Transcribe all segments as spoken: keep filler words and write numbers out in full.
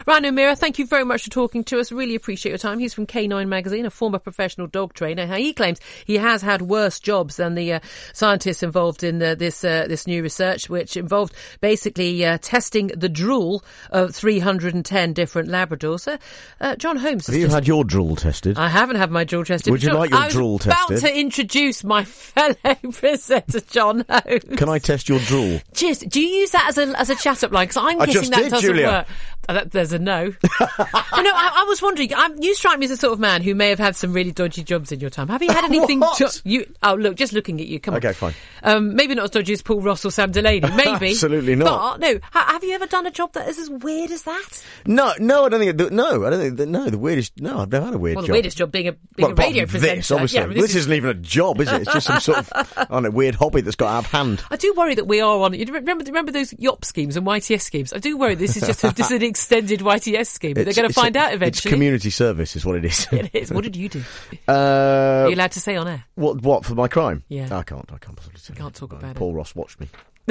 Ryan O'Meara, thank you very much for talking to us. Really appreciate your time. He's from K nine Magazine, a former professional dog trainer. He claims he has had worse jobs than the uh, scientists involved in uh, this uh, this new research, which involved basically uh, testing the drool of three hundred ten different Labradors. Uh, uh, John Holmes. Have you just... had your drool tested? I haven't had my drool tested. Would you John, like your I was drool tested? about to introduce my fellow presenter, John Holmes. Can I test your drool? Just, do you use that as a as a chat-up line? Because I'm I guessing just that did, doesn't Julia. work. Oh, that, there's a no. you know, I, I was wondering, um, you strike me as the sort of man who may have had some really dodgy jobs in your time. Have you had anything... What? To, you, oh, look, just looking at you, come okay, on. Okay, fine. Um, maybe not as dodgy as Paul Ross or Sam Delaney, maybe. Absolutely not. But, no, ha- have you ever done a job that is as weird as that? No, no, I don't think... It, no, I don't think... That, no, the weirdest... No, I've never had a weird well, job. the weirdest job being a, being well, a radio apart from presenter. This, obviously. Yeah, well, this, this is... isn't even a job, is it? It's just some sort of, I don't know, weird hobby that's got out of hand. I do worry that we are on... You remember, remember those Y O P schemes and Y T S schemes? I do worry this is just a, this is an extended Y T S scheme. It's, They're going to find a, out eventually. It's community service is what it is. It is. What did you do? Uh, Are you allowed to say on air? What, what, for my crime? Yeah. I can't, I can't possibly say. You can't talk about Paul it. Ross watched me.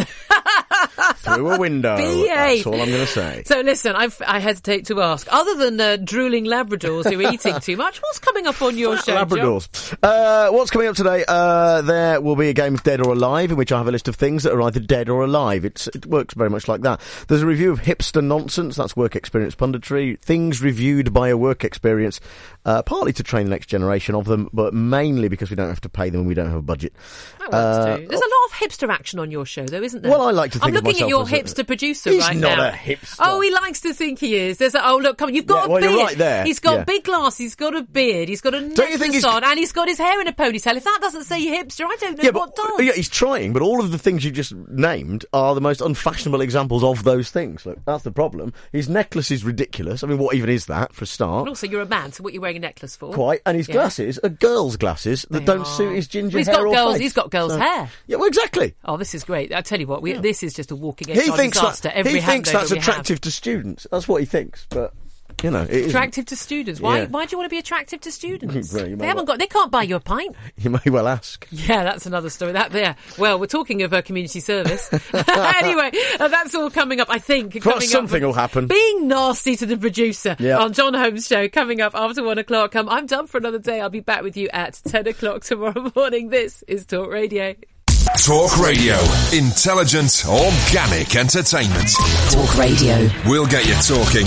Through a window. Behave. That's all I'm going to say. So listen, I've, I hesitate to ask. Other than uh, drooling Labradors who are eating too much, what's coming up on your Fat show, Labradors. Uh, what's coming up today? Uh, there will be a game of Dead or Alive in which I have a list of things that are either dead or alive. It's, it works very much like that. There's a review of Hipster Nonsense. That's work experience punditry. Things reviewed by a work experience. Uh, partly to train the next generation of them, but mainly because we don't have to pay them and we don't have a budget. That works Uh, too. There's a lot of hipster action on your show, though, isn't there? Well, I like to think I'm of looking at your myself as a- hipster producer He's right not now. a hipster. Oh, he likes to think he is. There's a, oh, look, come on, you've got Yeah, a well, beard. you're right there. He's got Yeah. big glasses, he's got a beard, he's got a Don't you think necklace he's- on, and he's got his hair in a ponytail. If that doesn't say hipster, I don't know Yeah, what but, does. yeah, he's trying, but all of the things you just named are the most unfashionable examples of those things. Look, that's the problem. His necklace is ridiculous. I mean, what even is that, for a start? And also, you're a man, so what are you wearing a necklace for? Quite. And his Yeah. glasses are girls' glasses that They don't are. suit his ginger Well, he's hair got or girls- face. he's got girls' So- hair. Yeah, well, exactly. Oh, this is great. I tell you what, we, Yeah. this is just a walking He H R thinks, disaster. that, Every he thinks hangover that's we have. attractive to students. That's what he thinks, but... You know, it isn't. Attractive to students. Why? Yeah. Why do you want to be attractive to students? Well, you they may haven't well- got. They can't buy you a pint. You may well ask. Yeah, that's another story. That there. Well, we're talking of a community service. Anyway, uh, that's all coming up. I think Well, coming something up, will happen. Being nasty to the producer Yeah. on John Holmes' show coming up after one o'clock. Um, I'm done for another day. I'll be back with you at ten o'clock tomorrow morning. This is Talk Radio. Talk Radio. Intelligent, organic entertainment. Talk Radio. We'll get you talking.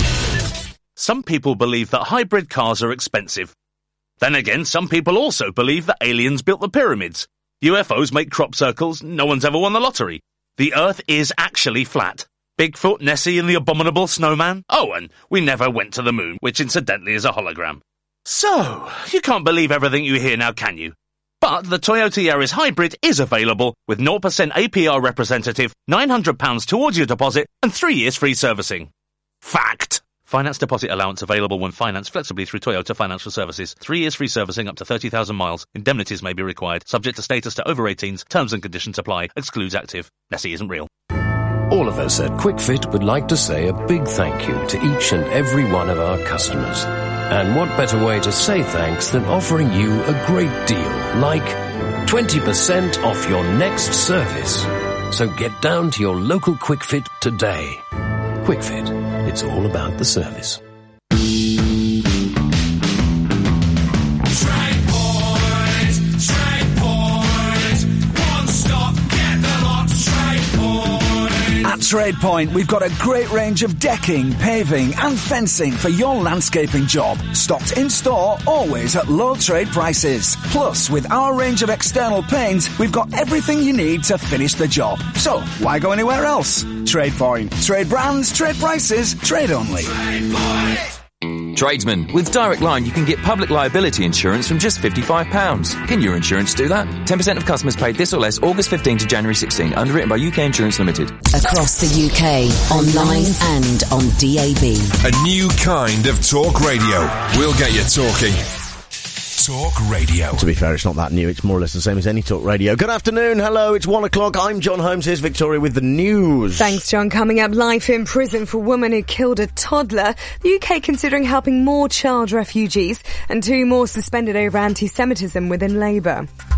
Some people believe that hybrid cars are expensive. Then again, some people also believe that aliens built the pyramids. U F Os make crop circles, no one's ever won the lottery. The Earth is actually flat. Bigfoot, Nessie and the abominable snowman. Oh, and we never went to the moon, which incidentally is a hologram. So, you can't believe everything you hear now, can you? But the Toyota Yaris Hybrid is available with zero percent A P R representative, nine hundred pounds towards your deposit and three years free servicing. Fact! Finance deposit allowance available when financed flexibly through Toyota Financial Services. Three years free servicing up to thirty thousand miles. Indemnities may be required. Subject to status to over eighteens. Terms and conditions apply. Excludes active. Nessie isn't real. All of us at QuickFit would like to say a big thank you to each and every one of our customers. And what better way to say thanks than offering you a great deal, like twenty percent off your next service. So get down to your local QuickFit today. QuickFit, it's all about the service. At TradePoint, we've got a great range of decking, paving and fencing for your landscaping job. Stocked in store, always at low trade prices. Plus, with our range of external paints, we've got everything you need to finish the job. So, why go anywhere else? TradePoint. Trade brands, trade prices, trade only. Tradesman, with Direct Line you can get public liability insurance from just fifty-five pounds. Can your insurance do that? ten percent of customers paid this or less August fifteenth to January sixteenth. Underwritten by U K Insurance Limited. Across the U K, online and on D A B. A new kind of talk radio. We'll get you talking. Talk Radio. To be fair, it's not that new. It's more or less the same as any talk radio. Good afternoon. Hello, it's one o'clock. I'm John Holmes. Here's Victoria with the news. Thanks, John. Coming up, life in prison for woman who killed a toddler. The U K considering helping more child refugees. And two more suspended over anti-Semitism within Labour.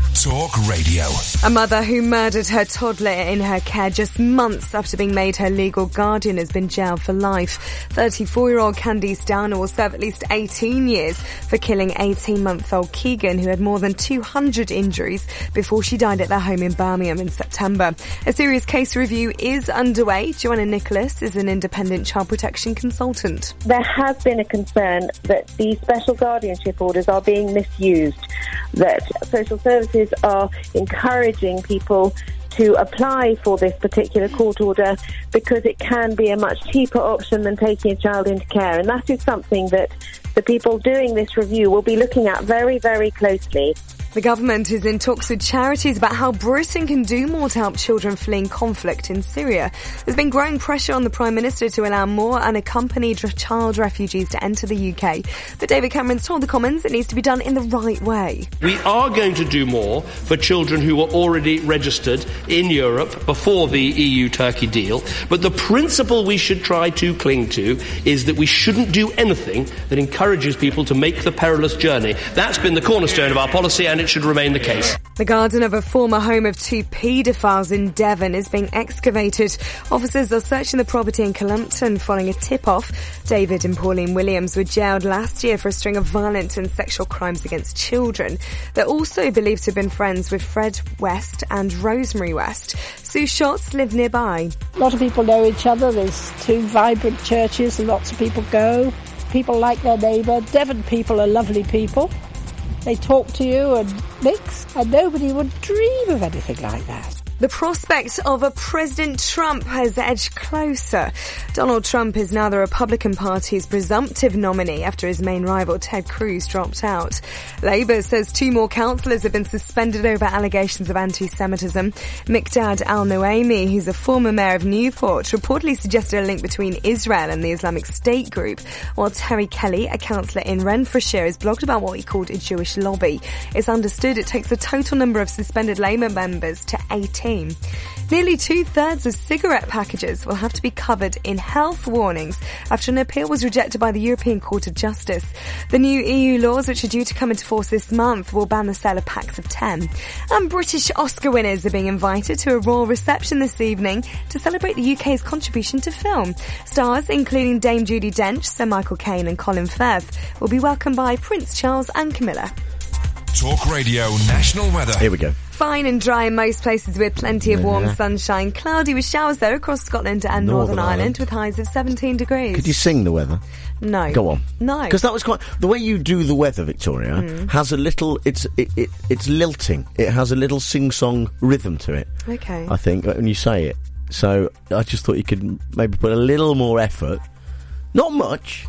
Talk Radio. A mother who murdered her toddler in her care just months after being made her legal guardian has been jailed for life. thirty-four-year-old Candice Downer will serve at least eighteen years for killing eighteen-month-old Keegan, who had more than two hundred injuries before she died at their home in Birmingham in September. A serious case review is underway. Joanna Nicholas is an independent child protection consultant. There has been a concern that these special guardianship orders are being misused, that social services are encouraging people to apply for this particular court order because it can be a much cheaper option than taking a child into care. And that is something that the people doing this review will be looking at very, very closely. The government is in talks with charities about how Britain can do more to help children fleeing conflict in Syria. There's been growing pressure on the Prime Minister to allow more unaccompanied child refugees to enter the U K. But David Cameron's told the Commons it needs to be done in the right way. We are going to do more for children who were already registered in Europe before the E U-Turkey deal. But the principle we should try to cling to is that we shouldn't do anything that encourages people to make the perilous journey. That's been the cornerstone of our policy, and it should remain the case. The garden of a former home of two paedophiles in Devon is being excavated. Officers are searching the property in Columpton following a tip-off. David and Pauline Williams were jailed last year for a string of violent and sexual crimes against children. They're also believed to have been friends with Fred West and Rosemary West. Sue Schatz live nearby. A lot of people know each other. There's two vibrant churches and lots of people go. People like their neighbour. Devon people are lovely people. They talk to you and mix, and nobody would dream of anything like that. The prospect of a President Trump has edged closer. Donald Trump is now the Republican Party's presumptive nominee after his main rival Ted Cruz dropped out. Labour says two more councillors have been suspended over allegations of anti-Semitism. Miqdad al-Noaimi, who's a former mayor of Newport, reportedly suggested a link between Israel and the Islamic State group, while Terry Kelly, a councillor in Renfrewshire, has blogged about what he called a Jewish lobby. It's understood it takes the total number of suspended Labour members to eighteen. Nearly two-thirds of cigarette packages will have to be covered in health warnings after an appeal was rejected by the European Court of Justice. The new E U laws, which are due to come into force this month, will ban the sale of packs of ten. And British Oscar winners are being invited to a royal reception this evening to celebrate the U K's contribution to film. Stars, including Dame Judi Dench, Sir Michael Caine and Colin Firth, will be welcomed by Prince Charles and Camilla. Talk Radio National Weather. Here we go. Fine and dry in most places with plenty of warm yeah. sunshine. Cloudy with showers though across Scotland and Northern, Northern Ireland. Ireland with highs of seventeen degrees. Could you sing the weather? No. Go on. No. Because that was quite... The way you do the weather, Victoria, mm. has a little... It's it, it it's lilting. It has a little sing-song rhythm to it. Okay. I think, when you say it. So I just thought you could maybe put a little more effort. Not much.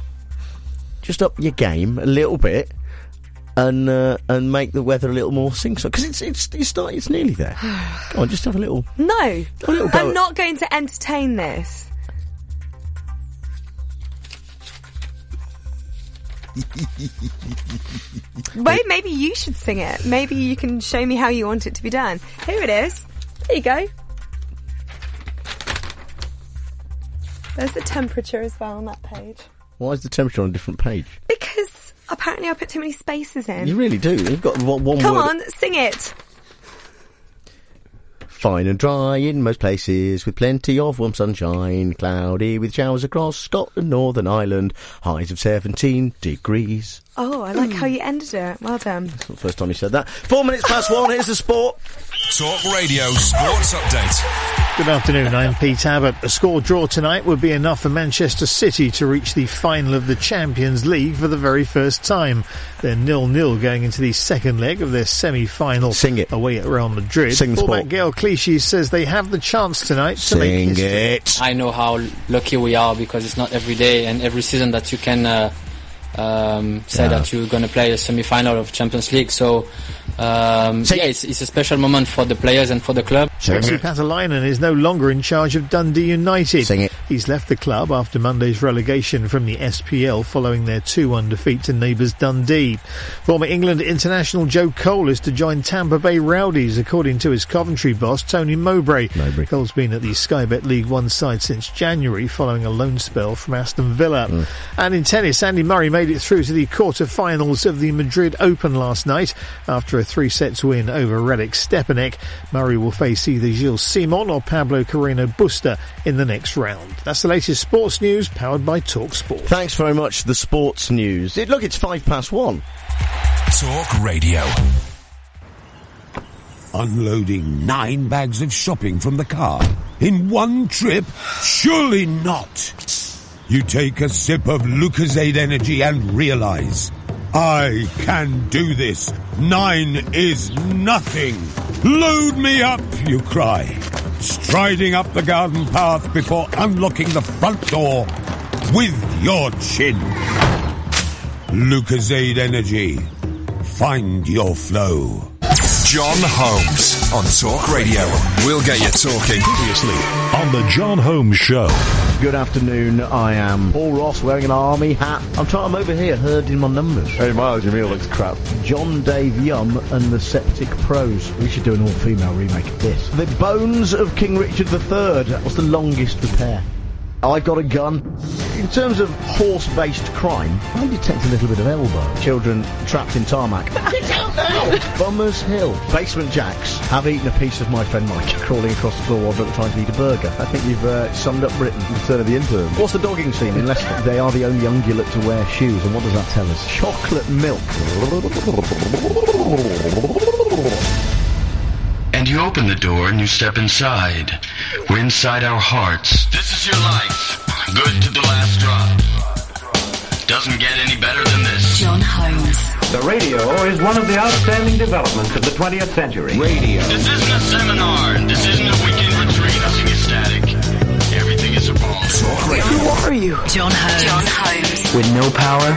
Just up your game a little bit. And uh, and make the weather a little more sing-song, because it's it's you start it's nearly there. Go on, just have a little. No, a little go I'm at... not going to entertain this. Wait, maybe you should sing it. Maybe you can show me how you want it to be done. Here it is. There you go. There's the temperature as well on that page. Why is the temperature on a different page? Because apparently I put too many spaces in. You really do. You've got one, one Come word. on, sing it. Fine and dry in most places, with plenty of warm sunshine. Cloudy with showers across Scotland, Northern Ireland. Highs of seventeen degrees. Oh, I like how you ended it. Well done. That's not the first time you said that. Four minutes past one, here's the sport. Talk Radio Sports Update. Good afternoon, I'm Pete Abbott. A score draw tonight would be enough for Manchester City to reach the final of the Champions League for the very first time. They're nil-nil going into the second leg of their semi-final Sing it. away at Real Madrid. Sing the Fullback sport. Gael Clichy says they have the chance tonight to Sing make history. it. I know how lucky we are, because it's not every day and every season that you can uh, um, say yeah. that you're going to play a semi-final of Champions League. So um, yeah, it's, it's a special moment for the players and for the club. Chelsea Patalainen is no longer in charge of Dundee United. Sing it. He's left the club after Monday's relegation from the S P L following their two one defeat to neighbours Dundee. Former England international Joe Cole is to join Tampa Bay Rowdies, according to his Coventry boss Tony Mowbray. Mowbray. Cole's been at the Sky Bet League One side since January following a loan spell from Aston Villa. Mm. And in tennis, Andy Murray made it through to the quarter-finals of the Madrid Open last night after a three sets win over Radek Stepanek. Murray will face either Gilles Simon or Pablo Carreno Busta in the next round. That's the latest sports news, powered by Talk Sport. Thanks very much, the sports news. It, look, it's five past one. Talk Radio. Unloading nine bags of shopping from the car in one trip? Surely not. You take a sip of Lucozade Energy and realize, I can do this. Nine is nothing. Load me up, you cry, striding up the garden path before unlocking the front door with your chin. Lucozade Energy. Find your flow. John Holmes on Talk Radio. We'll get you talking. Previously on the John Holmes Show. Good afternoon, I am Paul Ross, wearing an army hat. I'm trying, I'm over here herding my numbers. Hey Miles, your meal looks crap. John Dave Yum and the Septic Pros. We should do an all-female remake of this. The Bones of King Richard the Third. That was the longest repair. I've got a gun. In terms of horse-based crime, I detect a little bit of elbow. Children trapped in tarmac. Get out now! Bummers Hill. Basement Jacks have eaten a piece of my friend Mike, crawling across the floor while trying to eat a burger. I think you've uh, summed up Britain. Return of the intern. What's the dogging scene in Leicester? They are the only ungulate to wear shoes, and what does that tell us? Chocolate milk. And you open the door and you step inside. We're inside our hearts. This is your life. Good to the last drop. Doesn't get any better than this. John Holmes. The radio is one of the outstanding developments of the twentieth century. Radio. This isn't a seminar. This isn't a weekend retreat. Nothing is static. Everything is evolving. Talk Radio. Who are you? John Holmes. John Holmes. With no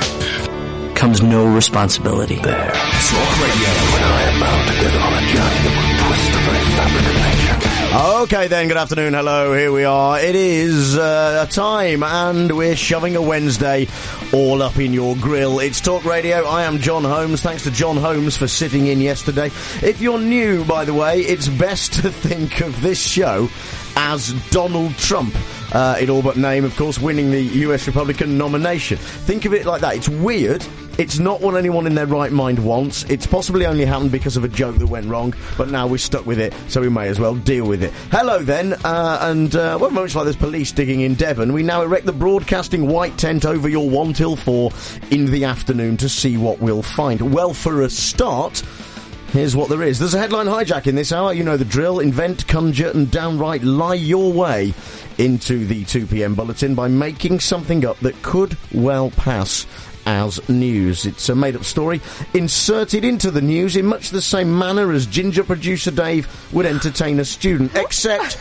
power comes no responsibility. There. Talk Radio. When I am bound to get on a journey that will twist the very fabric of nature. Okay then, good afternoon, hello, here we are. It is uh, a time and we're shoving a Wednesday all up in your grill. It's Talk Radio, I am John Holmes. Thanks to John Holmes for sitting in yesterday. If you're new, by the way, it's best to think of this show as Donald Trump. Uh, in all but name, of course, winning the U S Republican nomination. Think of it like that. It's weird. It's not what anyone in their right mind wants. It's possibly only happened because of a joke that went wrong, but now we're stuck with it, so we may as well deal with it. Hello then, uh, and uh, well, much like there's police digging in Devon, we now erect the broadcasting white tent over your one till four in the afternoon to see what we'll find. Well, for a start, here's what there is. There's a headline hijack in this hour. You know the drill. Invent, conjure, and downright lie your way into the two p.m. bulletin by making something up that could well pass as news. It's a made-up story inserted into the news in much the same manner as Ginger Producer Dave would entertain a student, except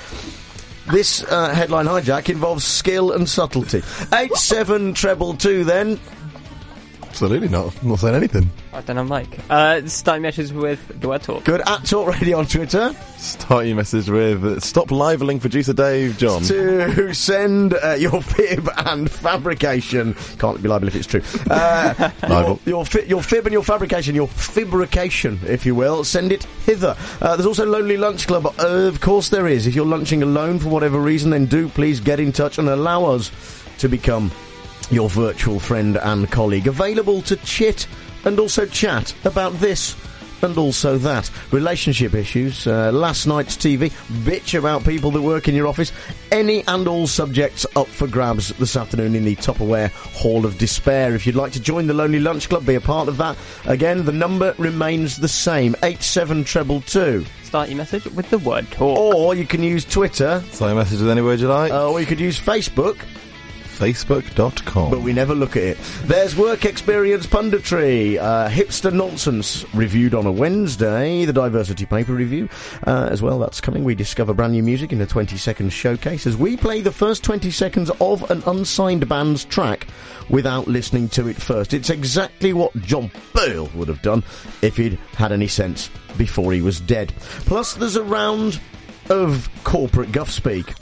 this uh, headline hijack involves skill and subtlety. eight seven treble two then. Absolutely not. I'm not saying anything. I don't know, Mike. Uh, start your message with the word talk. Good. At Talk Radio on Twitter. Start your message with uh, stop liveling producer Dave John. To send uh, your fib and fabrication. Can't be liable if it's true. Uh, your, your, fi- your fib and your fabrication, your fabrication, if you will, send it hither. Uh, there's also Lonely Lunch Club. Uh, of course there is. If you're lunching alone for whatever reason, then do please get in touch and allow us to become your virtual friend and colleague, available to chit and also chat about this and also that. Relationship issues, uh, last night's T V, bitch about people that work in your office, any and all subjects up for grabs this afternoon in the Tupperware Hall of Despair. If you'd like to join the Lonely Lunch Club, be a part of that, again, the number remains the same, eight seven two two. Start your message with the word talk. Or you can use Twitter. Start your message with any word you like. Uh, or you could use Facebook. Facebook dot com. But we never look at it. There's Work Experience Punditry, uh, Hipster Nonsense, reviewed on a Wednesday, the Diversity Paper Review, uh, as well, that's coming. We discover brand new music in a twenty second showcase as we play the first twenty seconds of an unsigned band's track without listening to it first. It's exactly what John Bale would have done if he'd had any sense before he was dead. Plus, there's a round of corporate guff speak.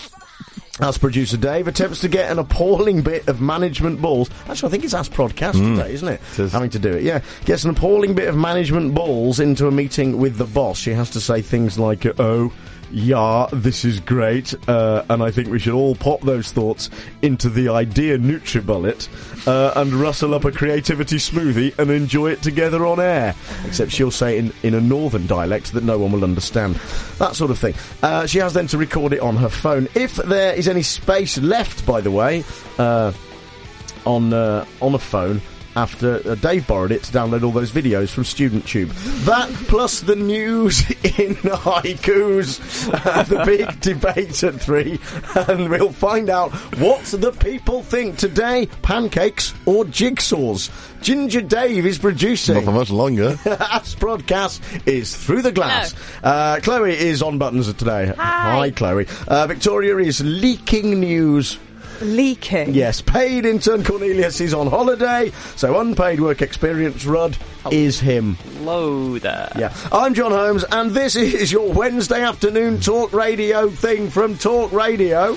As producer Dave attempts to get an appalling bit of management balls. Actually, I think it's Ask Prodcast mm. today, isn't it? It is. Having to do it, yeah. Gets an appalling bit of management balls into a meeting with the boss. She has to say things like, oh, Yeah, this is great, uh, and I think we should all pop those thoughts into the idea NutriBullet uh, and rustle up a creativity smoothie and enjoy it together on air. Except she'll say it in, in a northern dialect that no one will understand. That sort of thing. Uh, she has then to record it on her phone. If there is any space left, by the way, uh, on, uh, on a phone, after uh, Dave borrowed it to download all those videos from StudentTube. That plus the news in haikus, uh, the big debate at three, and we'll find out what the people think today, pancakes or jigsaws. Ginger Dave is producing. Not for much longer. As broadcast is Through the Glass. Uh, Chloe is on buttons today. Hi. Hi, Chloe. Uh, Victoria is leaking news. Leaking? Yes, paid intern Cornelius is on holiday, so unpaid work experience Rudd is him. Hello there. Yeah, I'm John Holmes, and this is your Wednesday afternoon talk radio thing from Talk Radio.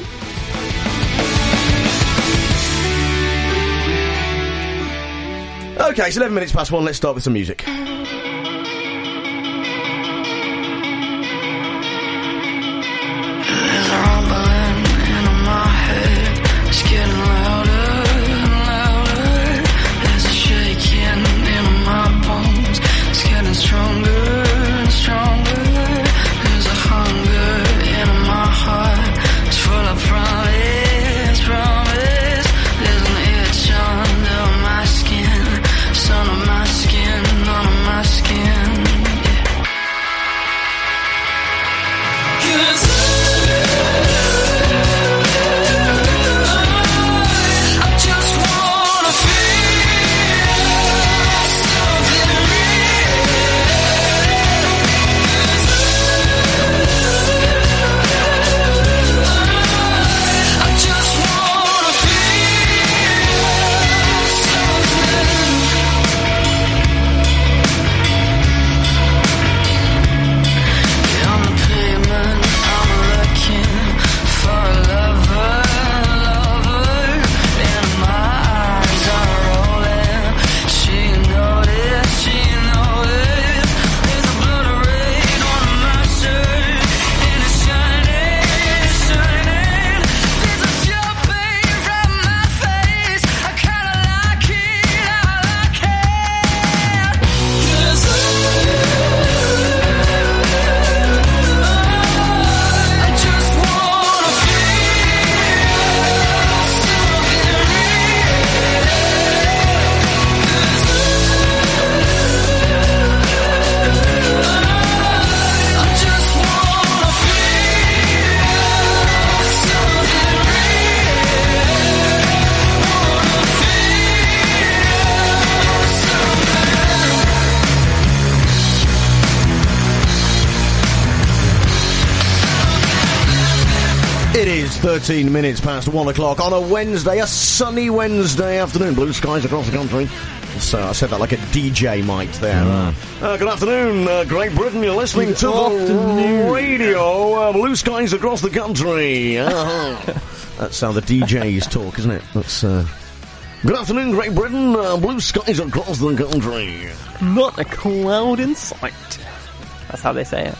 Okay, it's eleven minutes past one, let's start with some music. Getting louder and louder. There's a shaking in my bones. It's getting stronger and stronger. There's a hunger in my heart. It's full of promise, promise. There's an itch under my skin. Sun on my skin, under my skin. Yeah. 'Cause thirteen minutes past one o'clock on a Wednesday, a sunny Wednesday afternoon. Blue skies across the country. So I said that like a D J might there. Mm. Uh, good afternoon, uh, Great Britain. You're listening good to afternoon. The radio. Uh, blue skies across the country. Uh-huh. That's how the D Js talk, isn't it? That's. Uh... Good afternoon, Great Britain. Uh, blue skies across the country. Not a cloud in sight. That's how they say it.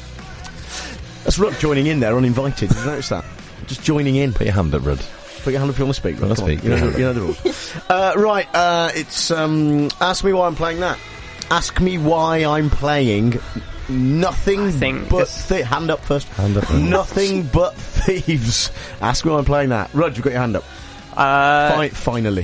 That's Rudd joining in there, uninvited. Did you notice that? Just joining in. Put your hand up, Rudd. Put your hand up if you want to speak. Rudd. Speak. You know, you know the rules. uh, right, uh, it's, um, ask me why I'm playing that. Ask me why I'm playing nothing but... Thi- hand up first. Hand up. Nothing but Thieves. Ask me why I'm playing that. Rudd, you've got your hand up. Uh... Fi- finally.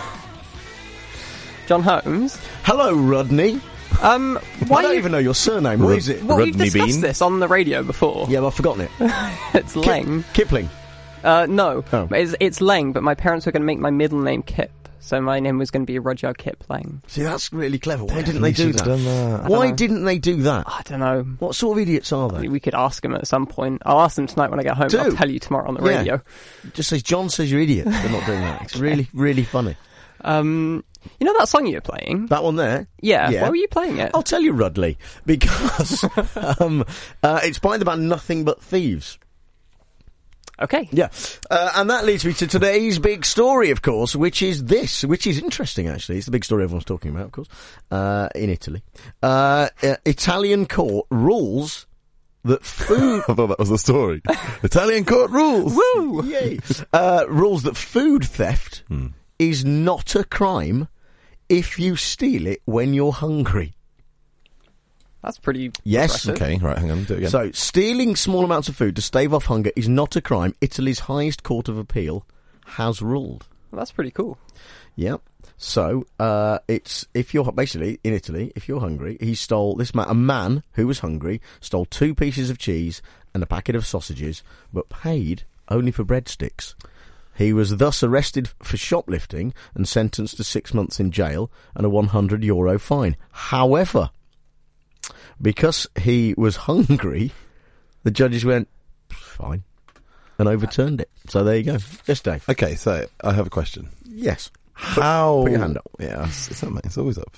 John Holmes. Hello, Rodney. Um, why I don't you... even know your surname. What Rud- is it? Well, Rodney we've discussed Bean? this on the radio before. Yeah, but I've forgotten it. It's Kip- Lang. Kipling. Uh, no. Oh. It's, it's Lang, but my parents were going to make my middle name Kip. So my name was going to be Rudyard Kip Lang. See, that's really clever. Why didn't They they do should that? have done that. Why know. didn't they do that? I don't know. What sort of idiots are they? We could ask them at some point. I'll ask them tonight when I get home. Do. I'll tell you tomorrow on the Yeah. radio. Just says, John says you're idiots for not doing that. It's really, really funny. Um, you know that song you were playing? That one there? Yeah. Yeah. Why were you playing it? I'll tell you, Rudley, because um, uh, it's by the band Nothing But Thieves. Okay. Yeah. Uh, and that leads me to today's big story, of course, which is this, which is interesting, actually. It's the big story everyone's talking about, of course, uh, in Italy. Uh, uh, Italian court rules that food... I thought that was the story. Italian court rules! Woo! Yay! Uh, rules that food theft Hmm. is not a crime if you steal it when you're hungry. That's pretty Yes. progressive. Okay, right, hang on, do it again. So, stealing small amounts of food to stave off hunger is not a crime. Italy's highest court of appeal has ruled. Well, that's pretty cool. Yep. So, uh, it's, if you're, basically, in Italy, if you're hungry, he stole, this man, a man who was hungry, stole two pieces of cheese and a packet of sausages, but paid only for breadsticks. He was thus arrested for shoplifting and sentenced to six months in jail and a one hundred euro fine. However, because he was hungry, the judges went, fine, and overturned it. So there you go. Yes, Dave. Okay, so I have a question. Yes. How... Put your hand up. Yeah, it's, it's, not- it's always up.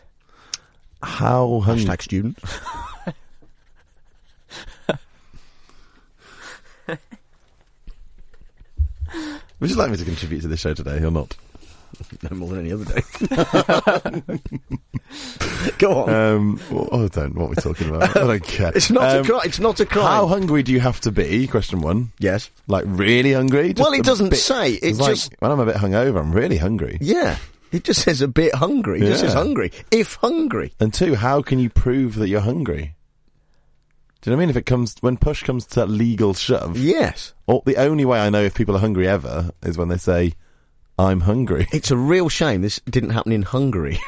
How hungry... Hashtag student. Would you like me to contribute to this show today or not? No more than any other day. Go on. Um, well, oh, I don't know what we're talking about. I don't care. It's not Um, a crime. It's not a crime. How hungry do you have to be? Question one. Yes. Like really hungry? Just Well, it a doesn't bit- say. It it's like, just- when I'm a bit hungover, I'm really hungry. Yeah. It just says a bit hungry. It just Yeah. says hungry. If hungry. And two, how can you prove that you're hungry? Do you know what I mean? If it comes, when push comes to legal shove. Yes. Or the only way I know if people are hungry ever is when they say, I'm hungry. It's a real shame this didn't happen in Hungary.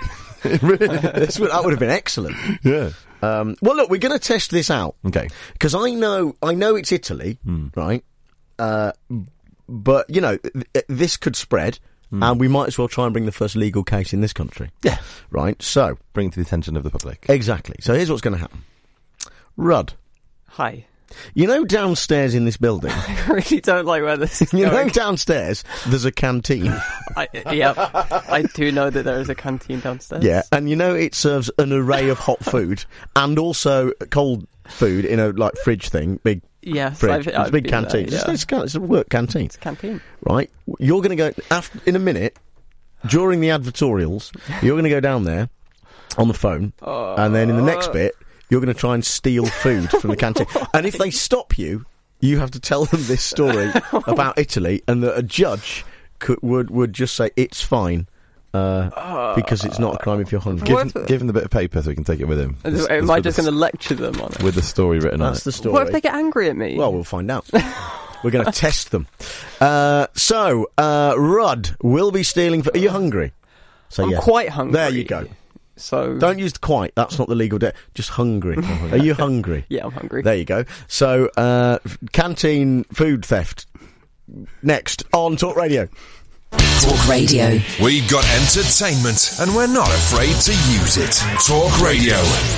This would, that would have been excellent. Yeah. Um, well, look, we're going to test this out. Okay. Because I know, I know it's Italy, right? Uh, but, you know, th- this could spread, and we might as well try and bring the first legal case in this country. Yeah. Right? So. Bring it to the attention of the public. Exactly. So here's what's going to happen. Rudd. Hi. You know downstairs in this building? I really don't like where this is You going. know downstairs, there's a canteen. I, yeah, I do know that there is a canteen downstairs. Yeah, and you know it serves an array of hot food and also cold food in a like fridge thing, big Yes, fridge. I've- It's a I've big been there, canteen. It's- yeah. It's, ca- it's a work canteen. It's a canteen. Right? You're going to go after in a minute during the advertorials. You're going to go down there on the phone, Uh, and then in the next bit, you're going to try and steal food from the canteen. And if they stop you, you have to tell them this story about Italy, and that a judge could, would would just say it's fine. Uh, because it's not a crime if you're hungry. Give, him- give him the bit of paper so he can take it with him. Am This- I this just with the- going to lecture them on it? With the story written on That's it. the story. What if they get angry at me? Well, we'll find out. We're going to test them. Uh, so, uh, Rudd will be stealing. For, are you hungry? So, I'm yeah. quite hungry. There you go. So Don't use the quite. That's not the legal de- Just hungry. Are you hungry? Yeah, I'm hungry. There you go. So, uh, f- canteen food theft. Next on Talk Radio. Talk Radio. We've got entertainment, and we're not afraid to use it. Talk Radio.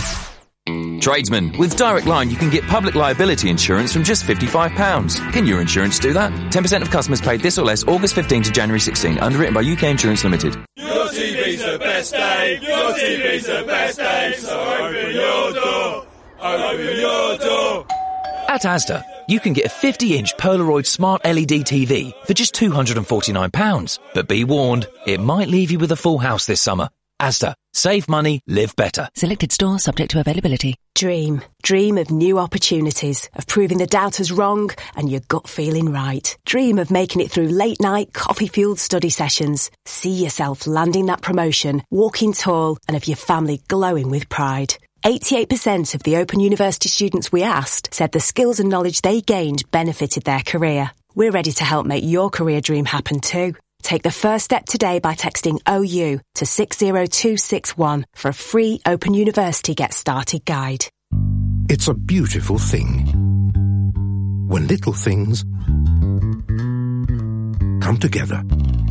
Tradesman, with Direct Line you can get public liability insurance from just fifty-five pounds. Can your insurance do that? ten percent of customers paid this or less August fifteenth to January sixteenth, underwritten by U K Insurance Limited. Your T V's the best, Dave. Your T V's the best, Dave. So open your door. Open your door. At Asda, you can get a fifty inch Polaroid Smart L E D T V for just two hundred forty-nine pounds. But be warned, it might leave you with a full house this summer. Asda. Save money, live better. Selected store subject to availability. Dream. Dream of new opportunities, of proving the doubters wrong and your gut feeling right. Dream of making it through late night, coffee-fueled study sessions. See yourself landing that promotion, walking tall, and of your family glowing with pride. eighty-eight percent of the Open University students we asked said the skills and knowledge they gained benefited their career. We're ready to help make your career dream happen too. Take the first step today by texting O U to six zero two six one for a free Open University Get Started guide. It's a beautiful thing when little things come together.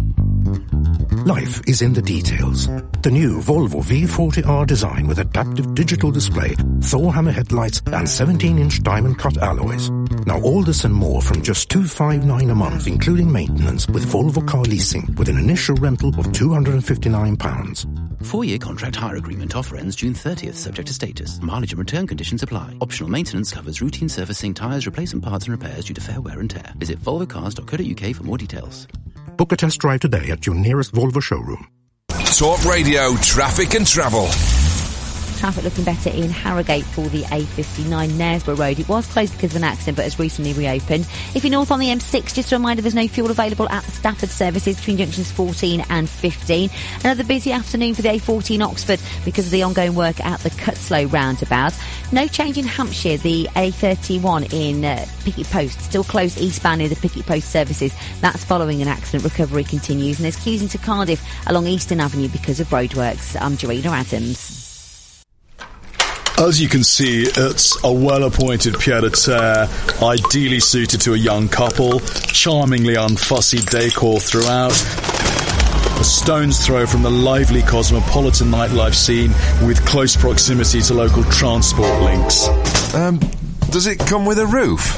Life is in the details. The new Volvo V forty R design with adaptive digital display, Thor hammer headlights and seventeen inch diamond cut alloys. Now all this and more from just two hundred fifty-nine pounds a month, including maintenance with Volvo Car Leasing, with an initial rental of two hundred fifty-nine pounds. Four-year contract hire agreement offer ends June thirtieth, subject to status. Mileage and return conditions apply. Optional maintenance covers routine servicing, tyres, replacement parts and repairs due to fair wear and tear. Visit volvo cars dot co dot uk for more details. Book a test drive today at your nearest Volvo showroom. Talk Radio, traffic and travel. traffic looking better in Harrogate for the A fifty-nine Knaresborough Road. It was closed because of an accident, but has recently reopened. If you're north on the M six, just a reminder there's no fuel available at the Stafford services between junctions fourteen and fifteen. Another busy afternoon for the A fourteen Oxford because of the ongoing work at the Cutslow roundabout. No change in Hampshire. The A thirty-one in uh, Picket Post still closed eastbound near the Picket Post services. That's following an accident. Recovery continues, and there's queues into Cardiff along Eastern Avenue because of roadworks. I'm Jarina Adams. As you can see, it's a well-appointed pied-à-terre, ideally suited to a young couple, charmingly unfussy decor throughout. A stone's throw from the lively cosmopolitan nightlife scene with close proximity to local transport links. Um, does it come with a roof?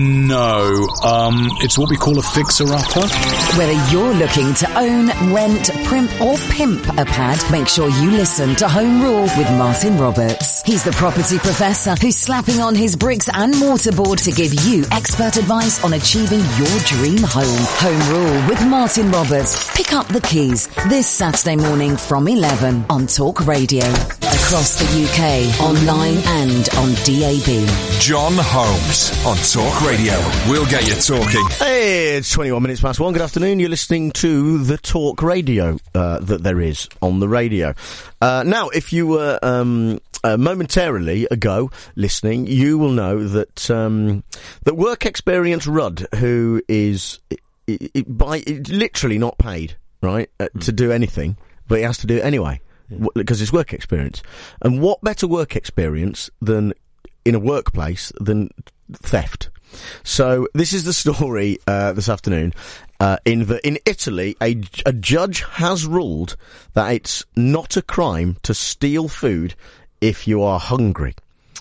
No, um, it's what we call a fixer-upper. Whether you're looking to own, rent, primp or pimp a pad, make sure you listen to Home Rule with Martin Roberts. He's the property professor who's slapping on his bricks and mortarboard to give you expert advice on achieving your dream home. Home Rule with Martin Roberts. Pick up the keys this Saturday morning from eleven on Talk Radio. Across the U K, online and on D A B. John Holmes on Talk Radio. We'll get you talking. Hey, it's twenty-one minutes past one. Good afternoon. You're listening to the Talk Radio uh, that there is on the radio. Uh, now, if you were um, uh, momentarily ago listening, you will know that um, that Work Experience Rudd, who is it, it, by it, literally not paid, right, uh, mm. to do anything, but he has to do it anyway. Because it's work experience. And what better work experience than in a workplace than theft? So this is the story uh, this afternoon. Uh, in the in Italy, a, a judge has ruled that it's not a crime to steal food if you are hungry.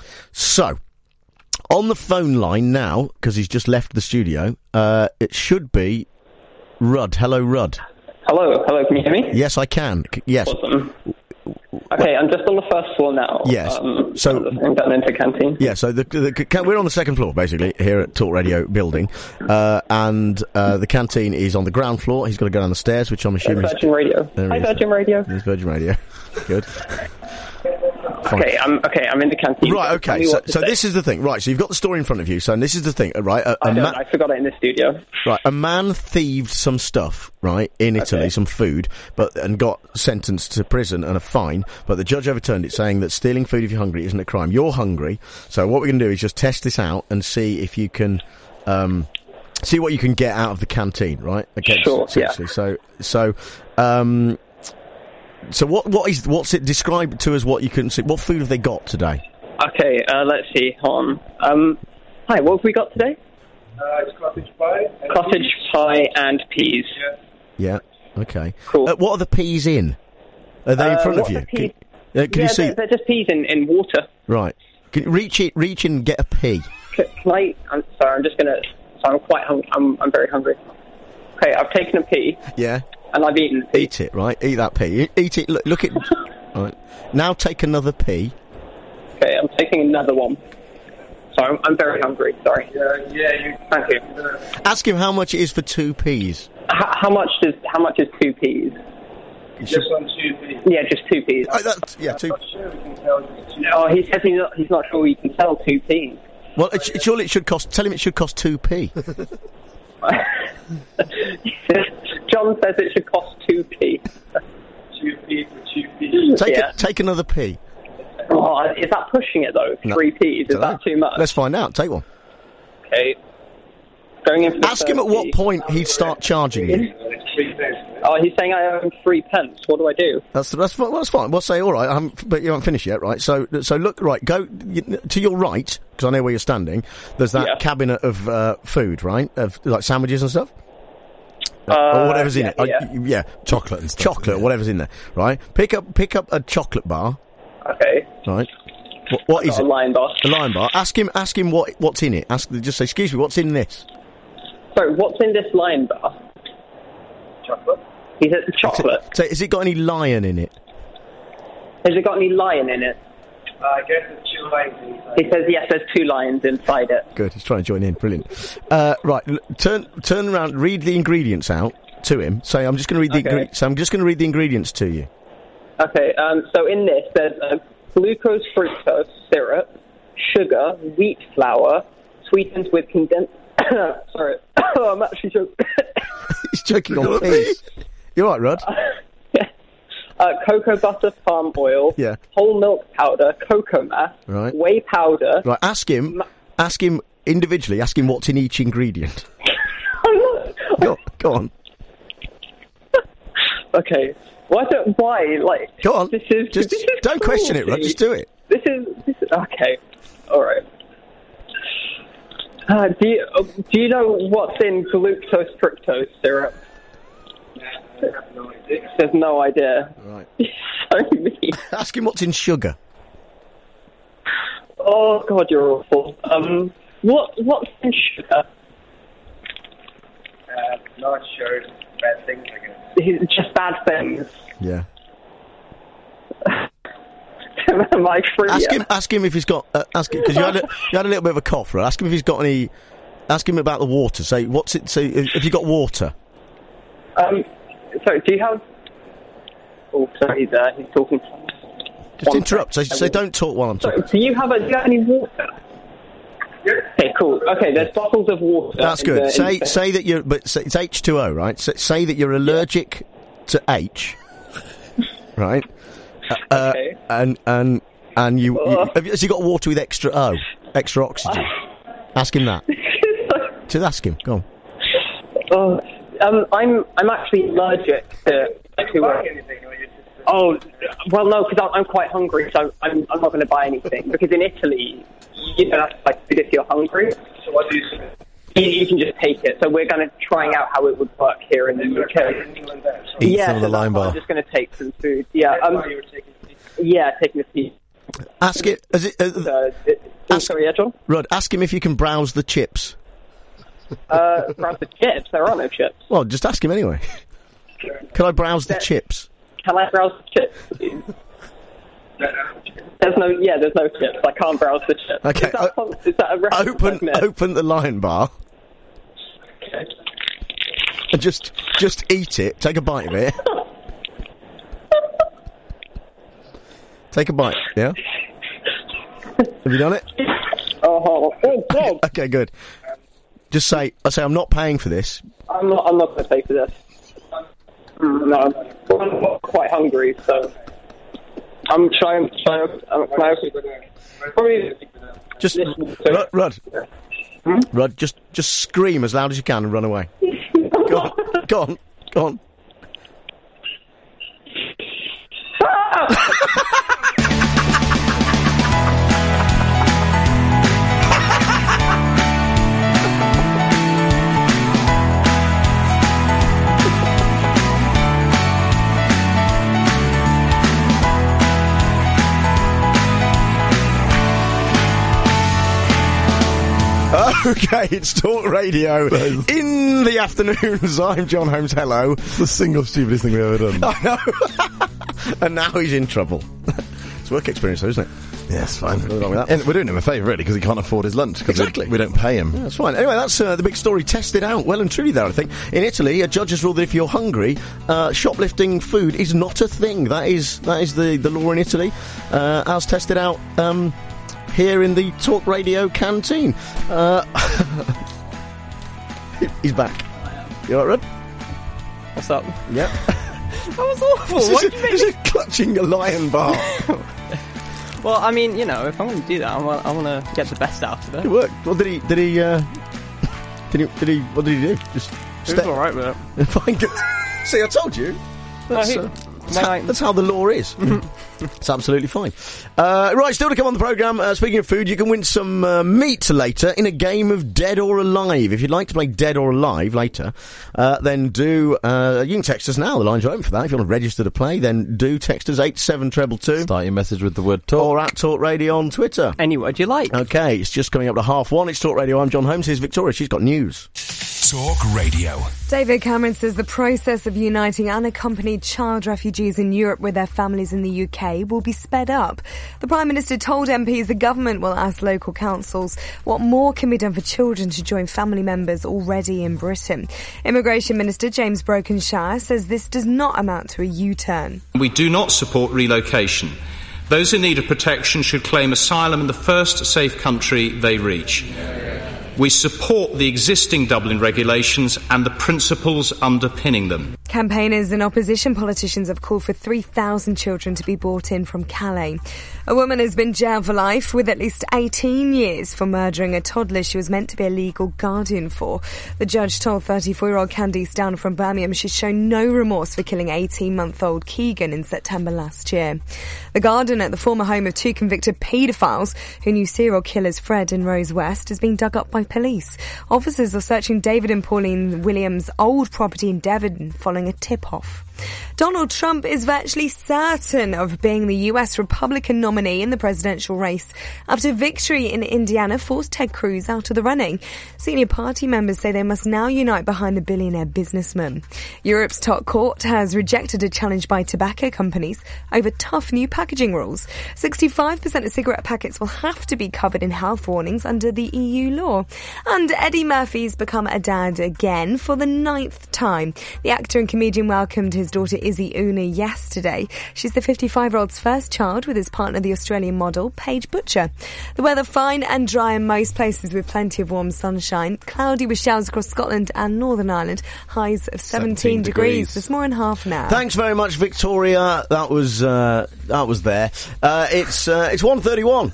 So, on the phone line now, because he's just left the studio, uh, it should be Rudd. Hello, Rudd. Hello, hello, can you hear me? Yes, I can. C- yes. Awesome. Okay, I'm just on the first floor now. Yes. Um, so I'm going into the canteen. Yeah. So the, the, the we're on the second floor basically here at Talk Radio building, uh, and uh, the canteen is on the ground floor. He's got to go down the stairs, which I'm assuming. Hey, Virgin Radio. Hi, Virgin Radio. There's Virgin Radio. Good. Fine. Okay, I'm okay. I'm in the canteen. Right. Okay. So, so this is the thing. Right. So you've got the story in front of you. So and this is the thing. Right. A, a I, don't, ma- I forgot it in the studio. Right. A man thieved some stuff. Right in Italy, okay. some food, but and got sentenced to prison and a fine. But the judge overturned it, saying that stealing food if you're hungry isn't a crime. You're hungry, so what we're going to do is just test this out and see if you can. Um, see what you can get out of the canteen. Right. Against, sure. seriously. Yeah. So. So. Um, So what what is what's it described to us? What you can see? What food have they got today? Okay, uh, let's see. Hold on. Um, hi, what have we got today? Uh, it's cottage pie. Cottage pie and peas. Yeah. Yeah. Okay. Cool. Uh, what are the peas in? Are they in Uh, front of what you? are the peas? Can, uh, can yeah, you see? They're, they're just peas in, in water. Right. Can you reach it? Reach in and get a pea. Can, can I? I'm sorry. I'm just gonna. So I'm quite hungry. I'm I'm very hungry. Okay, I've taken a pea. Yeah. And I've eaten the pea. Eat it, right? Eat that pea. E- Eat it. Look, look at. Right. Now take another pea. Okay, I'm taking another one. Sorry, I'm, I'm very hungry. Sorry. Yeah, yeah. You, Thank you. Ask him how much it is for two peas. H- how much does? How much is two peas? just on two peas. Yeah, just two peas. Oh, that's, yeah, two. I'm not sure we can tell you. Oh, he says he's not. He's not sure you can sell two peas. Well, it, it, surely it should cost. Tell him it should cost two p. John says it should cost two p. Two p for two peas. Take Yeah. a, take another p. Oh, is that pushing it though? No. Three peas, is Dunno. that too much? Let's find out. Take one. Okay. Going in for the Ask him at first what pea. point he'd start charging you. Oh, he's saying I owe him three pence. What do I do? That's that's fi- well, that's fine. We'll say all right, I haven't, but you haven't finished yet, right? So so look right, go y- to your right because I know where you're standing. There's that Yeah. cabinet of uh, food, right? Of like sandwiches and stuff. Uh, or whatever's in yeah, it. Uh, yeah. y- yeah, chocolate and stuff. Chocolate, whatever's in there, right? Pick up pick up a chocolate bar, Okay. right? What, what I've is got it? a Lion bar. A lion bar. Ask him ask him what what's in it. Ask just say, excuse me, what's in this? Sorry, what's in this Lion bar? Chocolate. He said chocolate. So has it got any lion in it? Has it got any lion in it? Uh, I guess it's two lines inside. He says yes, there's two lions inside it. Good, he's trying to join in. Brilliant. Uh, right, l- turn turn around, read the ingredients out to him. Say, I'm just going to read the Okay. ingre- so I'm just going to read the ingredients to you. Okay, um, so in this, there's a glucose, fructose, syrup, sugar, wheat flour, sweetened with condensed... Sorry. Oh, I'm actually joking. He's joking on peas. You all right, Rod? Yeah. Uh, cocoa butter, palm oil, Yeah. whole milk powder, cocoa mass, Right. whey powder. Right, ask him, ask him individually, ask him what's in each ingredient. go, go on. Okay. Why don't, why, like... Go on. This is, Just this is don't question it, Rod, cruelty. just do it. This is, this is, okay. Alright. Uh, do you, uh, do you know what's in glucose fructose syrup? There's no idea. Right. So mean. Ask him what's in sugar. Oh God, you're awful. Um, what what's in sugar? Uh, not sure. Bad things, I guess. It's just bad things. Yeah. Am I free? Ask him. Ask him if he's got. Uh, ask him because you had a, you had a little bit of a cough. Right? Ask him if he's got any. Ask him about the water. Say what's it. Say if you got water. Um. Sorry. Do you have? Oh, sorry. He's uh, he's talking. Just interrupt. Say, say don't talk while I'm Sorry, talking. do you have a? Do you have any water? Okay, cool. Okay, there's bottles of water. That's in good. the- in say the- say that you're. But say, it's H two O, right? So, say that you're allergic to H. Right. Uh, Okay. And and and you, you Ugh. have you, has he got water with extra O, extra oxygen? Ask him that. Just ask him. Go on. Oh, um, I'm I'm actually allergic to. to uh, oh, well, no, because I'm, I'm quite hungry, so I'm I'm not going to buy anything. Because in Italy, you know, that's like if you're hungry, So what do you say? you, you can just take it. So we're going to trying out how it would work here in the U K. Eat yeah, some of the so lime that's why bar. I'm just going to take some food. Yeah, um, yeah, taking a seat. Ask it. Is it uh, Uh, it, oh, sorry, yeah, John. Rod? Ask him if you can browse the chips. Uh, browse the chips. There are no chips. Well, just ask him anyway. Can I browse the There- chips? Can I browse the chips? There's no, yeah, there's no chips. I can't browse the chips. Okay, Is that, o- is that a reference Open I've missed? open the lion bar Okay. and just just eat it. Take a bite of it. Take a bite. Yeah. Have you done it? Oh, oh God! Okay, good. Just say, I say, I'm not paying for this. I'm not. I'm not going to pay for this. Mm, no, I'm quite hungry, so I'm trying. trying um, can I probably Just, Rod, Rod, Rod, just just scream as loud as you can and run away. Go on, go on, go on. Okay, it's Talk Radio in the afternoons. I'm John Holmes. Hello. It's the single stupidest thing we've ever done. I know. And now he's in trouble. It's work experience, though, isn't it? Yeah, it's fine. Nothing wrong with that. And we're doing him a favour, really, because he can't afford his lunch. 'cause Exactly. We, we don't pay him. Yeah, that's fine. Anyway, that's uh, the big story tested out well and truly there, I think. In Italy, a judge has ruled that if you're hungry, uh, shoplifting food is not a thing. That is that is the, the law in Italy, uh, as tested out um, here in the Talk Radio canteen. Uh, he's back. You all right, Rod? What's up? Yeah. That was awful. This Why is, do you make this is clutching a lion bar. Well, I mean, you know, if I'm going to do that, I want, I want to get the best out of it. It worked. What did he? Did he? Uh, did he? Did he? What did he do? Just He was all right with it. Fine. Good. See, I told you. That's, he- uh, that's, how, that's how the law is. It's absolutely fine. Uh, right, still to come on the programme. Uh, speaking of food, you can win some uh, meat later in a game of Dead or Alive. If you'd like to play Dead or Alive later, uh, then do. Uh, you can text us now. The lines are open for that. If you want to register to play, then do text us eight seven two two. Start your message with the word talk. Or at Talk Radio on Twitter. Any word you like. Okay, it's just coming up to half one. It's Talk Radio. I'm John Holmes. Here's Victoria. She's got news. Talk Radio. David Cameron says the process of uniting unaccompanied child refugees in Europe with their families in the U K will be sped up. The Prime Minister told M Ps the government will ask local councils what more can be done for children to join family members already in Britain. Immigration Minister James Brokenshire says this does not amount to a U-turn. We do not support relocation. Those in need of protection should claim asylum in the first safe country they reach. We support the existing Dublin regulations and the principles underpinning them. Campaigners and opposition politicians have called for three thousand children to be brought in from Calais. A woman has been jailed for life with at least eighteen years for murdering a toddler she was meant to be a legal guardian for. The judge told thirty-four-year-old Candice Down from Birmingham she's shown no remorse for killing eighteen-month-old Keegan in September last year. The garden at the former home of two convicted paedophiles who knew serial killers Fred and Rose West has been dug up by police. Officers are searching David and Pauline Williams' old property in Devon following a tip-off. Donald Trump is virtually certain of being the U S Republican nominee in the presidential race after victory in Indiana forced Ted Cruz out of the running. Senior party members say they must now unite behind the billionaire businessman. Europe's top court has rejected a challenge by tobacco companies over tough new packaging rules. sixty-five percent of cigarette packets will have to be covered in health warnings under the E U law. And Eddie Murphy's become a dad again for the ninth time. The actor and comedian welcomed his daughter Izzy Una yesterday. She's the fifty-five-year-old's first child with his partner, the Australian model Paige Butcher. The weather fine and dry in most places with plenty of warm sunshine. Cloudy with showers across Scotland and Northern Ireland. Highs of seventeen, seventeen degrees. degrees. There's more in half an hour. Thanks very much, Victoria. That was uh, that was there. Uh, it's uh, it's one thirty-one.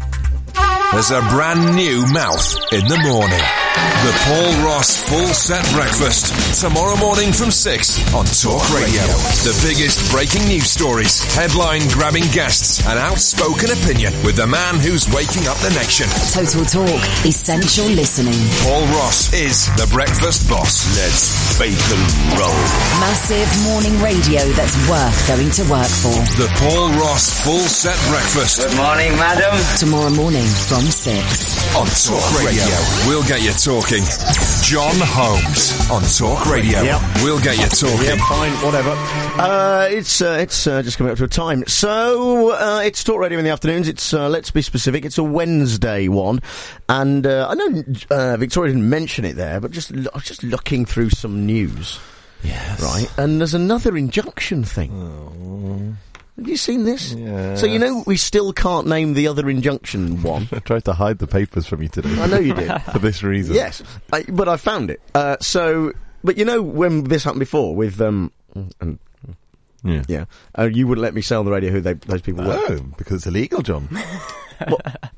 There's a brand new mouth in the morning. The Paul Ross Full Set Breakfast. Tomorrow morning from six on Talk Radio. The biggest breaking news stories, headline-grabbing guests, and outspoken opinion with the man who's waking up the nation. Total Talk. Essential listening. Paul Ross is the breakfast boss. Let's bacon roll. Massive morning radio that's worth going to work for. The Paul Ross Full Set Breakfast. Good morning, madam. Tomorrow morning from six. On Talk Radio. We'll get you talking. John Holmes on Talk Radio. Yep. We'll get you talking. Yeah, fine, whatever. Uh, it's uh, it's uh, just coming up to a time. So, uh, it's Talk Radio in the afternoons. It's, uh, let's be specific, it's a Wednesday one. And uh, I know uh, Victoria didn't mention it there, but just I was just looking through some news. Yes. Right, and there's another injunction thing. Oh. Have you seen this? Yeah. So you know we still can't name the other injunction one. I tried to hide the papers from you today. I know you did. For this reason. Yes, I, but I found it. Uh, so, but you know when this happened before with um, and yeah, yeah, uh, you wouldn't let me sell on the radio who they, those people were. Oh, because it's illegal, John. Well,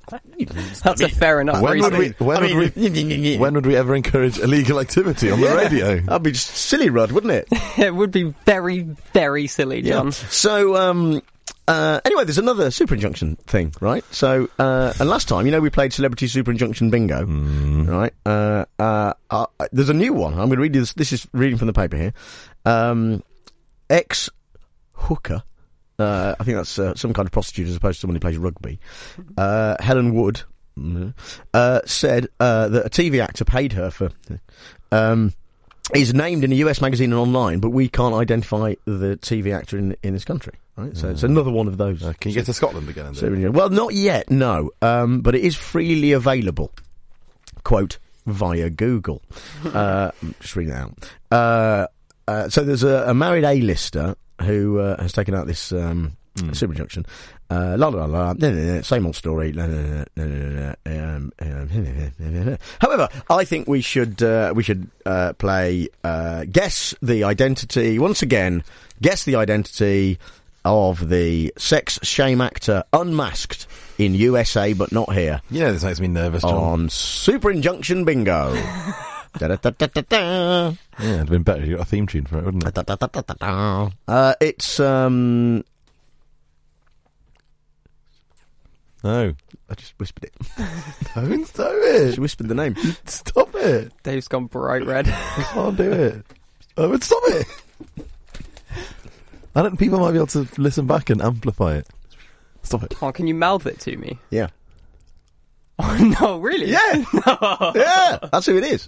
That's a fair enough when reason. would we? When, I mean, would we when would we ever encourage illegal activity on yeah, the radio? That'd be just silly, Rudd, wouldn't it? It would be very, very silly, John. Yeah. So, um, uh, anyway, there's another super injunction thing, right? So, uh, and last time, you know, we played Celebrity Super Injunction Bingo, mm. right? Uh, uh, uh, there's a new one. I'm going to read you this. This is reading from the paper here. Um, ex-hooker. Uh, I think that's uh, some kind of prostitute as opposed to someone who plays rugby. Uh, Helen Wood uh, said uh, that a T V actor paid her for... Um, is named in a U S magazine and online, but we can't identify the T V actor in in this country. Right, so mm. it's another one of those. Uh, can you get to Scotland again? So, well, not yet, no. Um, but it is freely available. Quote, via Google. uh, just reading it out. Uh, uh, so there's a, a married A-lister who uh, has taken out this um, mm. super injunction. Uh, la la la, nah, nah, nah, same old story. Nah, nah, nah, nah, nah, um, um, however, I think we should uh, we should uh, play uh, guess the identity once again. Guess the identity of the sex shame actor unmasked in U S A, but not here. Yeah, this makes me nervous, John. On Super Injunction Bingo. Da, da, da, da, da, da. Yeah, it'd have been better if you got a theme tune for it, wouldn't it? Da, da, da, da, da, da. Uh, it's um. No. I just whispered it. Don't stop it. She whispered the name. Stop it. Dave's gone bright red. I can't do it. Oh, but stop it. I don't. People might be able to listen back and amplify it. Stop it. Oh, can you mouth it to me? Yeah. Oh, no, really? Yeah. No. Yeah. That's who it is.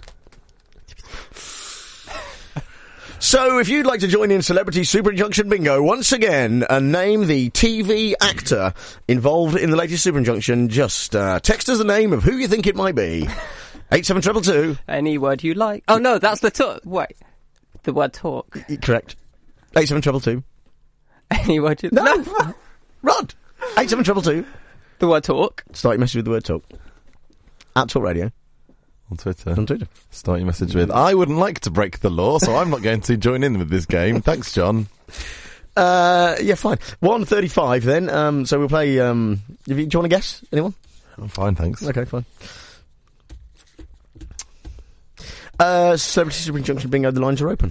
So, if you'd like to join in Celebrity Super Injunction Bingo once again and name the T V actor involved in the latest Super Injunction, just uh, text us the name of who you think it might be. eight seven two two two. Any word you like. Oh, no, that's the talk. Wait. The word talk. Correct. eight seven two two. Any word you No. no. Rod. eight seven two two. The word talk. Start your message with the word talk. At Talk Radio. On Twitter. On Twitter. Start your message with, I wouldn't like to break the law, so I'm not going to join in with this game. Thanks, John. Uh, yeah, fine. one thirty-five then, um, so we'll play, um, do you want to guess? Anyone? I'm fine, thanks. Okay, fine. Uh, Celebrity Super Junction Bingo, the lines are open.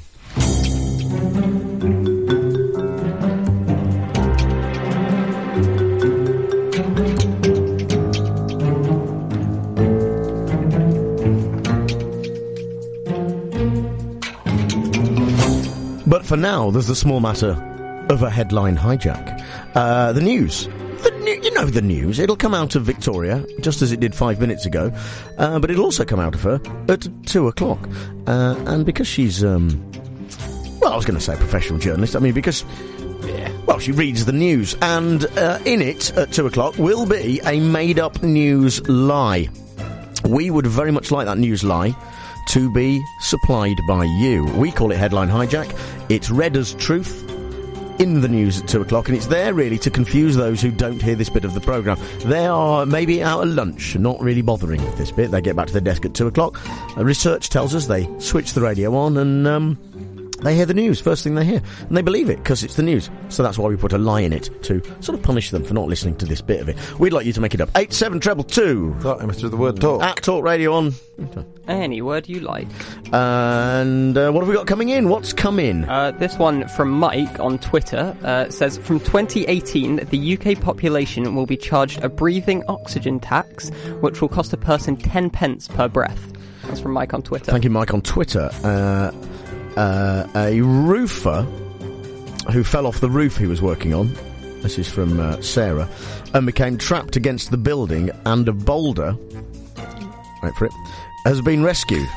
But for now, there's the small matter of a headline hijack. Uh, the news. The new, you know the news. It'll come out of Victoria, just as it did five minutes ago, uh, but it'll also come out of her at two o'clock. Uh, and because she's, um, well, I was going to say professional journalist, I mean, because, yeah, well, she reads the news, and uh, in it, at two o'clock, will be a made-up news lie. We would very much like that news lie to be supplied by you. We call it Headline Hijack. It's read as truth in the news at two o'clock, and it's there really to confuse those who don't hear this bit of the programme. They are maybe out at lunch, not really bothering with this bit. They get back to their desk at two o'clock. Uh, research tells us they switch the radio on and um, they hear the news, first thing they hear. And they believe it, because it's the news. So that's why we put a lie in it, to sort of punish them for not listening to this bit of it. We'd like you to make it up. eight seven two two. Start your message with the word talk. At Talk Radio on. Any word you like. And uh, what have we got coming in? What's come in? Uh, this one from Mike on Twitter uh, says, from twenty eighteen, the U K population will be charged a breathing oxygen tax, which will cost a person ten pence per breath. That's from Mike on Twitter. Thank you, Mike, on Twitter. Uh, uh, a roofer who fell off the roof he was working on, this is from uh, Sarah, and became trapped against the building, and a boulder, wait for it, has been rescued.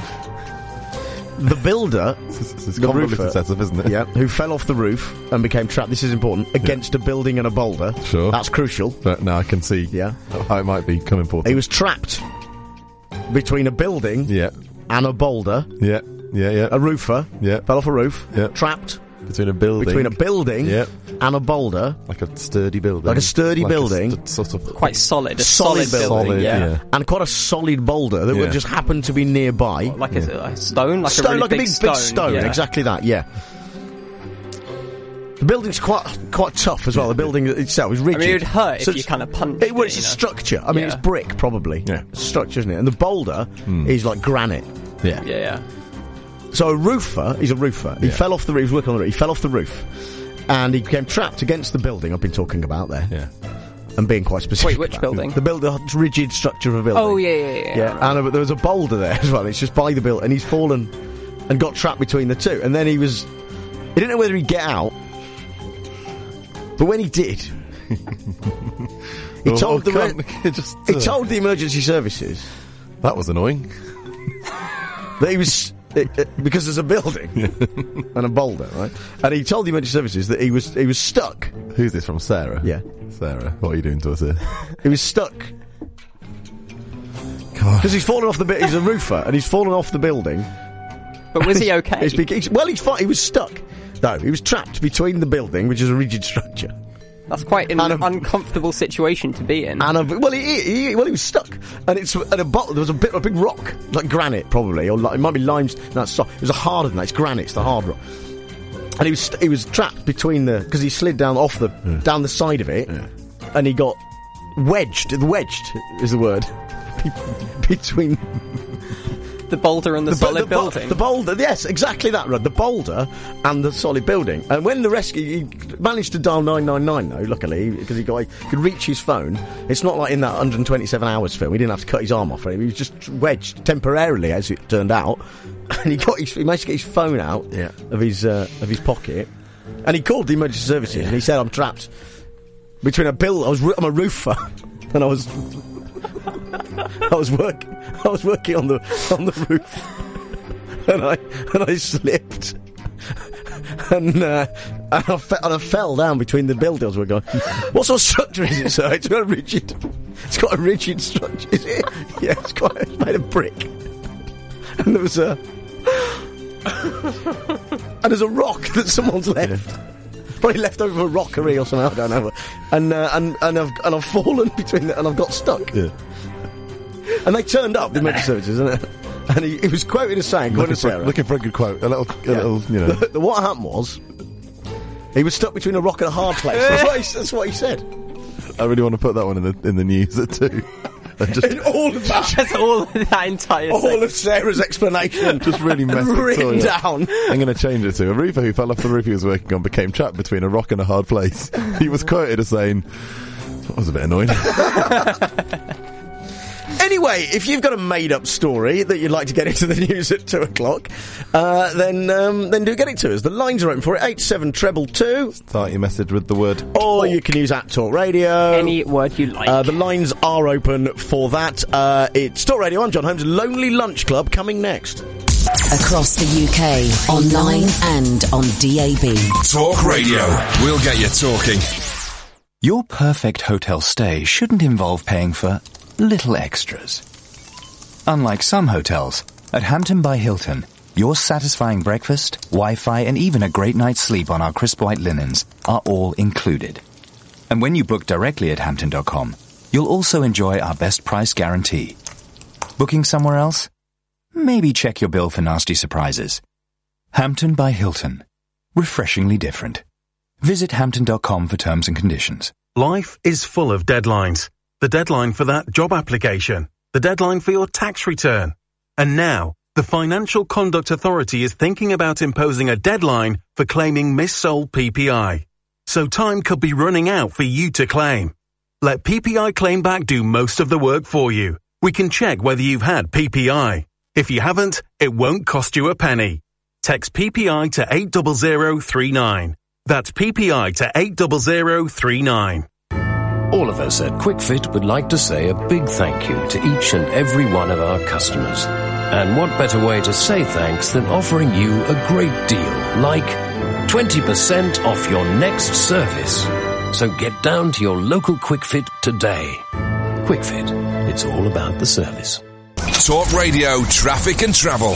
The builder, it's the roofer, setup, isn't it? Yeah, who fell off the roof and became trapped, this is important, against yeah. a building and a boulder. Sure. That's crucial. But now I can see yeah. how it might become important. He was trapped between a building yeah. and a boulder. Yeah, yeah, yeah. A roofer yeah. fell off a roof, yeah. trapped between a building between a building yeah. and a boulder. Like a sturdy building. Like a sturdy like building. A st- sort of quite solid. A solid, solid building. Solid, yeah. yeah. And quite a solid boulder that yeah. would just happen to be nearby. Like yeah. a, a stone? Like stone, a really like big a big stone. big stone. Yeah. Exactly that, yeah. The building's quite quite tough as well. The building itself is rigid. I mean, it would hurt so if you kind of punched it. Well, it, it's you a know? structure. I mean, yeah. it's brick, probably. Yeah. It's a structure, isn't it? And the boulder mm. is like granite. Yeah. Yeah, yeah. So a roofer, he's a roofer. He yeah. fell off the roof, he was working on the roof, he fell off the roof. And he became trapped against the building I've been talking about there. Yeah. And being quite specific. Wait, which building? The build, the rigid structure of a building. Oh, yeah, yeah, yeah. Yeah, right. and uh, there was a boulder there as well. It's just by the building. And he's fallen and got trapped between the two. And then he was... He didn't know whether he'd get out. But when he did... he, told oh, the, just, uh, he told the emergency services... That was annoying. That he was... It, it, because there's a building and a boulder, right? And he told the emergency services that he was he was stuck. Who's this from? Sarah? Yeah. Sarah, what are you doing to us here? He was stuck. Because he's fallen off the bit. He's a roofer, and he's fallen off the building. But was he okay? He's, he's, well, he's fine. He was stuck. No, he was trapped between the building, which is a rigid structure. That's quite an a, uncomfortable situation to be in. And a, well, he, he well he was stuck, and it's and a bottle. There was a bit a big rock, like granite, probably, or like, it might be limestone. No, it's soft. It was a harder than that. It's granite. It's the hard rock. And he was he was trapped between the because he slid down off the yeah. down the side of it, yeah. and he got wedged. Wedged is the word between. The boulder and the, the solid the, building. The boulder, yes, exactly that, Rod. The boulder and the solid building. And when the rescue, he managed to dial nine nine nine, though, luckily, because he got, he could reach his phone. It's not like in that one hundred twenty-seven hours film. He didn't have to cut his arm off. He was just wedged temporarily, as it turned out. And he got his, he managed to get his phone out yeah. of his uh, of his pocket. And he called the emergency services yeah. and he said, I'm trapped between a bill. I was, I'm a roofer. And I was... I was working. I was working on the on the roof, and I and I slipped, and uh, and, I fe- and I fell down between the buildings. We're going. What sort of structure is it, sir? It's got a rigid. It's got a rigid structure. Is it? Yeah, it's quite it's made of brick. And there was a and there's a rock that someone's left. Yeah. probably left over a rockery or something. I don't know. And uh, and and I've and I've fallen between the, and I've got stuck. Yeah. And they turned up the emergency services, isn't it? And he, he was quoted as saying, looking, to for, Sarah, looking for a good quote, a little, a yeah. little, you know. The, the, what happened was, he was stuck between a rock and a hard place. That's what he, that's what he said. I really want to put that one in the in the news at two. And just and all of that, just all of that entire, all segment. of Sarah's explanation, just really messed written it down. I'm going to change it to a roofer who fell off the roof he was working on became trapped between a rock and a hard place. He was quoted as saying, "I was a bit annoyed." Anyway, if you've got a made-up story that you'd like to get into the news at two o'clock, uh, then um, then do get it to us. The lines are open for it, eight seven treble two. Start your message with the word Or you can use at Talk Radio. Any word you like. Uh, the lines are open for that. Uh, it's Talk Radio, I'm John Holmes. Lonely Lunch Club coming next. Across the U K, online and on D A B. Talk Radio. We'll get you talking. Your perfect hotel stay shouldn't involve paying for little extras. Unlike some hotels, at Hampton by Hilton, your satisfying breakfast, Wi-Fi, and even a great night's sleep on our crisp white linens are all included. And when you book directly at hampton dot com, you'll also enjoy our best price guarantee. Booking somewhere else? Maybe check your bill for nasty surprises. Hampton by Hilton. Refreshingly different. Visit hampton dot com for terms and conditions. Life is full of deadlines. The deadline for that job application. The deadline for your tax return. And now, the Financial Conduct Authority is thinking about imposing a deadline for claiming missold P P I. So time could be running out for you to claim. Let P P I Claim Back do most of the work for you. We can check whether you've had P P I. If you haven't, it won't cost you a penny. Text P P I to eight zero zero three nine. That's P P I to eight zero zero three nine. All of us at QuickFit would like to say a big thank you to each and every one of our customers. And what better way to say thanks than offering you a great deal, like twenty percent off your next service. So get down to your local QuickFit today. QuickFit, it's all about the service. Talk Radio, traffic and travel.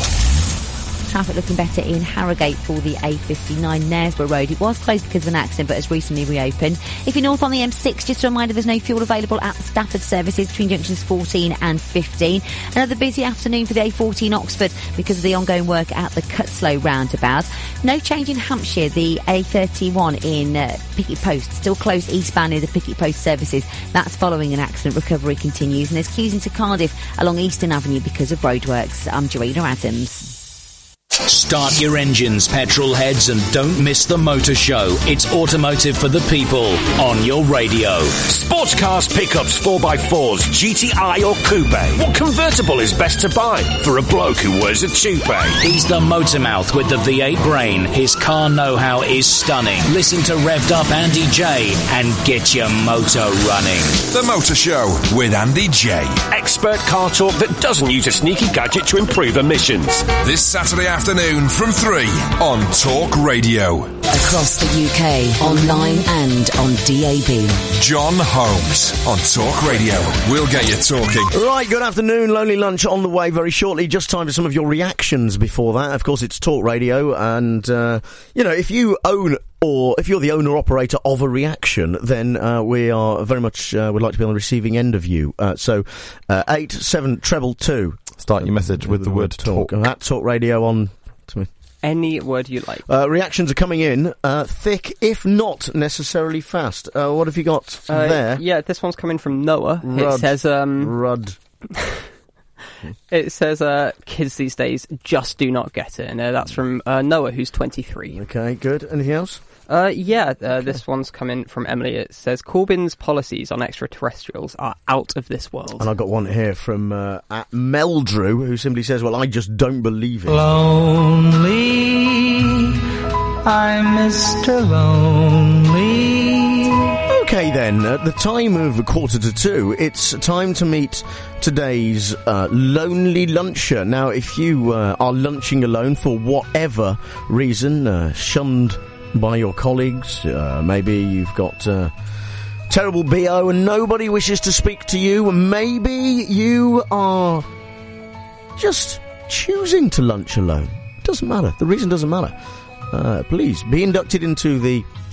Traffic looking better in Harrogate for the A fifty-nine Knaresborough Road. It was closed because of an accident but has recently reopened. If you're north on the M six, just a reminder there's no fuel available at the Stafford services between junctions fourteen and fifteen. Another busy afternoon for the A fourteen Oxford because of the ongoing work at the Cutslow roundabout. No change in Hampshire. The A thirty-one in uh, Picket Post still closed eastbound near the Picket Post services. That's following an accident. Recovery continues. And there's queues into Cardiff along Eastern Avenue because of roadworks. I'm Jarena Adams. Start your engines, petrol heads, and don't miss the motor show. It's automotive for the people on your radio. Sports cars, pickups, four by fours, G T I or coupe. What convertible is best to buy for a bloke who wears a toupee? He's the motor mouth with the V eight brain. His car know-how is stunning. Listen to Revved Up Andy J and get your motor running. The Motor Show with Andy J. Expert car talk that doesn't use a sneaky gadget to improve emissions. This Saturday afternoon from three on Talk Radio. Across the U K, online and on D A B. John Holmes on Talk Radio. We'll get you talking. Right, good afternoon. Lonely Lunch on the way very shortly. Just time for some of your reactions before that. Of course, it's Talk Radio, and, uh, you know, if you own or if you're the owner-operator of a reaction, then uh, we are very much, uh, would like to be on the receiving end of you. Uh, so, uh, eight seven treble two. Start your message with the word talk. talk. That Talk Radio on... To me. Any word you like. Uh, reactions are coming in, uh, thick, if not necessarily fast. Uh, what have you got uh, there? Yeah, this one's coming from Noah. Rudd. It says, um... Rudd. It says, uh, kids these days just do not get it. And uh, that's from uh, Noah, who's twenty-three. Okay, good. Anything else? Uh, yeah, uh, this one's coming from Emily. It says, Corbyn's policies on extraterrestrials are out of this world. And I've got one here from uh, at Meldrew, who simply says, well, I just don't believe it. Lonely, I'm Mister Lonely. Okay then, at the time of a quarter to two, it's time to meet today's uh, Lonely Luncher. Now, if you uh, are lunching alone for whatever reason, uh, shunned by your colleagues, uh, maybe you've got uh, terrible B O and nobody wishes to speak to you, maybe you are just choosing to lunch alone. Doesn't matter. The reason doesn't matter. Uh, please, be inducted into the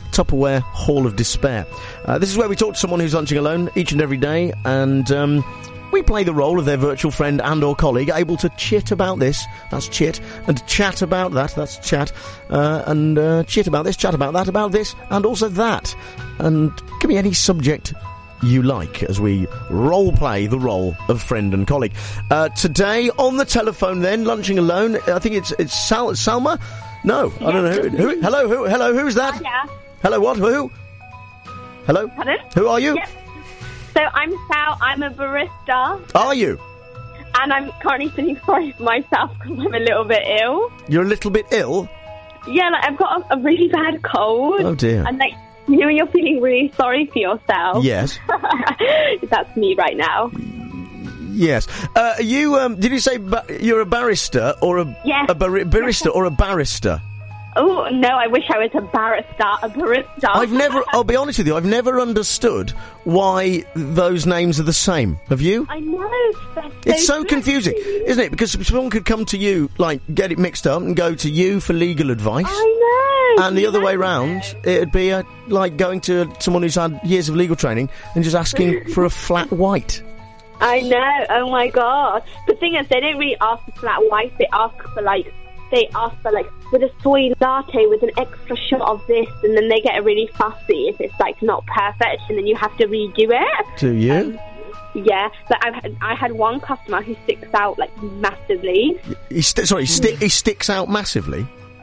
Tupperware Hall of Despair. Uh, this is where we talk to someone who's lunching alone each and every day, and um, we play the role of their virtual friend and or colleague, able to chit about this, that's chit, and chat about that, that's chat, uh, and uh, chit about this, chat about that, about this, and also that. And give me any subject you like as we role play the role of friend and colleague. Uh, today on the telephone, then lunching alone. I think it's it's Sal- Salma. No, I don't know who. who hello, who? Hello, who's that? Yeah. Hello, what? Who? Hello. Pardon? Who are you? Yep. So I'm Sal. I'm a barista. Are you? And I'm currently feeling sorry for myself because I'm a little bit ill. You're a little bit ill. Yeah, like I've got a, a really bad cold. Oh dear. And like. You know when you're feeling really sorry for yourself? Yes. That's me right now. Yes. Uh, you, um, did you say ba- you're a barrister or a, yes. a bar- barista or a barrister? Oh, no, I wish I was a barrister, a barista. I've never, I'll be honest with you, I've never understood why those names are the same. Have you? I know. So it's so confusing, isn't it? Because someone could come to you, like, get it mixed up and go to you for legal advice. I know. And the other way round, it'd be uh, like going to someone who's had years of legal training and just asking for a flat white. I know. Oh my god. The thing is, they don't really ask for flat white. They ask for like, they ask for like with a soy latte with an extra shot of this, and then they get really fussy if it's like not perfect, and then you have to redo it. Do you? Um, yeah, but I've had, I had one customer who sticks out like massively. He st- sorry, he, sti- he sticks out massively.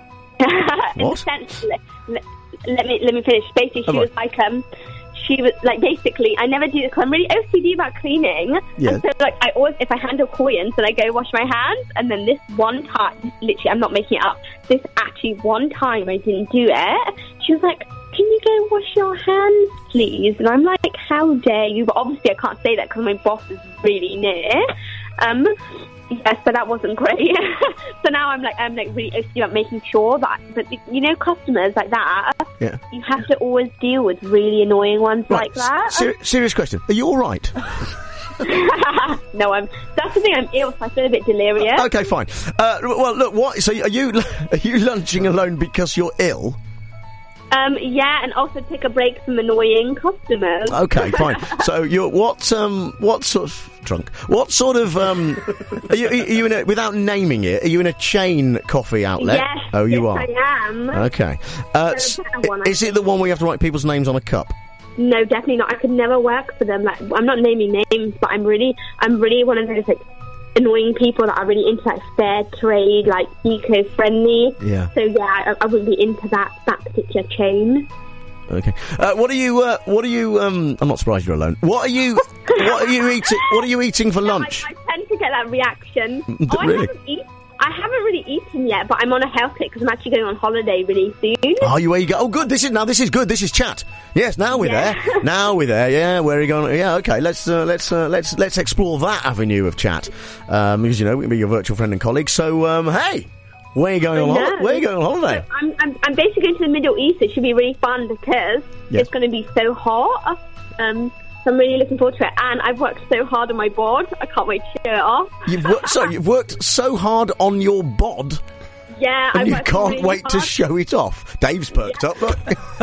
What? Essentially, let, let me let me finish. Basically, she Oh, was right. like, um, she was like, basically, I never do this because I'm really O C D about cleaning. Yeah. And so, like, I always, if I handle coins, then I go wash my hands. And then this one time, literally, I'm not making it up. This actually one time I didn't do it. She was like, "Can you go wash your hands, please?" And I'm like, "How dare you?" But obviously, I can't say that because my boss is really near. Um. Yes, but that wasn't great. So now I'm like, I'm like really O C D about making sure that, but you know, customers like that, Yeah. you have to always deal with really annoying ones Right, like that. Ser- serious question. Are you all right? No, I'm. That's the thing. I'm ill, so I feel a bit delirious. Okay, fine. Uh, well, look, what? So, are you are you lunching alone because you're ill? Um, yeah, and also take a break from annoying customers. Okay, fine. So, you're what? Um, what sort of drunk? What sort of? Um, are you, are you in a, without naming it? Are you in a chain coffee outlet? Yes, Oh, you yes, are. I am. Okay. Uh, They're s- a better one, I is it the one where you have to write people's names on a cup? No, definitely not. I could never work for them. Like, I'm not naming names, but I'm really, I'm really one of those like annoying people that are really into like fair trade, like eco-friendly. Yeah. So yeah, I, I wouldn't be into that that particular chain. Okay. Uh, what are you? Uh, what are you? Um, I'm not surprised you're alone. What are you? What are you eating? What are you eating for lunch? I tend to get that reaction. Mm, Oh, I really? haven't eaten. I haven't really eaten yet, but I'm on a health kick because I'm actually going on holiday really soon. Oh, you where you go? Oh, good. This is now. This is good. This is chat. Yes. Now we're Yeah. there. Now we're there. Yeah. Where are you going? Yeah. Okay. Let's uh, let's uh, let's let's explore that avenue of chat. Um, because you know we can be your virtual friend and colleague. So um, hey, where are you going on I holiday? know. Where are you going on holiday? So I'm, I'm, I'm basically going to the Middle East. It should be really fun because Yes. it's going to be so hot. Um, so I'm really looking forward to it. And I've worked so hard on my board. I can't wait to show it off. You've worked, sorry, you've worked so hard on your bod, Yeah, and I you worked can't really wait to hard. show it off. Dave's perked up. Look.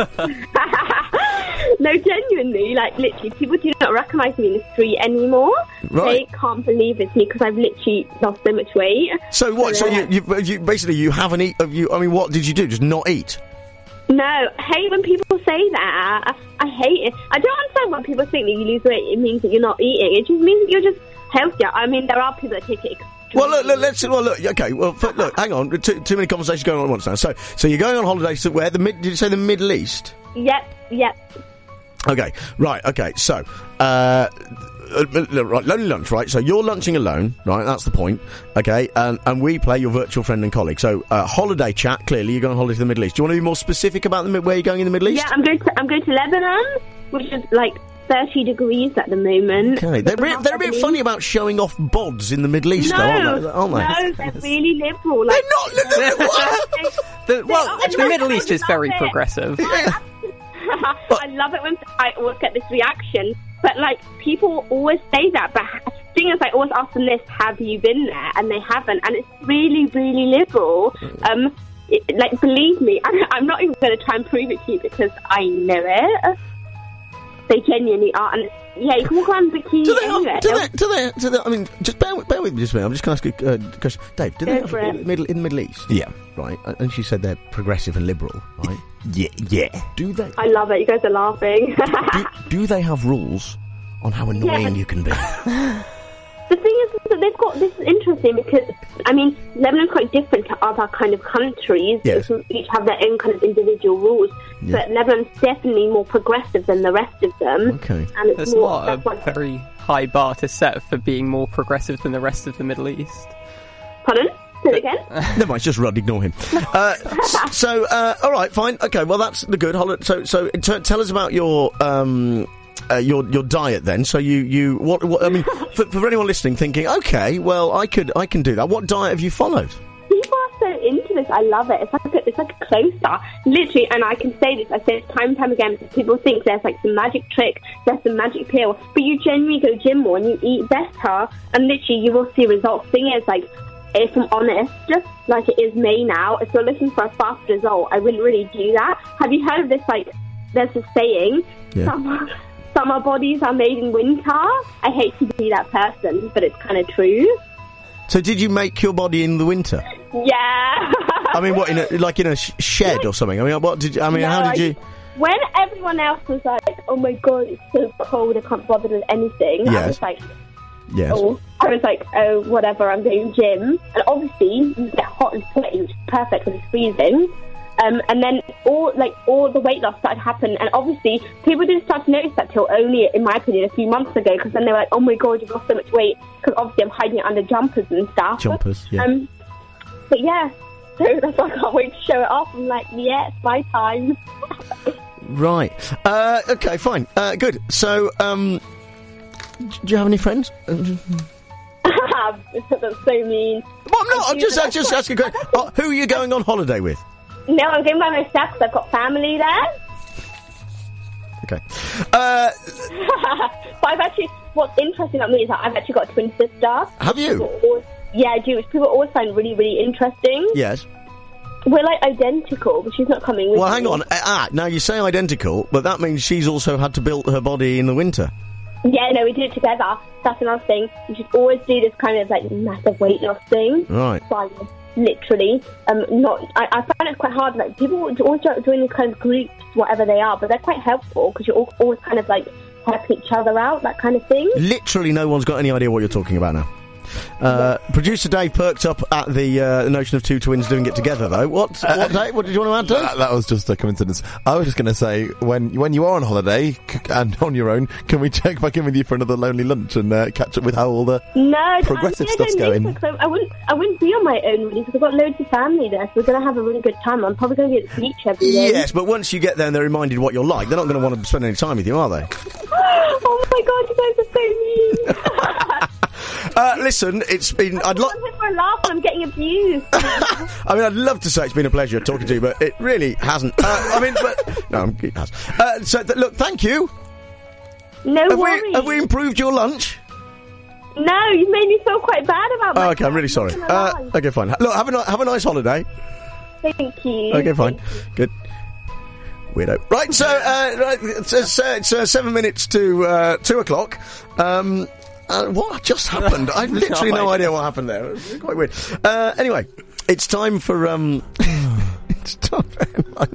No, genuinely, like literally, people do not recognise me in the street anymore. Right. They can't believe it's me because I've literally lost so much weight. So what? So yeah. you, you, you basically you haven't eat. Have you? I mean, what did you do? Just not eat? No, I hate when people say that. I, I hate it. I don't understand when people think that you lose weight, it means that you're not eating. It just means that you're just healthier. I mean, there are people that take it. Well, look, look, let's. Well, look. Okay. Well, f- look. Hang on. Too, too many conversations going on at once now. So, so you're going on holiday to where? The mid? Did you say the Middle East? Yep, yep. Okay. Right. Okay. So, uh, uh, right, lonely lunch. Right. So you're lunching alone. Right. That's the point. Okay. And and we play your virtual friend and colleague. So, uh, holiday chat. Clearly, you're going on holiday to the Middle East. Do you want to be more specific about the mid- where you're going in the Middle East? Yeah, I'm going to I'm going to Lebanon, which is like thirty degrees at the moment. Okay. They're, re- they're a bit funny about showing off bods in the Middle East, No, though, aren't they? Aren't they? no, they're really liberal. Like, they're not. The, well, the Middle East is very progressive. I love it when I always get this reaction, but like people always say that. But the thing is, I always ask them this: "Have you been there?" And they haven't, and it's really, really liberal. Um, it, like, believe me, I'm, I'm not even going to try and prove it to you because I know it. They genuinely are, and yeah, you can walk around bikini Do they, anywhere. have, do, they, do they? Do they? I mean, just bear, with- bear with me just a minute. I'm just going to ask you a uh, question, Dave. Do they Go have for in it. the Middle in the Middle East? Yeah. Right. And she said they're progressive and liberal, right? Yeah, yeah. Do they? I love it. You guys are laughing. do, do they have rules on how annoying Yeah. you can be? The thing is that they've got, this is interesting because, I mean, Lebanon's quite different to other kind of countries. Yes. Who each have their own kind of individual rules. Yeah. But Lebanon's definitely more progressive than the rest of them. Okay. And it's There's more, not that's a what, very high bar to set for being more progressive than the rest of the Middle East. pardon? Say it again? Never mind, it's just Rudd, ignore him. Uh, s- so, uh, all right, fine. Okay, well, that's the good holiday. So, so t- tell us about your... Um, Uh, your your diet then. So you you what, what I mean for, for anyone listening thinking, okay, well I could I can do that. What diet have you followed? People are so into this. I love it. It's like a, it's like a closer, literally. And I can say this. I say it time and time again because people think there's like some magic trick, there's some magic pill, but you genuinely go gym more and you eat better, and literally you will see results. Thing is, like, if I'm honest, just like it is May now, if you're looking for a fast result, I wouldn't really do that. Have you heard of this? Like, there's this saying, Yeah. summer, summer bodies are made in winter. I hate to be that person, but it's kind of true. So did you make your body in the winter? Yeah. I mean, what in a, like in a sh- shed or something? I mean, what did you, I mean? No, how did I- you? When everyone else was like, "Oh my god, it's so cold, I can't bother with anything," I Yes. was like, Yes. "Oh," I was like, "Oh, whatever, I'm doing gym." And obviously, you get hot and sweaty, which is perfect because it's freezing. Um, and then all like all the weight loss started to happen, and obviously people didn't start to notice that till only, in my opinion, a few months ago. Because then they were like, "Oh my god, you've lost so much weight," because obviously I'm hiding it under jumpers and stuff. Jumpers, yeah. Um, but yeah, so that's why I can't wait to show it off. I'm like, yeah, it's my time. Right. Uh, okay. Fine. Uh, good. So, um, do you have any friends? That's so mean. Well, I'm not. I'm just, I'm just asking. a question. Oh, who are you going on holiday with? No, I'm going by myself because I've got family there. Okay. Uh, But I've actually, what's interesting about me is that I've actually got a twin sister. Have you? People always- yeah, I do. Which people always find really, really interesting. yes. We're like identical, but she's not coming with Well, me. hang on. Uh, Ah, now you say identical, but that means she's also had to build her body in the winter. Yeah, no, we did it together. That's another thing. We should always do this kind of like massive weight loss thing. Right. So, literally, um, not. I, I find it's quite hard. Like people always join these kind of groups, whatever they are, but they're quite helpful because you're all, always kind of like helping each other out, that kind of thing. Literally, no one's got any idea what you're talking about now. Uh, Producer Dave perked up at the uh, notion of two twins doing it together, though. What? What, Dave? What did you want to add to? That, that was just a coincidence. I was just going to say, when when you are on holiday c- and on your own, can we check back in with you for another lonely lunch and uh, catch up with how all the No, progressive I, I stuff's don't going? think so, 'cause I, I wouldn't. I wouldn't be on my own really because I've got loads of family there, so we're going to have a really good time. I'm probably going to be at the beach every day. Yes, but once you get there and they're reminded what you're like, they're not going to want to spend any time with you, are they? Oh my god, you guys are so mean. Uh, listen, it's been. I'd like. I'm here for a laugh and I'm getting abused. I mean, I'd love to say it's been a pleasure talking to you, but it really hasn't. Uh, I mean, but no, it has. Uh, so, th- look, thank you. No have worries. we have we improved your lunch? No, you've made me feel quite bad about Oh, myself. okay, I'm really sorry. I'm not Uh, gonna lie. okay, fine. Look, have a ni- have a nice holiday. Thank you. Okay, fine. Good. Weirdo. Right, so, uh, right, it's, it's, uh, it's uh, seven minutes to uh, two o'clock. Um, uh, what just happened? I've literally no idea what happened there. It was quite weird. Uh, anyway, it's time for. Um, it's time for.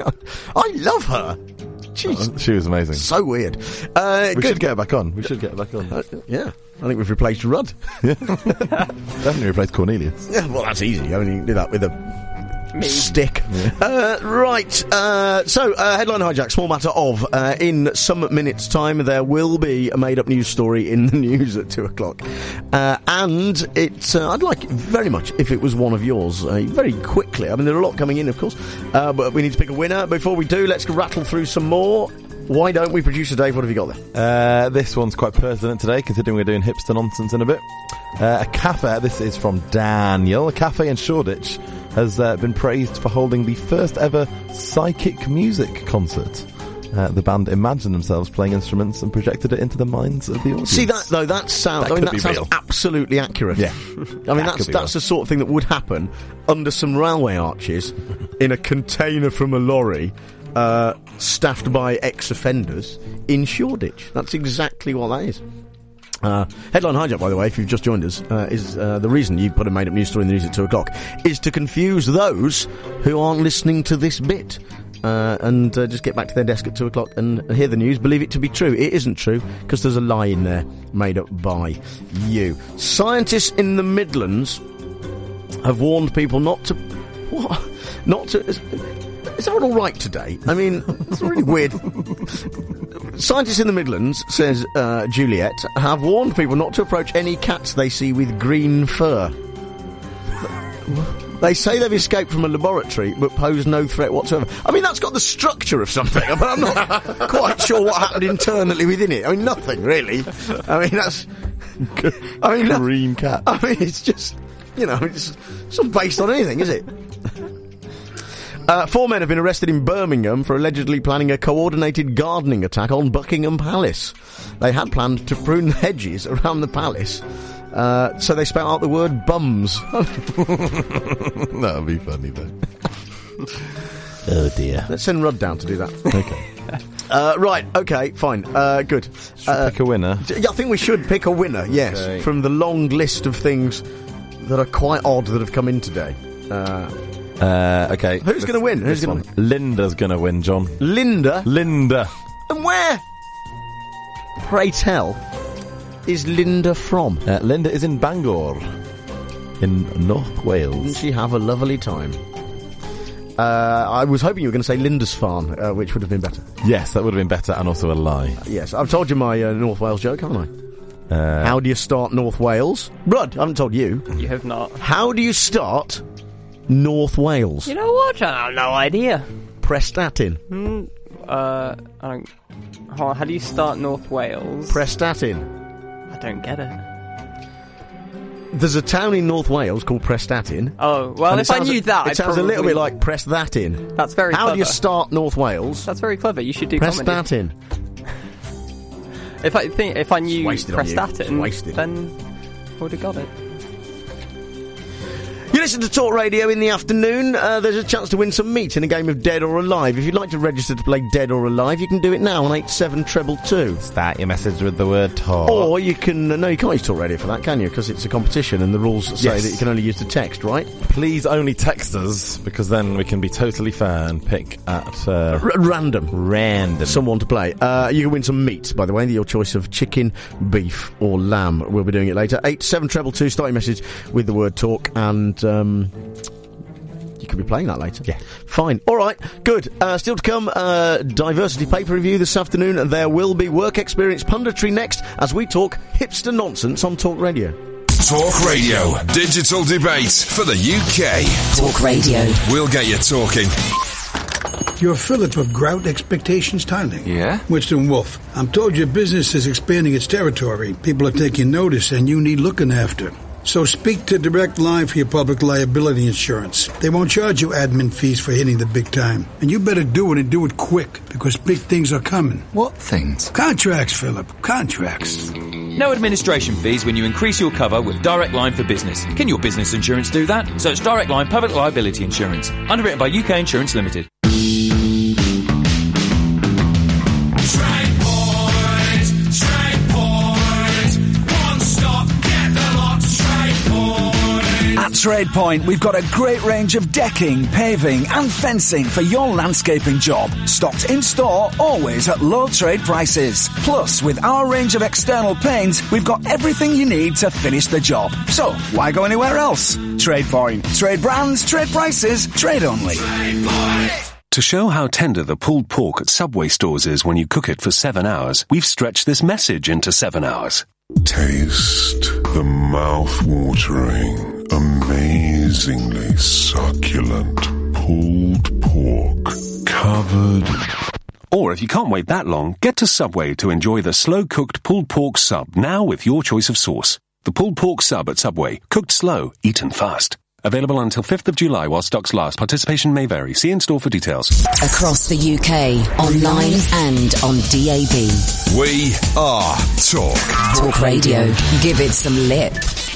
I love her. Jeez. Oh, she was amazing. So weird. Uh, we good. should get her back on. We should get her back on. Uh, yeah. I think we've replaced Rudd. Definitely replaced Cornelius. Yeah, well, that's easy. I mean, you can do that with a stick. Uh, right. Uh, so, uh, headline hijack. Small matter of. Uh, in some minutes' time, there will be a made-up news story in the news at two o'clock. Uh, and it's. Uh, I'd like it very much if it was one of yours. Uh, very quickly. I mean, there are a lot coming in, of course. Uh, but we need to pick a winner. Before we do, let's rattle through some more. Why don't we, Producer Dave? What have you got there? Uh, this one's quite pertinent today, considering we're doing hipster nonsense in a bit. Uh, a cafe, this is from Daniel, a cafe in Shoreditch has uh, been praised for holding the first ever psychic music concert. Uh, the band imagined themselves playing instruments and projected it into the minds of the audience. See that though? That sounds. That I mean, could that be sounds real. absolutely accurate. Yeah. I mean, That that's could be that's the sort of thing that would happen under some railway arches in a container from a lorry, uh, staffed by ex-offenders in Shoreditch. That's exactly what that is. Uh, headline hijack, by the way, if you've just joined us, uh, is uh, the reason you put a made-up news story in the news at two o'clock is to confuse those who aren't listening to this bit. Uh, and uh, just get back to their desk at two o'clock and hear the news, believe it to be true. It isn't true, because there's a lie in there made up by you. Scientists in the Midlands have warned people not to... What? Not to... Is, is that all right today? I mean, it's really weird. Scientists in the Midlands, says uh, Juliet, have warned people not to approach any cats they see with green fur. They say they've escaped from a laboratory, but pose no threat whatsoever. I mean, that's got the structure of something, but I'm not quite sure what happened internally within it. I mean, nothing, really. I mean, that's... I mean, green cat. I mean, it's just, you know, it's, it's not based on anything, is it? Uh, four men have been arrested in Birmingham for allegedly planning a coordinated gardening attack on Buckingham Palace. They had planned to prune the hedges around the palace, uh, so they spelt out the word bums. That would be funny, though. Oh, dear. Let's send Rudd down to do that. Okay. Uh, right, okay, fine, uh, good. Should we uh, pick a winner? Yeah, I think we should pick a winner, yes, Okay. from the long list of things that are quite odd that have come in today. Uh, Uh, okay. Who's going to win? Who's This going one. Linda's going to win, John. Linda? Linda. And where, pray tell, is Linda from? Uh, Linda is in Bangor, in North Wales. Didn't she have a lovely time? Uh, I was hoping you were going to say Lindisfarne, uh, which would have been better. Yes, that would have been better, and also a lie. Yes, I've told you my uh, North Wales joke, haven't I? Uh, How do you start North Wales? Rudd, I haven't told you. You have not. How do you start North Wales? You know what? I have no idea. Prestatyn. Hmm, uh, I don't... Hold on, how do you start North Wales? Prestatyn. I don't get it. There's a town in North Wales called Prestatyn. Oh, well, and if it I sounds- knew that, It I'd sounds a little probably- bit like Press That In. That's very How clever. do you start North Wales? That's very clever. You should do Press comedy. that in. If I think if I knew Wasted on you. Prestatyn, Wasted. then I would have got it. You listen to Talk Radio in the afternoon. Uh, there's a chance to win some meat in a game of Dead or Alive. If you'd like to register to play Dead or Alive, you can do it now on eight seven two two two. Start your message with the word talk. Or you can... Uh, no, you can't use Talk Radio for that, can you? Because it's a competition and the rules say Yes. that you can only use the text, right? Please only text us, because then we can be totally fair and pick at... Uh, R- random. Random. Someone to play. Uh, you can win some meat, by the way. Your choice of chicken, beef or lamb. We'll be doing it later. eight seven two two two. Start your message with the word talk and... Um, you could be playing that later. Yeah. Fine. All right. Good. Uh, still to come, uh, diversity paper review this afternoon. And there will be work experience punditry next as we talk hipster nonsense on Talk Radio. Talk Radio. Digital debate for the U K. Talk Radio. We'll get you talking. You're Philip of Grout Expectations Tiling. Yeah? Winston Wolfe. I'm told your business is expanding its territory. People are taking notice and you need looking after. So speak to Direct Line for your public liability insurance. They won't charge you admin fees for hitting the big time. And you better do it and do it quick, because big things are coming. What things? Contracts, Philip. Contracts. No administration fees when you increase your cover with Direct Line for Business. Can your business insurance do that? Search Direct Line Public Liability Insurance. Underwritten by U K Insurance Limited. At TradePoint, we've got a great range of decking, paving and fencing for your landscaping job. Stocked in store, always at low trade prices. Plus, with our range of external paints, we've got everything you need to finish the job. So, why go anywhere else? TradePoint. Trade brands, trade prices, trade only. To show how tender the pulled pork at Subway stores is when you cook it for seven hours, we've stretched this message into seven hours. Taste the mouth-watering, amazingly succulent pulled pork covered... Or if you can't wait that long, get to Subway to enjoy the slow-cooked pulled pork sub now with your choice of sauce. The pulled pork sub at Subway. Cooked slow, eaten fast. Available until fifth of July while stocks last. Participation may vary. See in-store for details. Across the U K, online and on D A B. We are Talk. Talk Radio. Give it some lip.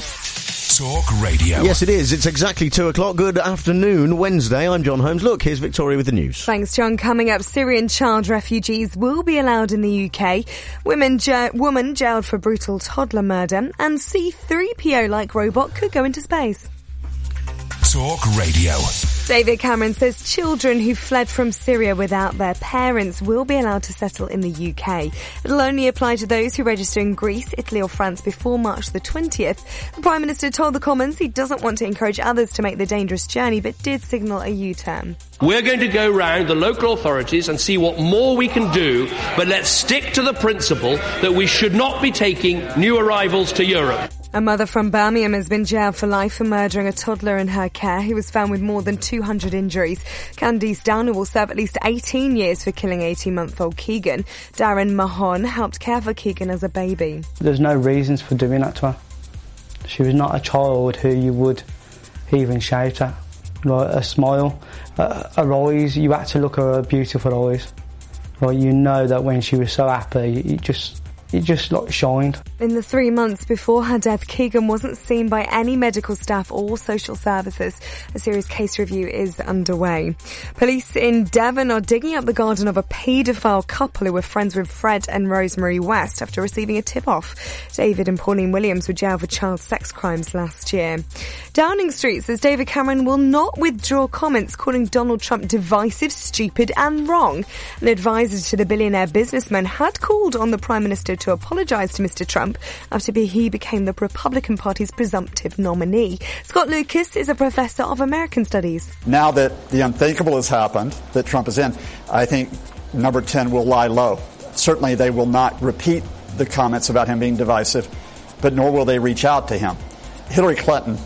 Talk Radio. Yes, it is. It's exactly two o'clock. Good afternoon, Wednesday. I'm John Holmes. Look, here's Victoria with the news. Thanks, John. Coming up, Syrian child refugees will be allowed in the U K. Women ja- woman jailed for brutal toddler murder. And C three P O-like robot could go into space. Talk Radio. David Cameron says children who fled from Syria without their parents will be allowed to settle in the U K. It'll only apply to those who register in Greece, Italy or France before March the twentieth. The Prime Minister told the Commons he doesn't want to encourage others to make the dangerous journey, but did signal a U-turn. We're going to go round the local authorities and see what more we can do, but let's stick to the principle that we should not be taking new arrivals to Europe. A mother from Birmingham has been jailed for life for murdering a toddler in her care who was found with more than two hundred injuries. Candice Downer will serve at least eighteen years for killing eighteen-month-old Keegan. Darren Mahon helped care for Keegan as a baby. There's no reasons for doing that to her. She was not a child who you would even shout at. Like a smile, uh, her eyes, you had to look at her beautiful eyes. Like you know that when she was so happy, it just... It just like shined. In the three months before her death, Keegan wasn't seen by any medical staff or social services. A serious case review is underway. Police in Devon are digging up the garden of a paedophile couple who were friends with Fred and Rosemary West after receiving a tip-off. David and Pauline Williams were jailed for child sex crimes last year. Downing Street says David Cameron will not withdraw comments calling Donald Trump divisive, stupid and wrong. An advisor to the billionaire businessman had called on the Prime Minister to apologise to Mister Trump after he became the Republican Party's presumptive nominee. Scott Lucas is a professor of American Studies. Now that the unthinkable has happened, that Trump is in, I think number ten will lie low. Certainly they will not repeat the comments about him being divisive, but nor will they reach out to him. Hillary Clinton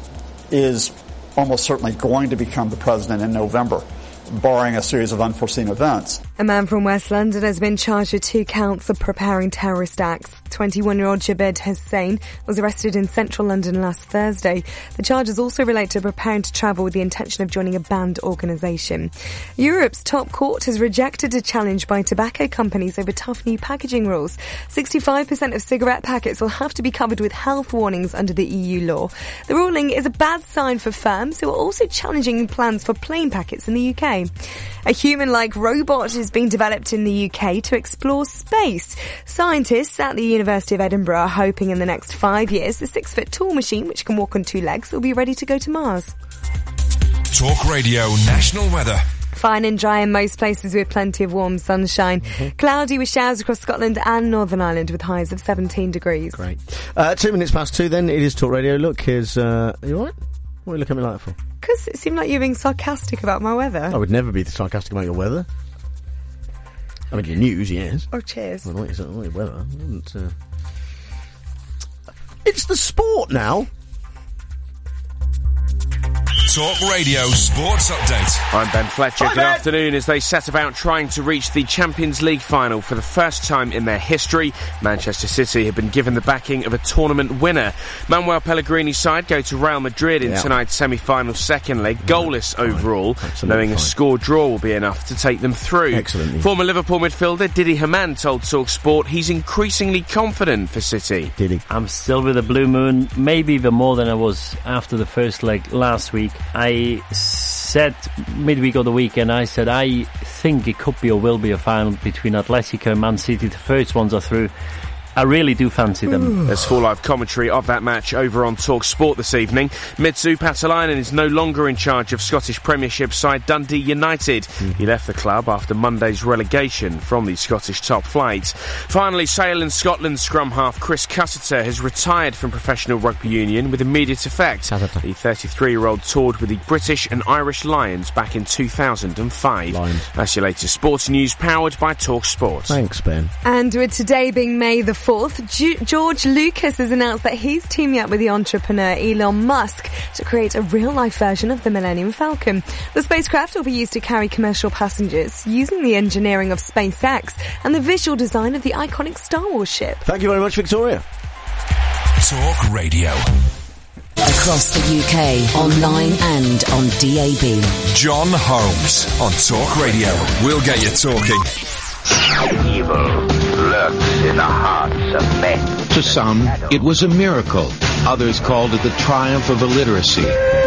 is almost certainly going to become the president in November, barring a series of unforeseen events. A man from West London has been charged with two counts of preparing terrorist acts. twenty-one-year-old Jabed Hussain was arrested in central London last Thursday. The charges also relate to preparing to travel with the intention of joining a banned organisation. Europe's top court has rejected a challenge by tobacco companies over tough new packaging rules. sixty-five percent of cigarette packets will have to be covered with health warnings under the E U law. The ruling is a bad sign for firms who are also challenging plans for plain packets in the U K. A human-like robot is being developed in the U K to explore space. Scientists at the University of Edinburgh are hoping in the next five years the six-foot tall machine, which can walk on two legs, will be ready to go to Mars. Talk Radio National Weather. Fine and dry in most places with plenty of warm sunshine. Mm-hmm. Cloudy with showers across Scotland and Northern Ireland with highs of seventeen degrees. Great. Uh, two minutes past two then, it is Talk Radio. Look, here's... Uh, are you alright? What are you looking at me like that for? Because it seemed like you were being sarcastic about my weather. I would never be sarcastic about your weather. I mean, your news, yes. Oh, cheers. Well, not your, not your weather. I wouldn't, uh... It's the sport now. Talk Radio Sports Update. I'm Ben Fletcher. Hi, Good Ben. afternoon. As they set about trying to reach the Champions League final for the first time in their history, Manchester City have been given the backing of a tournament winner. Manuel Pellegrini's side go to Real Madrid in Yeah. tonight's semi-final second leg, goalless overall, Absolutely knowing a fine. score draw will be enough to take them through. Excellent news. Former Liverpool midfielder Didi Hamann told TalkSport he's increasingly confident for City. Didi. I'm still with the Blue Moon, maybe even more than I was after the first leg last week. I said midweek of the weekend, I said I think it could be or will be a final between Atletico and Man City. The first ones are through. I really do fancy them. There's full live commentary of that match over on Talk Sport this evening. Mitsu Patalainen is no longer in charge of Scottish Premiership side Dundee United. Mm. He left the club after Monday's relegation from the Scottish top flight. Finally, Sale Scotland scrum half Chris Cusseter has retired from professional rugby union with immediate effect. Cusseter. The thirty-three-year-old toured with the British and Irish Lions back in two thousand five. Lions. That's your latest sports news powered by Talk Sport. Thanks, Ben. And with today being May the fourth, G- George Lucas has announced that he's teaming up with the entrepreneur Elon Musk to create a real-life version of the Millennium Falcon. The spacecraft will be used to carry commercial passengers using the engineering of SpaceX and the visual design of the iconic Star Wars ship. Thank you very much, Victoria. Talk Radio. across the U K, online and on D A B. John Holmes on Talk Radio. We'll get you talking. Evil lurks in the hearts of men. To some, it was a miracle. Others called it the triumph of illiteracy.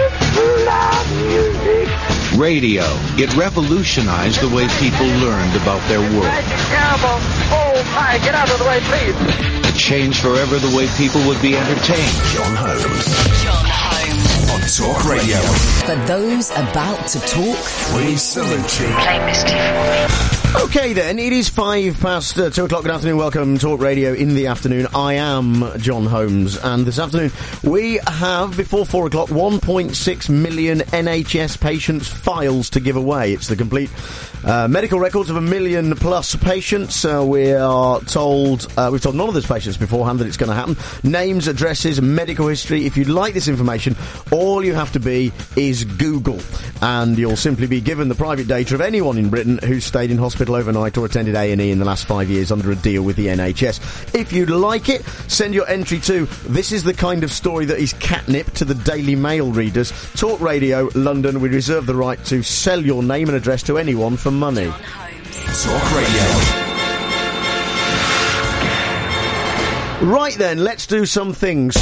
Radio. It revolutionized the way people learned about their world. Terrible. Oh my, get out of the way, please. It changed forever the way people would be entertained. John Holmes. John Holmes. On Talk Radio. For those about to talk, we salute you. Play Misty for me. Okay then, it is five past uh, two o'clock. Good afternoon, welcome to Talk Radio in the afternoon. I am John Holmes, and this afternoon we have, before four o'clock, one point six million N H S patients' files to give away. It's the complete uh, medical records of a million plus patients. Uh, we are told, uh, we've told none of those patients beforehand that it's going to happen. Names, addresses, medical history. If you'd like this information, all you have to be is Google, and you'll simply be given the private data of anyone in Britain who's stayed in hospital overnight or attended A and E in the last five years under a deal with the N H S. If you'd like it, send your entry to This Is the Kind of Story That Is Catnip to the Daily Mail readers. Talk Radio, London. We reserve the right to sell your name and address to anyone for money. Talk Radio. Right then, let's do some things.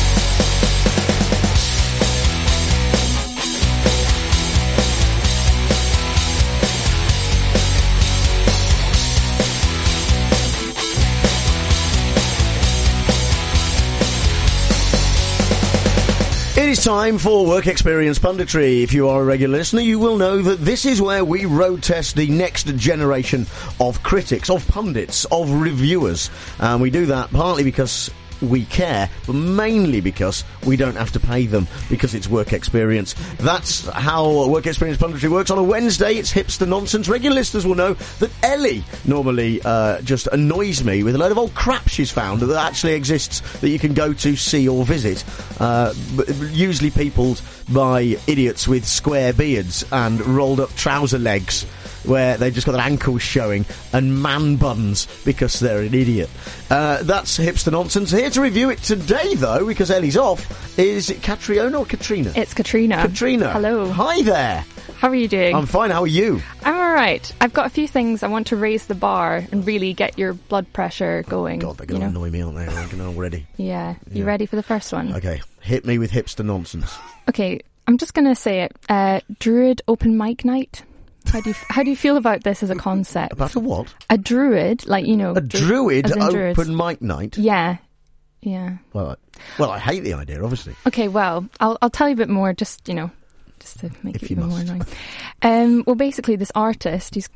It is time for Work Experience Punditry. If you are a regular listener, you will know that this is where we road test the next generation of critics, of pundits, of reviewers. And we do that partly because we care, but mainly because we don't have to pay them, because it's work experience. That's how Work Experience Punditry works. On a Wednesday, it's hipster nonsense. Regular listeners will know that Ellie normally uh, just annoys me with a load of old crap she's found that actually exists, that you can go to, see or visit, uh, usually peopled by idiots with square beards and rolled up trouser legs, where they've just got their ankles showing, and man buns because they're an idiot. Uh, that's hipster nonsense. Here to review it today, though, because Ellie's off, is it Catriona or Katrina? It's Katrina. Katrina. Hello. Hi there. How are you doing? I'm fine. How are you? I'm all right. I've got a few things I want to raise the bar and really get your blood pressure going. God, they're going to you know? annoy me, aren't they? I reckon already. Yeah. You Yeah. ready for the first one? Okay. Hit me with hipster nonsense. Okay. I'm just going to say it. Uh, Druid open mic night. How do you how do you feel about this as a concept? About a what? A druid, like, you know, A druid as in open druids. mic night? Yeah, yeah. Well, I, well, I hate the idea, obviously. Okay, well, I'll I'll tell you a bit more, just you know, just to make If it you even more must. annoying. Um, well, basically, this artist, he's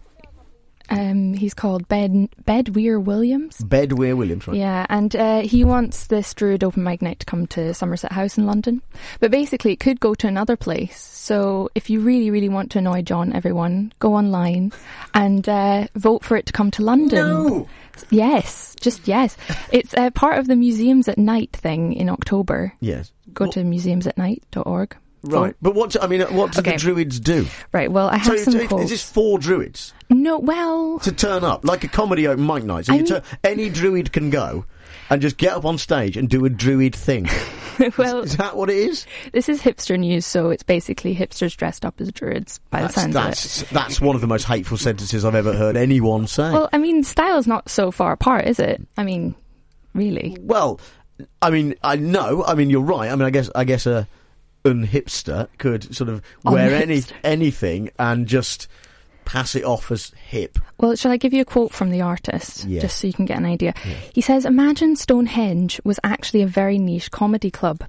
um he's called Ben Bedweer Williams. Bedweer Williams, right? Yeah, and uh, he wants this Druid open mic night to come to Somerset House in London. But basically, it could go to another place. So if you really, really want to annoy John, everyone, go online and uh, vote for it to come to London. No! Yes, just yes. It's uh, part of the Museums at Night thing in October. Yes. Go to museums at night dot org. Right, but what? I mean, what do Okay. the druids do? Right, well, I have so, some so quotes. is this for druids No, well... to turn up like a comedy open mic night? So you I'm- turn, any druid can go and just get up on stage and do a druid thing. well, is, is that what it is? This is hipster news, so it's basically hipsters dressed up as druids, by That's the sounds that's of it. that's one of the most hateful sentences I've ever heard anyone say. Well, I mean, style's not so far apart, is it? I mean, really. Well, I mean, I know. I mean, you're right. I mean, I guess I guess a an hipster could sort of wear any Unhipster. anything and just pass it off as hip. Well, shall I give you a quote from the artist, Yeah. just so you can get an idea? He says, "Imagine Stonehenge was actually a very niche comedy club.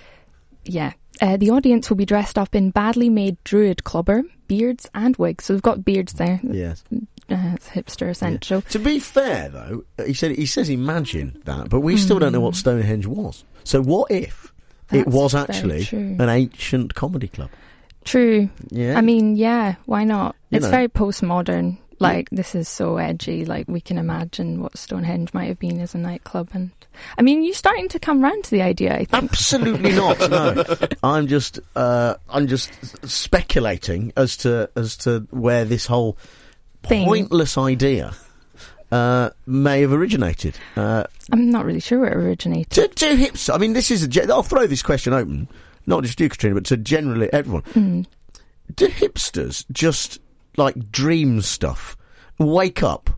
Yeah. Uh, the audience will be dressed up in badly made druid clobber, beards and wigs." So we've got beards there. Yes. Uh, it's hipster essential. To be fair, though, he said he says imagine that, but we still don't know what Stonehenge was. So what if it That's was very actually true. an ancient comedy club? True. Yeah. I mean, yeah, why not? You It's know. very postmodern. Like, this is so edgy. Like, we can imagine what Stonehenge might have been as a nightclub. And I mean, you're starting to come round to the idea, I think. Absolutely not. No, I'm just uh, I'm just speculating as to as to where this whole Thing. pointless idea uh, may have originated. Uh, I'm not really sure where it originated. to, to hips, I mean, this is a. ge- I'll throw this question open. not just you, Katrina, but to generally everyone. Mm. Do hipsters just, like, dream stuff, wake up,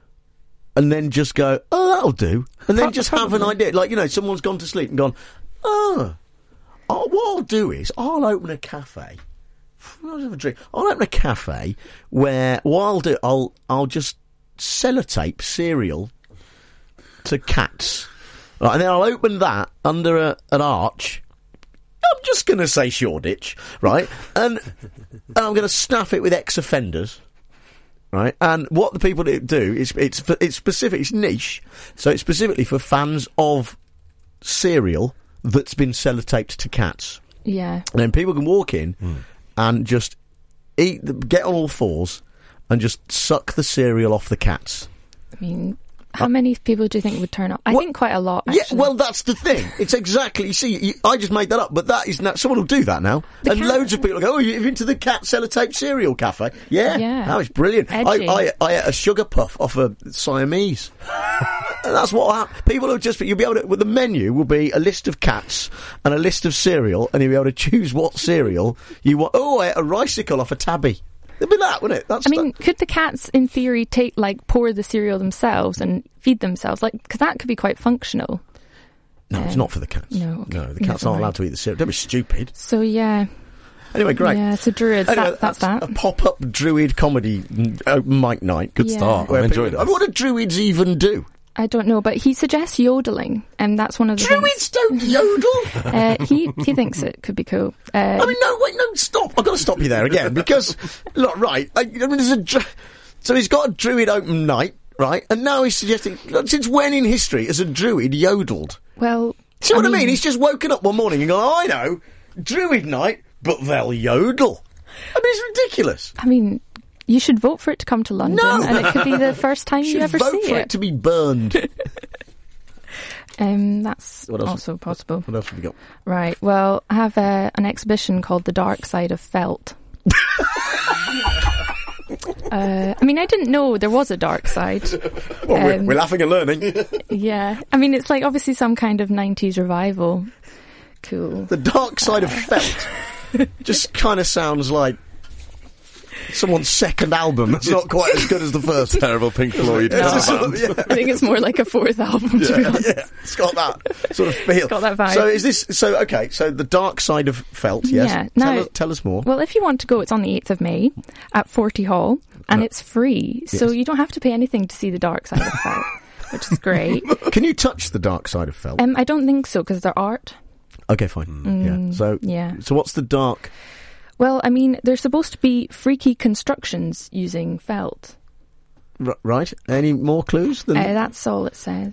and then just go, oh, that'll do, and then just have an idea? Like, you know, someone's gone to sleep and gone, oh, oh what I'll do is, I'll open a cafe. I'll have a drink. I'll open a cafe where, what I'll do, I'll, I'll just sellotape cereal to cats. Right, and then I'll open that under a, an arch. I'm just going to say Shoreditch, right? And, and I'm going to stuff it with ex-offenders, right? And what the people do is it's it's specific, it's niche, so it's specifically for fans of cereal that's been sellotaped to cats. Yeah. And then people can walk in mm. and just eat, the, get on all fours, and just suck the cereal off the cats. I mean, how many people do you think would turn up? I well, think quite a lot, actually. Yeah, well, that's the thing. It's exactly, you see, you, I just made that up, but that is now, someone will do that now. The and cat. Loads of people go, oh, you're into the cat sellotape cereal cafe? Yeah. Yeah. That was brilliant. I, I, I ate a sugar puff off a Siamese. And that's what happened. People will just, you'll be able to, well, the menu will be a list of cats and a list of cereal, and you'll be able to choose what cereal you want. Oh, I ate a Ricicle off a Tabby. It'd be that, wouldn't it? That's I mean, that. Could the cats, in theory, take like pour the cereal themselves and feed themselves? Like, because that could be quite functional. No, um, it's not for the cats. No, okay. no, the cats Never aren't mind. allowed to eat the cereal. Don't be stupid. So yeah. Anyway, great. Yeah, so Druids. Anyway, that, that's, that's that. A pop-up Druid comedy uh, mic night. Good yeah. start. I enjoyed it. I mean, what do Druids even do? I don't know, but he suggests yodeling, and that's one of the Druids things. don't yodel. uh, he he thinks it could be cool. Uh, I mean, no, wait, no, stop! I've got to stop you there again because, look, right? I, I mean, there's a so he's got a Druid open night, right? And now he's suggesting, since when in history has a Druid yodeled? Well, see what I I mean? mean? He's just woken up one morning and gone, oh, I know, Druid night, but they'll yodel. I mean, it's ridiculous. I mean. You should vote for it to come to London, no. and it could be the first time you, you ever vote see for it. it to be burned. um, that's what else, also possible. What else have we got? Right. Well, I have uh, an exhibition called The Dark Side of Felt. uh, I mean, I didn't know there was a dark side. Well, um, we're, we're laughing and learning. Yeah. I mean, it's like obviously some kind of nineties revival. Cool. The Dark Side of Felt just kind of sounds like someone's second album that's not quite as good as the first. Terrible Pink Floyd. No. Sort of, yeah. I think it's more like a fourth album, yeah, to be honest. Yeah, it's got that sort of feel. It's got that vibe. So is this, so okay, so The Dark Side of Felt, yes. Yeah. Tell, Now, us, tell us more. Well, if you want to go, it's on the eighth of May at Forty Hall, and uh, it's free, yes. So you don't have to pay anything to see The Dark Side of Felt, which is great. Can you touch The Dark Side of Felt? Um, I don't think so, because they're art. Okay, fine. Mm, yeah. So, yeah. So what's the dark... Well, I mean, they're supposed to be freaky constructions using felt. R- right. Any more clues? Than... Uh, that's all it says.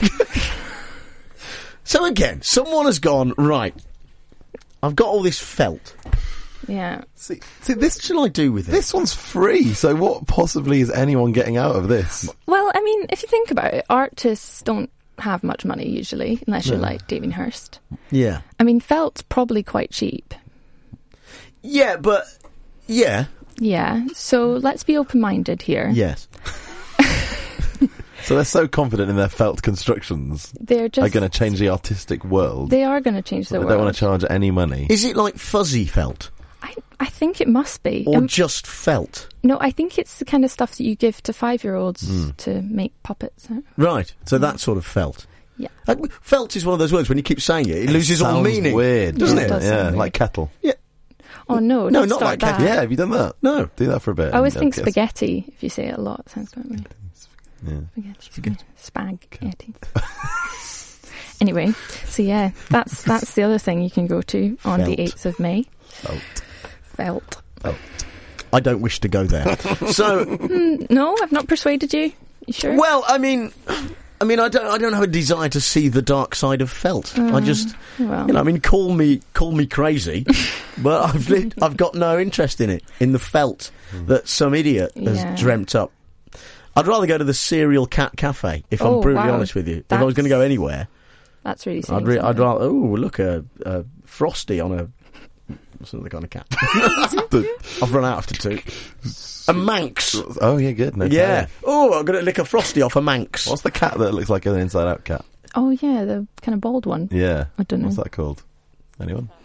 So again, someone has gone, right, I've got all this felt. Yeah. See, see this what shall I do with it? This one's free, so what possibly is anyone getting out of this? Well, I mean, if you think about it, artists don't have much money usually, unless you're No. like Damien Hirst. Yeah. I mean, felt's probably quite cheap. Yeah, but... Yeah. Yeah, so let's be open-minded here. Yes. So they're so confident in their felt constructions. They're just... Are going to change the artistic world. They are going to change the They world. don't want to charge any money. Is it like fuzzy felt? I, I think it must be. Or Um, just felt? No, I think it's the kind of stuff that you give to five-year-olds Mm. to make puppets. Huh? Right, so that sort of felt. Yeah. Uh, felt is one of those words, when you keep saying it, it loses all sounds meaning. weird, doesn't Yeah, it? it does Yeah, sound weird. like kettle. Yeah. Oh, no, No, don't not start like that. kettle. Yeah, have you done that? No. Do that for a bit. I always and think get- spaghetti. If you say it a lot, it sounds quite weird. Yeah. Spaghetti. Spaghetti. Anyway, so yeah, that's that's the other thing you can go to on Felt. the eighth of May. Felt. Felt. Felt. I don't wish to go there. So... Mm, no, I've not persuaded you. You sure? Well, I mean... I mean, I don't. I don't have a desire to see the dark side of felt. I Mm, just, well. you know, I mean, call me, call me crazy, but I've, lit, I've got no interest in it, in the felt that some idiot has Yeah. dreamt up. I'd rather go to the Cereal Cat Cafe, if Oh, I'm brutally wow. honest with you. If I was going to go anywhere, That's really I'd, saying re- I'd something. rather. Oh, look, a, a Frosty on a. What's another kind of cat? I've run out after two. A Manx. Oh, yeah, good. No Yeah. telling. Oh, I'm going to lick a Frosty off a Manx. What's the cat that looks like an inside-out cat? Oh yeah, the kind of bald one. Yeah. I don't know. What's that called? Anyone?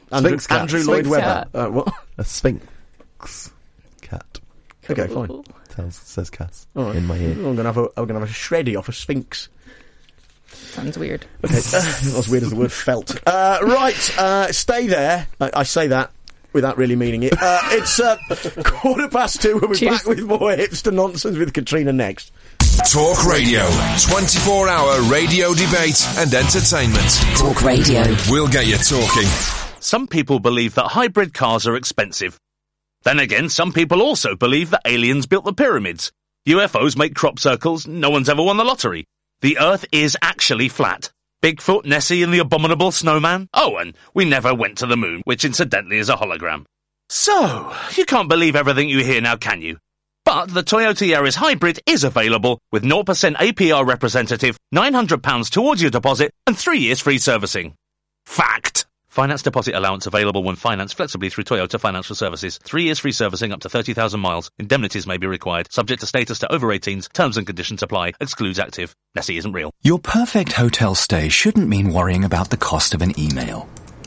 Andrew, Sphinx cat. Andrew Lloyd Sphinx Webber. cat. Uh, what? A Sphinx cat. Okay, fine. Tells, says Cass All right. in my ear. I'm gonna have a, I'm gonna have a shreddy off a Sphinx. Sounds weird. Okay, not as weird as the word felt. Uh, right, uh, stay there. I, I say that without really meaning it. Uh, it's uh, quarter past two. We'll be Cheers. back with more hipster nonsense with Katrina next. Talk Radio. twenty-four hour radio debate and entertainment. Talk Radio. We'll get you talking. Some people believe that hybrid cars are expensive. Then again, some people also believe that aliens built the pyramids. U F Os make crop circles, no one's ever won the lottery. The Earth is actually flat. Bigfoot, Nessie and the abominable snowman. Oh, and we never went to the moon, which incidentally is a hologram. So, you can't believe everything you hear now, can you? But the Toyota Yaris Hybrid is available with zero percent A P R representative, nine hundred pounds towards your deposit and three years free servicing. Fact! Finance deposit allowance available when financed flexibly through Toyota Financial Services. Three years free servicing up to thirty thousand miles. Indemnities may be required. Subject to status to over eighteens. Terms and conditions apply. Excludes active. Nessie isn't real. Your perfect hotel stay shouldn't mean worrying about the cost of an email.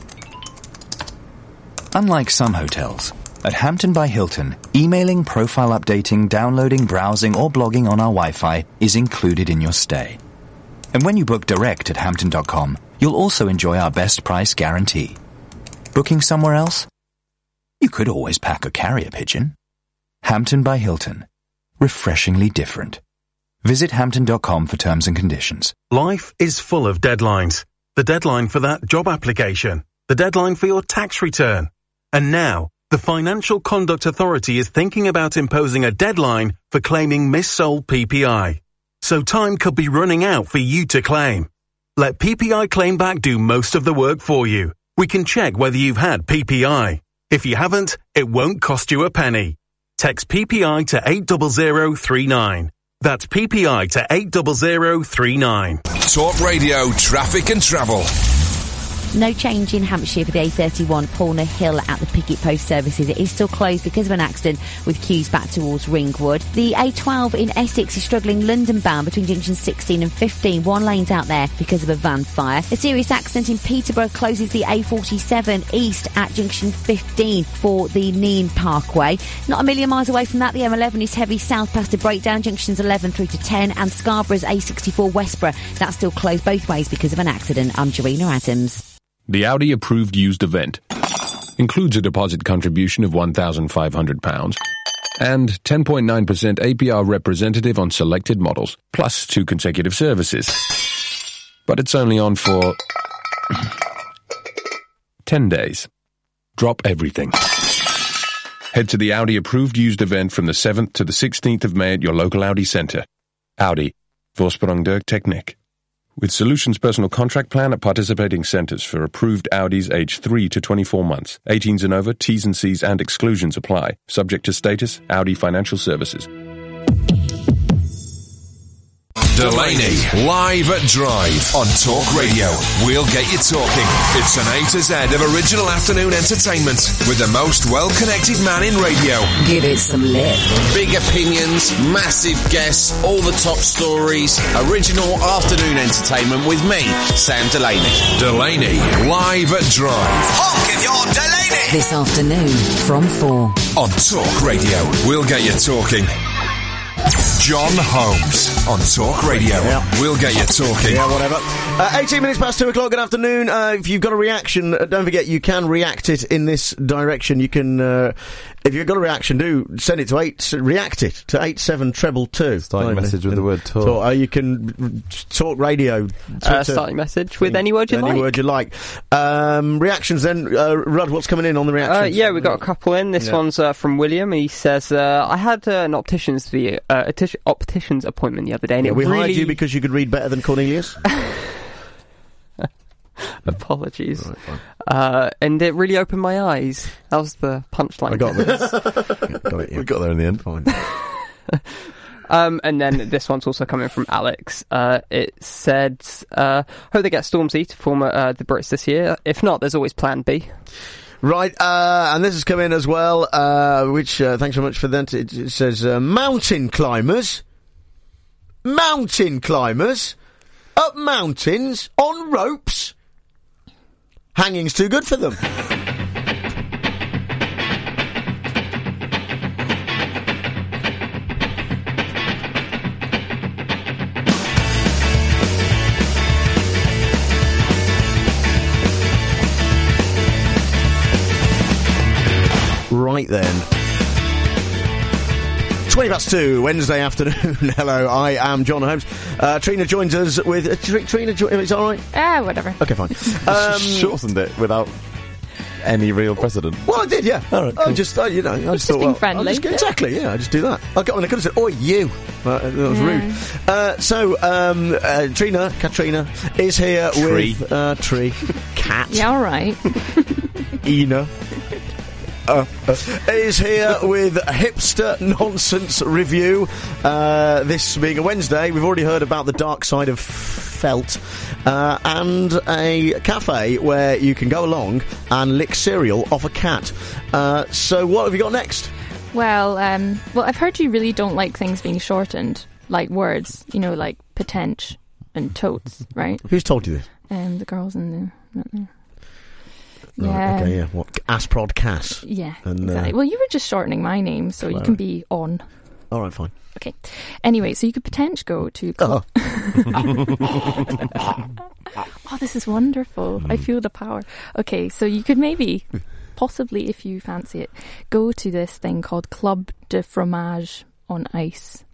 Unlike some hotels, at Hampton by Hilton, emailing, profile updating, downloading, browsing or blogging on our Wi-Fi is included in your stay. And when you book direct at hampton dot com, you'll also enjoy our best price guarantee. Booking somewhere else? You could always pack a carrier pigeon. Hampton by Hilton. Refreshingly different. Visit hampton dot com for terms and conditions. Life is full of deadlines. The deadline for that job application. The deadline for your tax return. And now, the Financial Conduct Authority is thinking about imposing a deadline for claiming missold P P I. So time could be running out for you to claim. Let P P I Claimback do most of the work for you. We can check whether you've had P P I. If you haven't, it won't cost you a penny. Text P P I to eight zero zero three nine. That's P P I to eight zero zero three nine. Talk Radio Traffic and Travel. No change in Hampshire for the A thirty-one Paulner Hill at the Picket Post services. It is still closed because of an accident with queues back towards Ringwood. The A twelve in Essex is struggling London bound between junctions sixteen and fifteen. One lane's out there because of a van fire. A serious accident in Peterborough closes the A forty-seven east at junction fifteen for the Neen Parkway. Not a million miles away from that, the M eleven is heavy south past a breakdown, junctions eleven through to ten, and Scarborough's A sixty-four Westborough. That's still closed both ways because of an accident. I'm Jarena Adams. The Audi approved used event includes a deposit contribution of one thousand five hundred pounds and ten point nine percent A P R representative on selected models, plus two consecutive services. But it's only on for ten days. Drop everything. Head to the Audi approved used event from the seventh to the sixteenth of May at your local Audi centre. Audi. Vorsprung der Technik. With Solutions Personal Contract Plan at participating centres for approved Audis aged three to twenty-four months. eighteens and over, T's and C's and exclusions apply. Subject to status, Audi Financial Services. Delaney, live at Drive on Talk Radio. We'll get you talking. It's an A to Z of original afternoon entertainment with the most well-connected man in radio. Give it some lip. Big opinions, massive guests, all the top stories. Original afternoon entertainment with me, Sam Delaney. Delaney, live at Drive. Honk if you're Delaney! This afternoon from four. On Talk Radio. We'll get you talking. John Holmes on Talk Radio. Yeah. We'll get you talking. Yeah, whatever. Uh, eighteen minutes past two o'clock. Good afternoon. Uh, if you've got a reaction, uh, don't forget you can react it in this direction. You can, uh, if you've got a reaction, do send it to eight. React it to eight seven treble two. Starting message with the word talk. talk. Uh, you can talk radio. Uh, starting message with any word you any like. Any word you like. Um, reactions then. Uh, Rudd, what's coming in on the reactions? Uh, yeah, we've got a couple in. This Yeah. one's uh, from William. He says, uh, I had uh, an optician's the uh, optician- optician's appointment the other day. And Yeah, it we really... hired you because you could read better than Cornelius. Apologies. Right, uh, and it really opened my eyes. That was the punchline. I got this. got it, yeah. We got there in the end. Fine. Um, and then this one's also coming from Alex. Uh, it said, uh, hope they get Stormzy to form uh, the Brits this year. If not, there's always Plan B. Right, uh, and this has come in as well, uh, which, uh, thanks so much for that. It, it says, uh, mountain climbers, mountain climbers, up mountains, on ropes. Hanging's too good for them. Right then. twenty past two, Wednesday afternoon. Hello, I am John Holmes. Uh, Trina joins us with... Uh, Tr- Trina, jo- is that all right? Ah, uh, whatever. Okay, fine. Um, shortened it without any real precedent. Well, I did, yeah. All right, cool. I just, uh, you know, I just, just thought, being well, friendly. I'll just, exactly, yeah, I just do that. I, got, I could have said, "Oh, you." Uh, that was yeah. rude. Uh, so, um, uh, Trina, Katrina, is here Tree. with uh, Tree, Cat, Yeah, all right. Ina. Uh, uh, is here with a hipster nonsense review. Uh, this being a Wednesday, we've already heard about the dark side of felt, uh, and a cafe where you can go along and lick cereal off a cat. Uh, so what have you got next? Well, um, well, I've heard you really don't like things being shortened, like words, you know, like potenge and totes, right? Who's told you this? Um, the girls in the... Not there. Right, Yeah. okay, yeah. What? Asprod Cass. Yeah, And, uh, exactly. Well, you were just shortening my name, so you Clara. can be on. All right, fine. Okay. Anyway, so you could potentially go to... Oh. Oh, this is wonderful. Mm. I feel the power. Okay, so you could maybe, possibly, if you fancy it, go to this thing called Club de Fromage on ice.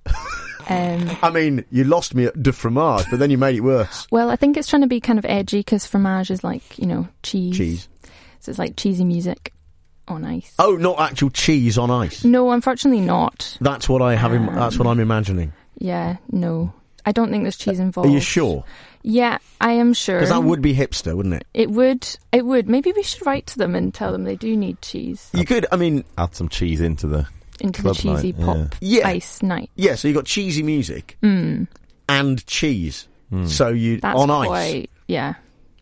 Um, I mean, you lost me at de fromage, but then you made it worse. well, I think it's trying to be kind of edgy because fromage is like, you know, cheese. Cheese. So it's like cheesy music on ice. Oh, not actual cheese on ice. No, unfortunately not. That's what I have. Im- Um, that's what I'm imagining. Yeah, no. I don't think there's cheese involved. Are you sure? Yeah, I am sure. Because that would be hipster, wouldn't it? It would. It would. Maybe we should write to them and tell them they do need cheese You could. I mean, Add some cheese into the into the club cheesy night, pop Yeah. ice night. yeah. So you got cheesy music Mm, and cheese. So you that's on ice. quite. Yeah.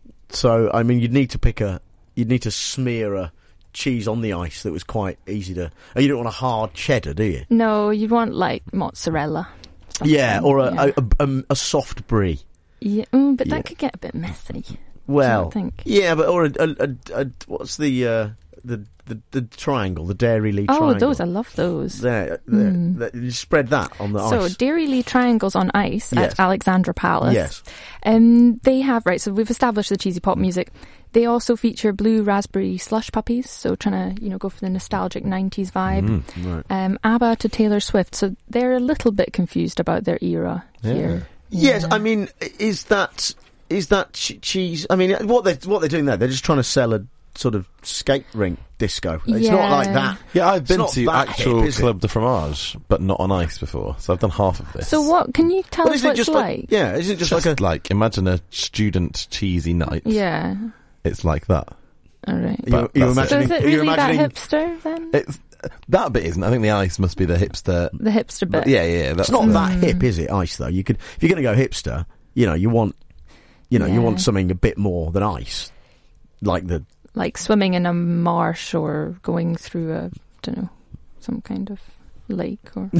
So I mean, you'd need to pick a. You'd need to smear a cheese on the ice that was quite easy to. Oh, you don't want a hard cheddar, do you? No, you want like mozzarella. Yeah, or a Yeah. a, a, a, a soft brie. Yeah, mm, but Yeah. that could get a bit messy. Well, I think. yeah, but or a, a, a, a what's the uh, the, the the triangle, the Dairy Lee Oh, triangle. those I love those. There, there, Mm. there, you spread that on the So ice. Dairy Lee triangles on ice Yes. at Alexandra Palace. Yes. Um, they have right. So we've established the cheesy pop music. They also feature blue raspberry slush puppies. So trying to you know go for the nostalgic nineties vibe. Mm, right. Um, ABBA to Taylor Swift. So they're a little bit confused about their era here. Yes, I mean, is that is that ch- cheese? I mean, what they what they're doing there? They're just trying to sell a sort of skate rink disco. It's Yeah. not like that. Yeah, I've It's been not to that actual hip, is it? Club de Fromage, but not on ice before, so I've done half of this. So what? Can you tell Well, us isn't what it it's just like? like, yeah? Isn't it just, Just like a? like imagine a student cheesy night. Yeah. It's like that. All right. You, But you that's So imagining? is it are you really that imagining? hipster then? It's that bit isn't. I think the ice must be the hipster. The hipster bit. Yeah, yeah. That's It's not the- that hip, is it? Ice though. You could if you're going to go hipster, you know, you want, you know, you Yeah. want something a bit more than ice, like the. Like swimming in a marsh or going through a, don't know, some kind of lake or.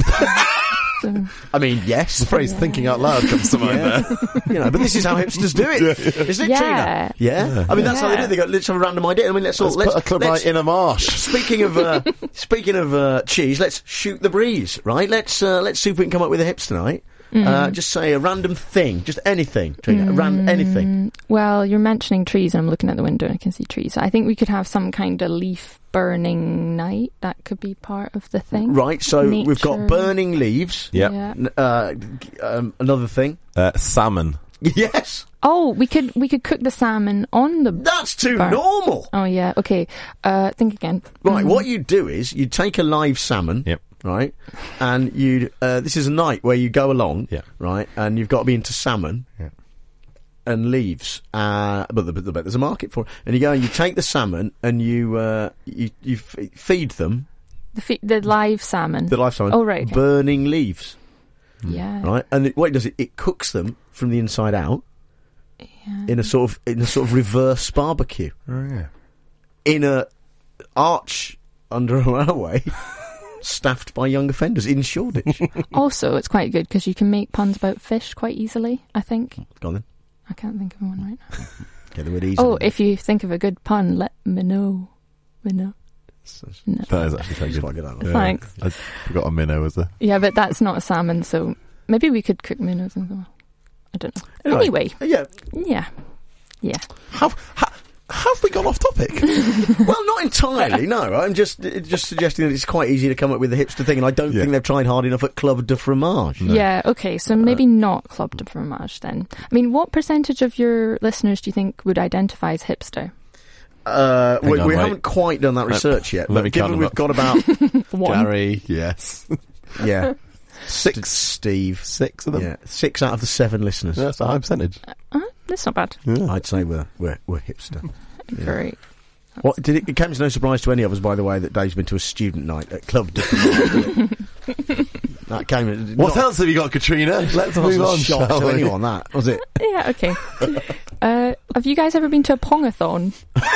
so, I mean, yes. The phrase "thinking out loud" comes to mind Yeah. there. you know, but this is how hipsters do it, isn't it, Yeah. Trina? Yeah. I mean, that's how they do it. They go, let's have a random idea. I mean, let's all Let's, let's put a club let's- night in a marsh. Speaking of uh, speaking of uh, cheese, let's shoot the breeze, right? Let's uh, let's see if we can come up with a hipster night. Uh, just say a random thing, just anything, Trina. Ran- anything. well, you're mentioning trees, and I'm looking at the window and I can see trees. So I think we could have some kind of leaf burning night. That could be part of the thing. Right. So we've got Nature. burning leaves. Yep. Yeah. N- Uh, g- um, another thing. Uh, salmon. Yes. Oh, we could we could cook the salmon on the. That's too burn. normal. Oh yeah. Okay. Uh, think again. Right. Mm. What you do is you take a live salmon. Yep. Right, and you. Uh, this is a night where you go along. Yeah. Right, and you've got to be into salmon. Yeah. And leaves, uh, but, the, but the, there's a market for it. And you go and you take the salmon and you uh, you you f- feed them The fe- the live salmon. the live salmon. Oh right. okay. Burning leaves, Yeah. right? And it, what it does it, it cooks them from the inside out in a sort of in a sort of reverse barbecue Oh yeah. in a arch under a railway, staffed by young offenders in Shoreditch. Also, it's quite good because you can make puns about fish quite easily. I think. Go on then, I can't think of one right now. get the word easy. Oh, if you think of a good pun, let me know. Me know. No. That is actually quite good. quite good. That one. Yeah. Thanks. I forgot a minnow was there. Yeah, but that's not a salmon, so maybe we could cook minnows as well. I don't know. Anyway, yeah, yeah, yeah. How how, how Have we gone off topic? Well, not entirely, no. I'm just just suggesting that it's quite easy to come up with the hipster thing, and I don't Yeah. think they've tried hard enough at Club de Fromage. Yeah, okay, so maybe not Club de Fromage then. I mean, what percentage of your listeners do you think would identify as hipster? Uh, Hang we on, we wait. haven't quite done that Let- research yet, let but me given count them we've up. got about... One. Gary, yes. yeah. Six, Steve. Six of them? Yeah, six out of the seven listeners. That's a high percentage. Uh, that's not bad. I'd say we're, we're, we're hipster. Yeah. Great. What did it, it came as no surprise to any of us, by the way, that Dave's been to a student night at Club de Fromage. That came. What else have you got, Katrina? Let's That move wasn't a on, shock shall to we? anyone, that was it. Yeah, okay. uh, have you guys ever been to a pongathon?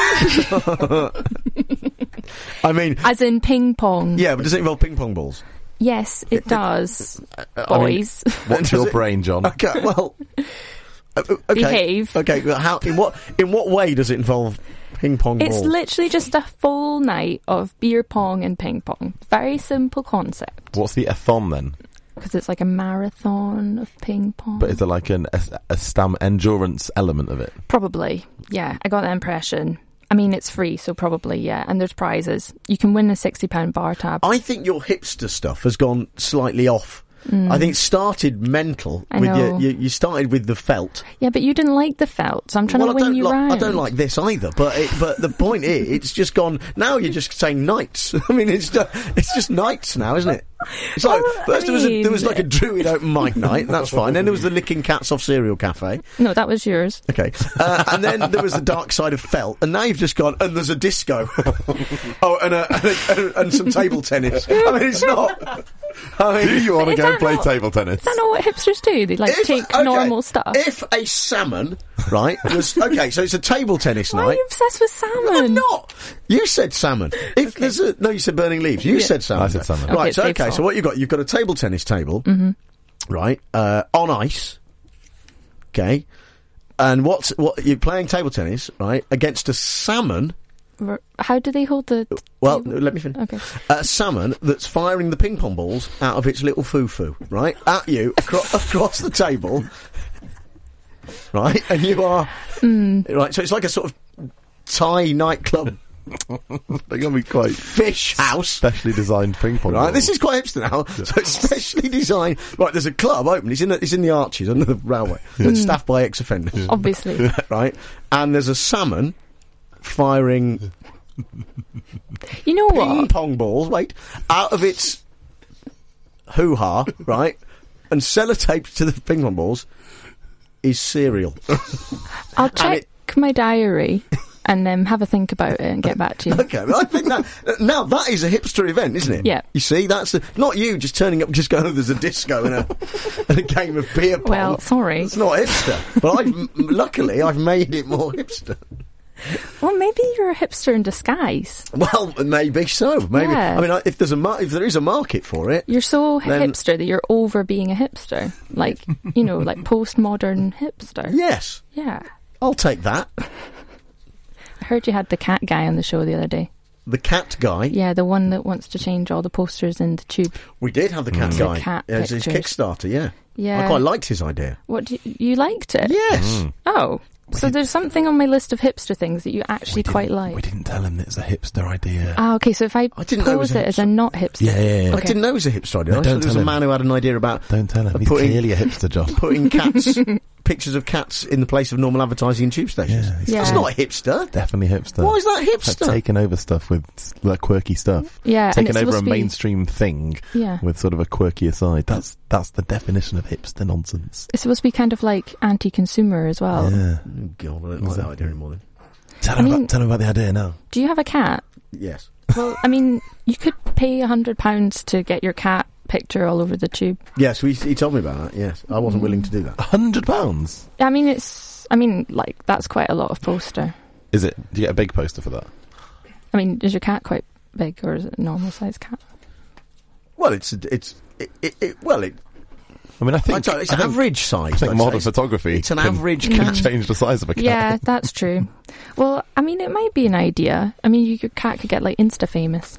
I mean, As in ping pong? yeah, but does it involve ping pong balls? Yes, it does. I mean, Boys. What's Does your it? brain, John? Okay, well, uh, okay, Behave. Okay, well, how? In what? In what way does it involve ping pong It's balls? literally just a full night of beer pong and ping pong. Very simple concept. What's the athon then? Because it's like a marathon of ping pong. But is there like an a, a stam endurance element of it? Probably. Yeah, I got that impression. I mean, it's free, so probably, yeah. And there's prizes. You can win a sixty pound bar tab. I think your hipster stuff has gone slightly off. Mm. I think it started mental. I with know. Your, you, you started with the felt. Yeah, but you didn't like the felt, so I'm trying well, to I win don't you like, round. I don't like this either. But it, but the point is, it's just gone. Now you're just saying knights. I mean, it's just, it's just knights now, isn't it? It's like Well, first I there was a, there was mean- like a druid open mic night. That's fine. Then there was the licking cats off cereal cafe. No, that was yours. Okay, uh, and then there was the dark side of felt, and now you've just gone and there's a disco. oh, and a, and, a, and some table tennis. I mean, it's not. I mean, Do you want to Is go and that play not- table tennis? Is that not what hipsters do? They like If- take okay, normal stuff. If a salmon, right, was okay, so it's a table tennis Why are night. you obsessed with salmon? I'm not. You said salmon. If there's a no, you said burning leaves. You Yeah. said salmon. I said salmon. Right. Okay, so it's okay. Dave's So what you got? You've got a table tennis table, Mm-hmm. right? Uh, on ice. Okay. And what's what you're playing table tennis, right? Against a salmon. R- How do they hold the... t- Well, table? let me finish. Okay. A salmon that's firing the ping pong balls out of its little foo-foo, right? At you, acro- across the table, right? And you are... Mm. Right, so it's like a sort of Thai nightclub They're going to be quite fish house. specially designed ping pong. Right, balls. this is quite hipster now. So it's specially designed. Right, there's a club open. It's in the, it's in the Arches under the railway. It's staffed by ex-offenders. Obviously. Right, and there's a salmon firing You know ping what? pong balls. Wait, out of its hoo-ha, right, and sellotaped to the ping pong balls is cereal. I'll check it- my diary and um, have a think about it and get back to you. Okay, well, I think that now that is a hipster event, isn't it? Yeah. You see, that's a, not you just turning up, just going, oh, there's a disco and a, and a game of beer pong. Well, sorry. It's not hipster, but I've m- luckily I've made it more hipster. Well, maybe you're a hipster in disguise. Well, maybe so. Maybe Yeah. I mean, I- if there's a mar- if there is a market for it, You're so Then- hipster that you're over being a hipster. Like, you know, like postmodern hipster. yes, Yeah. I'll take that. I heard you had the cat guy on the show the other day. The cat guy. Yeah, the one that wants to change all the posters in the tube. We did have the cat Mm. guy. The cat Yeah, it's his pictures. Kickstarter. Yeah, Yeah. I quite liked his idea. What, do you, you liked it? Yes. Oh. So there's something on my list of hipster things that you actually quite like. We didn't tell him it's a hipster idea. Ah, okay, so if I, I didn't know it was pose a it as a not hipster. Yeah, yeah, yeah. I Okay. didn't know it was a hipster idea. No, I don't thought it was tell a him. man who had an idea about Don't tell him. He's putting- clearly a hipster, John. putting cats, pictures of cats in the place of normal advertising in tube stations. Yeah, Yeah. That's not a hipster. Definitely hipster. Why is that Like hipster? taking over stuff with like quirky stuff. Yeah, and taking it's over a supposed to be- mainstream thing Yeah. with sort of a quirky aside. That's that's the definition of hipster nonsense. It's supposed to be kind of like anti-consumer as well. Yeah. Oh, God, I don't like that idea anymore. Then. Tell I him mean- about tell him about the idea now. Do you have a cat? Yes. Well, I mean, you could pay a hundred pounds to get your cat picture all over the tube. Yes, we, he told me about that. Yes, I wasn't willing to do that. A hundred pounds. I mean, it's. I mean, like that's quite a lot of poster. Is it? Do you get a big poster for that? I mean, is your cat quite big or is it a normal sized cat? Well, it's it's it, it, it well it. I mean, I think I'd say it's I think- average size. I think I'd modern say. photography. It's an can- average can cat. change the size of a cat. Yeah, that's true. Well, I mean, it might be an idea. I mean, you, your cat could get like Insta famous.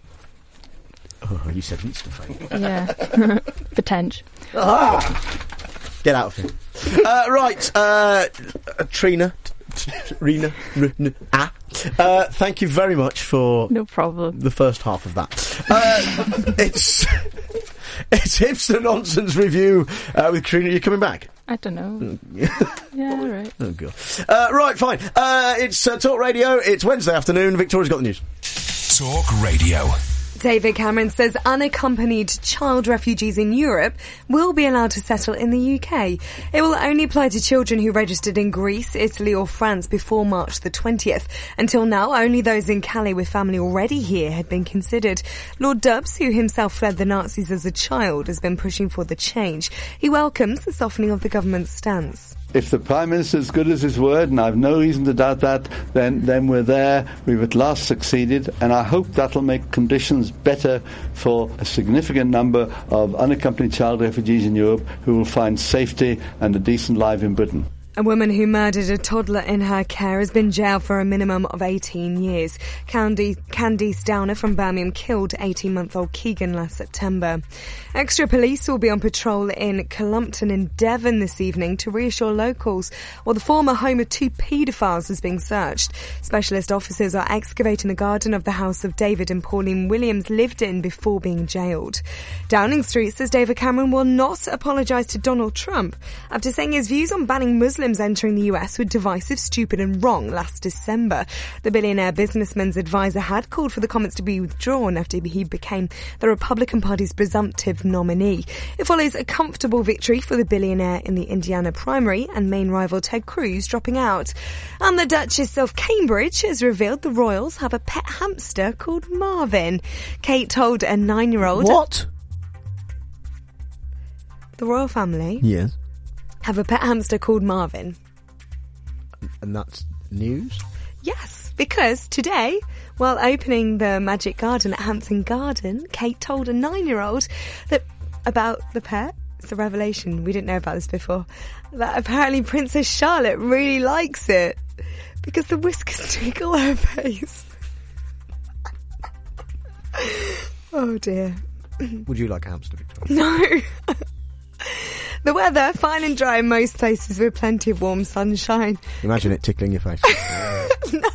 Oh, you said Insta fame. Yeah, potential. Ah! Get out of here. uh, right, uh, uh, Trina. Rina, Rina, ah. Uh, thank you very much for no problem. The first half of that. Uh, it's it's Hipster Nonsense Review uh, with Karina. Are you coming back? I don't know. Yeah, all right. Oh, God. Uh, right, fine. Uh, it's uh, Talk Radio. It's Wednesday afternoon. Victoria's got the news. Talk Radio. David Cameron says unaccompanied child refugees in Europe will be allowed to settle in the U K. It will only apply to children who registered in Greece, Italy or France before March the twentieth. Until now, only those in Calais with family already here had been considered. Lord Dubs, who himself fled the Nazis as a child, has been pushing for the change. He welcomes the softening of the government's stance. If the Prime Minister is good as his word, and I've no reason to doubt that, then, then we're there. We've at last succeeded, and I hope that'll make conditions better for a significant number of unaccompanied child refugees in Europe who will find safety and a decent life in Britain. A woman who murdered a toddler in her care has been jailed for a minimum of eighteen years. Candy, Candice Downer from Birmingham killed eighteen-month-old Keegan last September. Extra police will be on patrol in Columpton in Devon this evening to reassure locals while the former home of two paedophiles is being searched. Specialist officers are excavating the garden of the house of David and Pauline Williams lived in before being jailed. Downing Street says David Cameron will not apologise to Donald Trump after saying his views on banning Muslims entering the U S were divisive, stupid and wrong last December. The billionaire businessman's advisor had called for the comments to be withdrawn after he became the Republican Party's presumptive nominee. It follows a comfortable victory for the billionaire in the Indiana primary and main rival Ted Cruz dropping out. And the Duchess of Cambridge has revealed the royals have a pet hamster called Marvin. Kate told a nine-year-old... What? The royal family... Yes. have a pet hamster called Marvin. And that's news? Yes, because today, while opening the Magic Garden at Hampton Garden, Kate told a nine-year-old that about the pet. It's a revelation. We didn't know about this before. That apparently Princess Charlotte really likes it because the whiskers tickle her face. Oh dear. Would you like a hamster, Victoria? No. The weather, fine and dry in most places with plenty of warm sunshine. Imagine it tickling your face. No.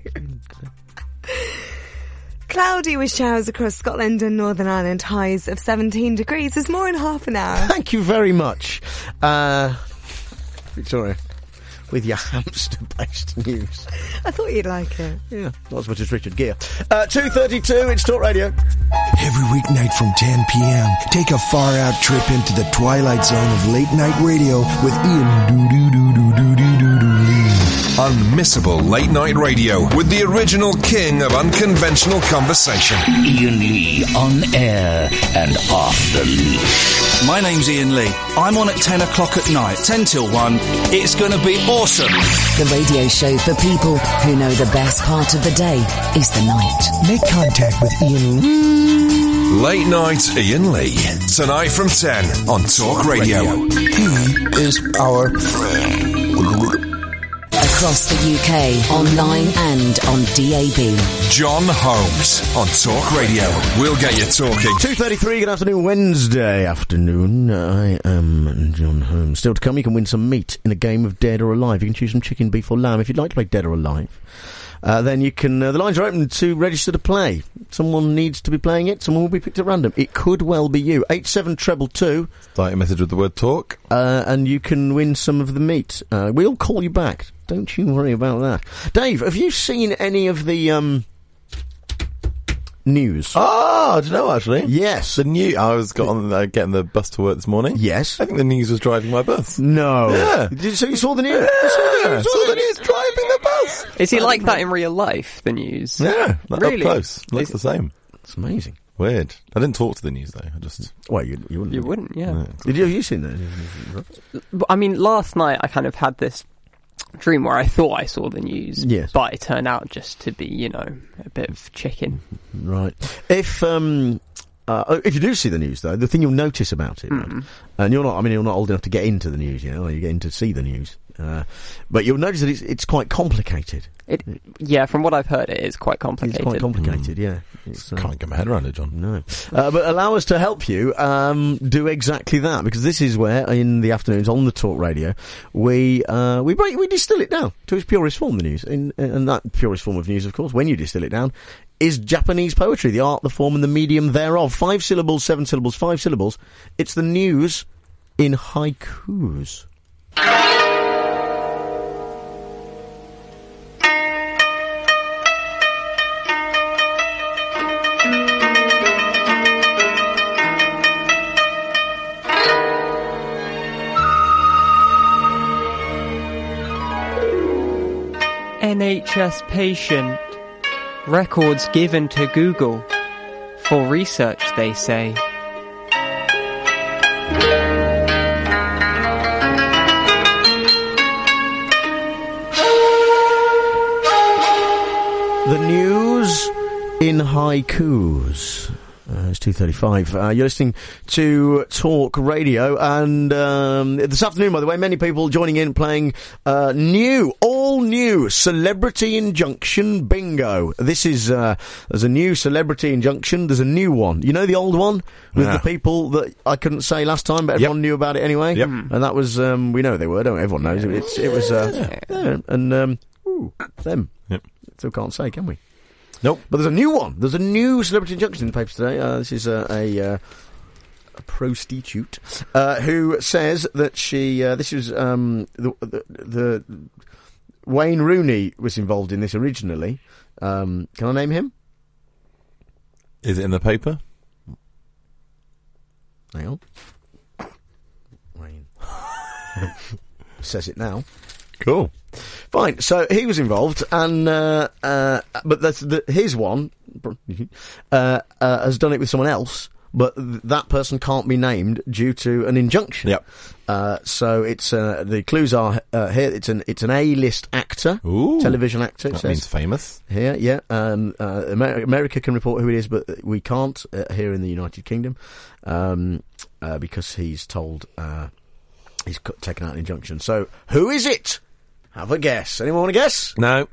Cloudy with showers across Scotland and Northern Ireland, highs of seventeen degrees. There's more in half an hour. Thank you very much, uh, Victoria, with your hamster-based news. I thought you'd like it. Yeah, not as much as Richard Gere. Uh, two thirty-two, it's Talk Radio. Every weeknight from ten p.m, take a far-out trip into the twilight zone of late-night radio with Ian Doo-Doo-Doo-Doo-Doo-Doo-Doo-Lee. Unmissable late-night radio with the original king of unconventional conversation. Ian Lee, on air and off the leash. My name's Ian Lee. I'm on at ten o'clock at night, ten till one. It's going to be awesome. The radio show for people who know the best part of the day is the night. Make contact with Ian Lee. Late Night Ian Lee. Tonight from ten on Talk Radio. He is our friend. Across the U K, online and on D A B. John Holmes on Talk Radio. We'll get you talking. two thirty-three, good afternoon, Wednesday afternoon. I am John Holmes. Still to come, you can win some meat in a game of Dead or Alive. You can choose some chicken, beef or lamb. If you'd like to play Dead or Alive, uh, then you can, uh, the lines are open to register to play. Someone needs to be playing it, someone will be picked at random. It could well be you. eight seven treble two. Start your message with the word talk. Uh, and you can win some of the meat. Uh, we'll call you back. Don't you worry about that. Dave, have you seen any of the, um, news? Oh, do you know, actually? Yes. The new, I was got on, uh, getting the bus to work this morning. Yes. I think the news was driving my bus. No. Yeah. Did, so you saw the news? Yeah. You saw the news, saw the news driving the bus. Is he like that in real life, the news? Yeah. Really? Up close. Looks the same. It's amazing. Weird. I didn't talk to the news, though. I just... Well, you, you wouldn't. You wouldn't, yeah. No. Did you, have you seen that? I mean, last night I kind of had this dream where I thought I saw the news, yes, but it turned out just to be, you know, a bit of chicken. Right. If um, uh, if you do see the news, though, the thing you'll notice about it, Mm. right, and you're not, I mean, you're not old enough to get into the news, you know, or you get in to see the news, uh, but you'll notice that it's, it's quite complicated. It, yeah, from what I've heard, it is quite complicated. It's quite complicated, mm. yeah. It's, uh, Can't get my head around it, John. No. Uh, but allow us to help you um, do exactly that, because this is where, in the afternoons on the Talk Radio, we uh, we break, we distill it down to its purest form, the news. In, and that purest form of news, of course, when you distill it down, is Japanese poetry, the art, the form, and the medium thereof. Five syllables, seven syllables, five syllables. It's the news in haikus. N H S patient. Records given to Google. For research, they say. The news in haikus. Uh, it's two thirty-five. Uh, you're listening to Talk Radio, and um, this afternoon, by the way, many people joining in playing uh, new, all new Celebrity Injunction Bingo. This is, uh, there's a new Celebrity Injunction, there's a new one. You know the old one? With yeah. the people that I couldn't say last time, but everyone yep. knew about it anyway? Yep. And that was, um, we know who they were, don't everyone knows. It's, it was, uh, yeah. and, um, ooh, them. Yep. Still can't say, can we? Nope. But there's a new one. There's a new Celebrity Injunction in the papers today. Uh, this is a, a, uh, a prostitute uh, who says that she. Uh, this was um, the, the, the Wayne Rooney was involved in this originally. Um, can I name him? Is it in the paper? Hang on. Wayne says it now. Cool. Fine. So he was involved, and uh, uh, but that's the, his one uh, uh, has done it with someone else, but th- that person can't be named due to an injunction. Yep. Uh, so it's uh, the clues are uh, here. It's an it's an A-list actor, Ooh, television actor. That means famous. Here, yeah. Um, uh, Amer- America can report who it is, but we can't uh, here in the United Kingdom um, uh, because he's told uh, he's c- taken out an injunction. So who is it? Have a guess. Anyone want to guess? No.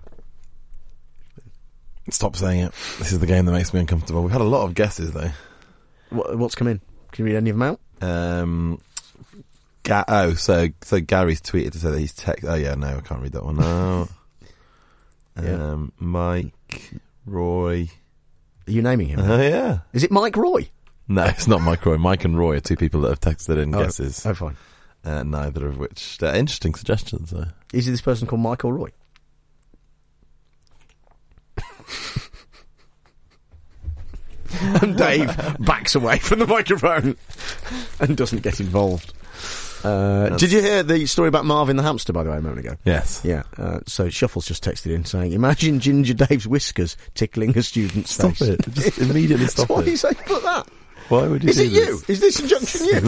Stop saying it. This is the game that makes me uncomfortable. We've had a lot of guesses, though. What, what's come in? Can you read any of them out? Um, Ga- oh, so so Gary's tweeted to say that he's text. Oh, yeah, no, I can't read that one. No. yeah. Um, Mike, Roy. Are you naming him? Oh, uh, yeah. Is it Mike Roy? No, it's not Mike Roy. Mike and Roy are two people that have texted in oh, guesses. Oh, fine. Uh, neither of which they're interesting suggestions, though. Is this person called Michael Roy? And Dave backs away from the microphone and doesn't get involved. Uh, did you hear the story about Marvin the hamster, by the way, a moment ago? Yes. Yeah. Uh, so Shuffles just texted in saying, "Imagine Ginger Dave's whiskers tickling a student's stop face." Stop it! Just immediately stop Why it. Why do you say put that? Why would you Is do it this? you? Is this injunction you?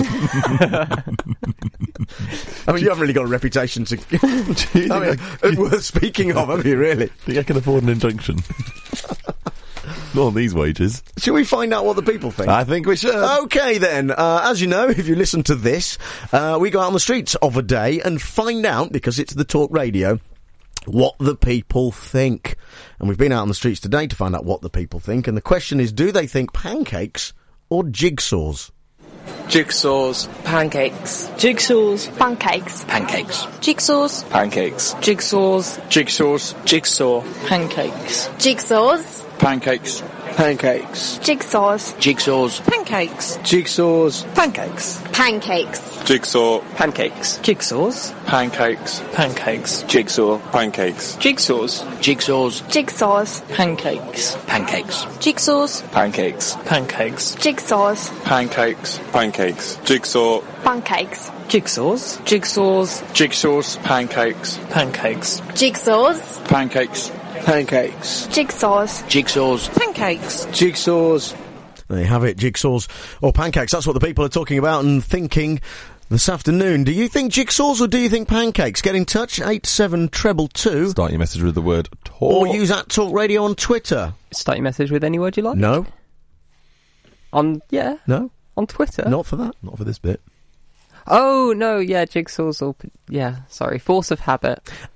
I mean, you haven't really got a reputation to... I mean, worth speaking of, have you, really? Do you think I can afford an injunction? Not on these wages. Shall we find out what the people think? I think we should. Okay, then. Uh, as you know, if you listen to this, uh, we go out on the streets of a day and find out, because it's the Talk Radio, what the people think. And we've been out on the streets today to find out what the people think. And the question is, do they think pancakes or jigsaws? Jigsaws. Pancakes. Jigsaws. Pancakes. Pancakes. Jigsaws. Pancakes. Jigsaws. Jigsaws. Jigsaw. Pancakes. Jigsaws. Pancakes. Pancakes. Jigsaws. Jigsaws. Pancakes. Jigsaws. Pancakes. Pancakes. Jigsaw. Pancakes. Jigsaws. Pancakes. Pancakes. Jigsaw. Pancakes. Jigsaws. Jigsaws. Jigsaws. Pancakes. Pancakes. Jigsaws. Pancakes. Pancakes. Jigsaws. Pancakes. Pancakes. Jigsaw. Pancakes. Jigsaws. Jigsaws. Jigsaws. Pancakes. Pancakes. Jigsaws. Pancakes. Pancakes. Jigsaws. Jigsaws. Pancakes. Jigsaws. There you have it, jigsaws or pancakes. That's what the people are talking about and thinking this afternoon. Do you think jigsaws or do you think pancakes? Get in touch, eight seven treble two. Start your message with the word talk. Or use at Talk Radio on Twitter. Start your message with any word you like. No. On, yeah. No. On Twitter. Not for that. Not for this bit. Oh, no, yeah, jigsaws or... Yeah, sorry, force of habit.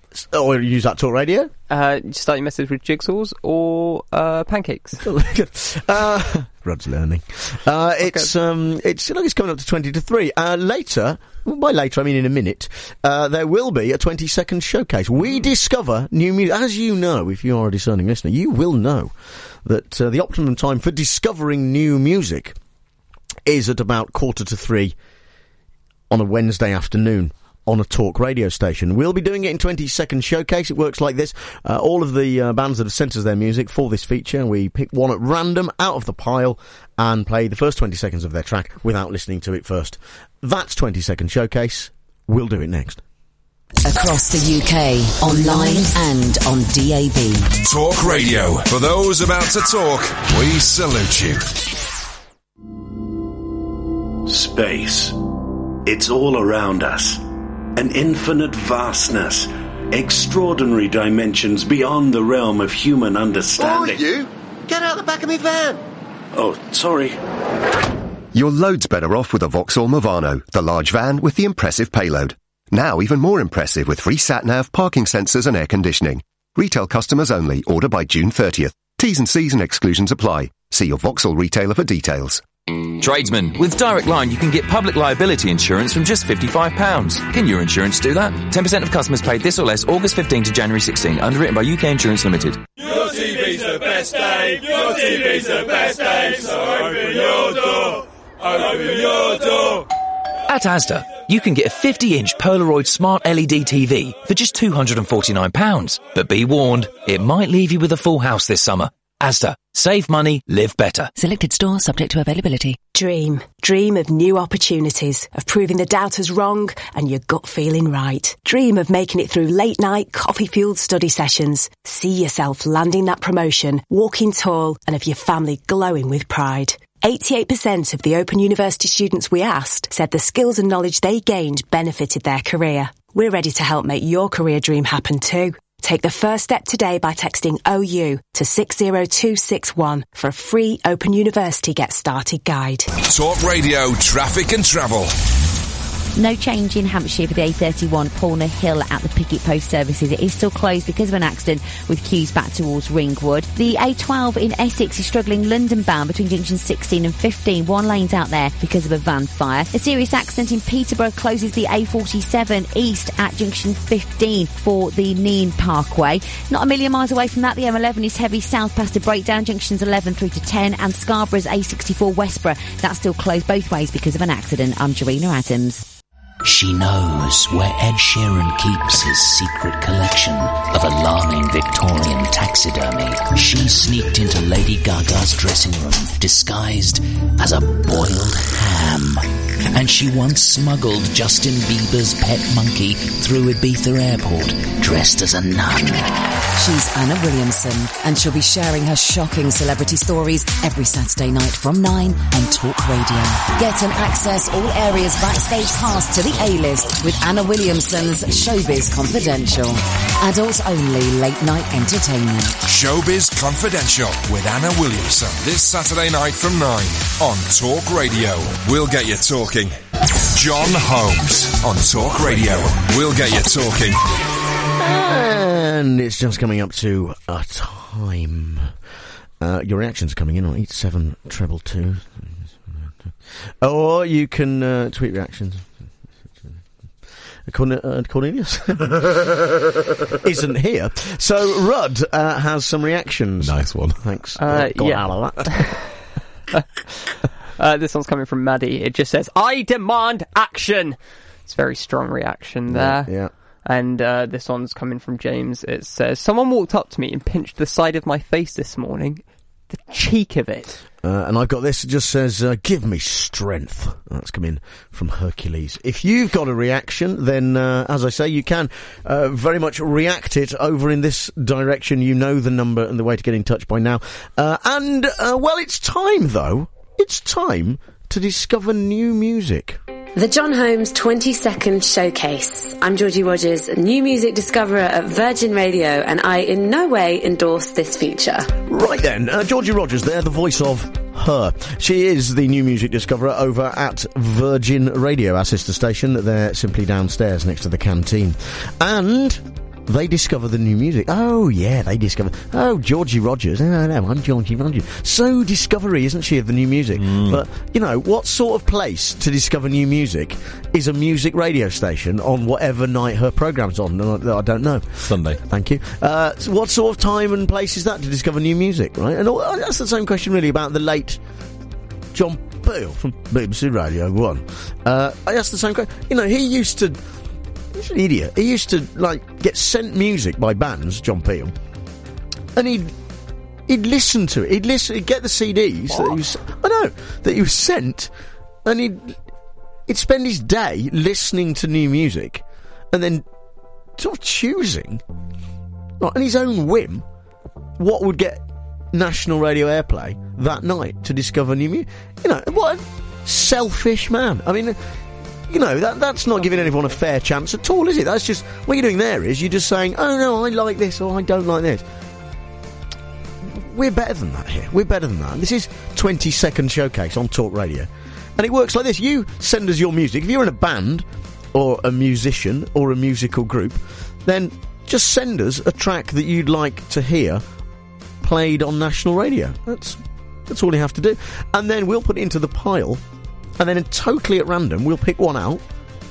or use that Talk Radio. Uh, start your message with jigsaws or uh, pancakes. uh, Rod's learning. Uh, it's um, it's look, it's coming up to twenty to three. Uh, later, well, by later I mean in a minute, uh, there will be a twenty second showcase. We discover new music. As you know, if you are a discerning listener, you will know that uh, the optimum time for discovering new music is at about quarter to three on a Wednesday afternoon on a Talk radio station. We'll be doing it in twenty second showcase. It works like this. Uh, all of the uh, bands that have sent us their music for this feature, we pick one at random out of the pile and play the first twenty seconds of their track without listening to it first. That's twenty second showcase. We'll do it next. Across the U K, online and on D A B. Talk Radio. For those about to talk, we salute you. Space. It's all around us. An infinite vastness. Extraordinary dimensions beyond the realm of human understanding. Oh, you! Get out the back of me van! Oh, sorry. You're loads better off with a Vauxhall Movano, the large van with the impressive payload. Now even more impressive with free sat-nav, parking sensors and air conditioning. Retail customers only. Order by June thirtieth. T's and C's and exclusions apply. See your Vauxhall retailer for details. Tradesman, with Direct Line you can get public liability insurance from just fifty-five pounds. Can your insurance do that? ten percent of customers paid this or less August fifteenth to January sixteenth. Underwritten by U K Insurance Limited. Your T V's the best, Dave. Your T V's the best, Dave. So open your door. Open your door. At Asda, you can get a fifty inch Polaroid Smart L E D T V for just two hundred forty-nine pounds. But be warned, it might leave you with a full house this summer. Asda. Save money, live better. Selected stores subject to availability. Dream. Dream of new opportunities, of proving the doubters wrong and your gut feeling right. Dream of making it through late night, coffee-fueled study sessions. See yourself landing that promotion, walking tall, and of your family glowing with pride. eighty-eight percent of the Open University students we asked said the skills and knowledge they gained benefited their career. We're ready to help make your career dream happen too. Take the first step today by texting O U to six zero two six one for a free Open University Get Started guide. Talk Radio, traffic and travel. No change in Hampshire for the A thirty-one Paulner Hill at the Picket Post services. It is still closed because of an accident with queues back towards Ringwood. The A twelve in Essex is struggling London bound between junctions sixteen and fifteen. One lane's out there because of a van fire. A serious accident in Peterborough closes the A forty-seven east at junction fifteen for the Neen Parkway. Not a million miles away from that, the M eleven is heavy south past a breakdown, junctions eleven through to ten, and Scarborough's A sixty-four Westborough. That's still closed both ways because of an accident. I'm Jarina Adams. She knows where Ed Sheeran keeps his secret collection of alarming Victorian taxidermy. She sneaked into Lady Gaga's dressing room disguised as a boiled ham. And she once smuggled Justin Bieber's pet monkey through Ibiza Airport dressed as a nun. She's Anna Williamson, and she'll be sharing her shocking celebrity stories every Saturday night from nine on Talk Radio. Get an Access All Areas backstage pass to the A-list with Anna Williamson's Showbiz Confidential. Adults only late night entertainment. Showbiz Confidential with Anna Williamson this Saturday night from nine on Talk Radio. We'll get you talking. John Holmes on Talk Radio. We'll get you talking. And it's just coming up to a time. Uh, your reactions are coming in on eight seven treble two. Or you can uh, tweet reactions. Corn- uh, Cornelius isn't here, so Rudd uh, has some reactions. Nice one, thanks. Uh, got yeah. out of that. uh, this one's coming from Maddie. It just says, "I demand action." It's a very strong reaction there. Yeah. yeah. And uh, this one's coming from James. It says, "Someone walked up to me and pinched the side of my face this morning. The cheek of it." Uh, and I've got this, it just says, uh, give me strength. That's coming from Hercules. If you've got a reaction, then, uh, as I say, you can uh, very much react it over in this direction. You know the number and the way to get in touch by now. Uh, and, uh, well, it's time, though. It's time to discover new music. The John Holmes twenty second Showcase. I'm Georgie Rogers, a new music discoverer at Virgin Radio, and I in no way endorse this feature. Right then, uh, Georgie Rogers there, the voice of Her. She is the new music discoverer over at Virgin Radio, our sister station. They're simply downstairs next to the canteen. And they discover the new music. Oh, yeah, they discover... Oh, Georgie Rogers. Oh, no, I'm Georgie Rogers. So discovery, isn't she, of the new music? Mm. But, you know, what sort of place to discover new music is a music radio station on whatever night her programme's on? I, I don't know. Sunday. Thank you. Uh, so what sort of time and place is that to discover new music, right? And all, that's the same question, really, about the late John Peel from B B C Radio one. Uh, I asked the same question. You know, he used to... He's an idiot. He used to, like, get sent music by bands, John Peel, and he'd he'd listen to it. He'd listen. He'd get the C Ds that he was. I know that he was sent, and he'd he'd spend his day listening to new music, and then sort of choosing, like, on his own whim, what would get national radio airplay that night to discover new music. You know, what a selfish man. I mean. You know, that that's not giving anyone a fair chance at all, is it? That's just, what you're doing there is you're just saying, oh no, I like this or I don't like this. We're better than that here. We're better than that. This is twenty second Showcase on Talk Radio. And it works like this. You send us your music. If you're in a band or a musician or a musical group, then just send us a track that you'd like to hear played on national radio. That's, that's all you have to do. And then we'll put it into the pile. And then totally at random, we'll pick one out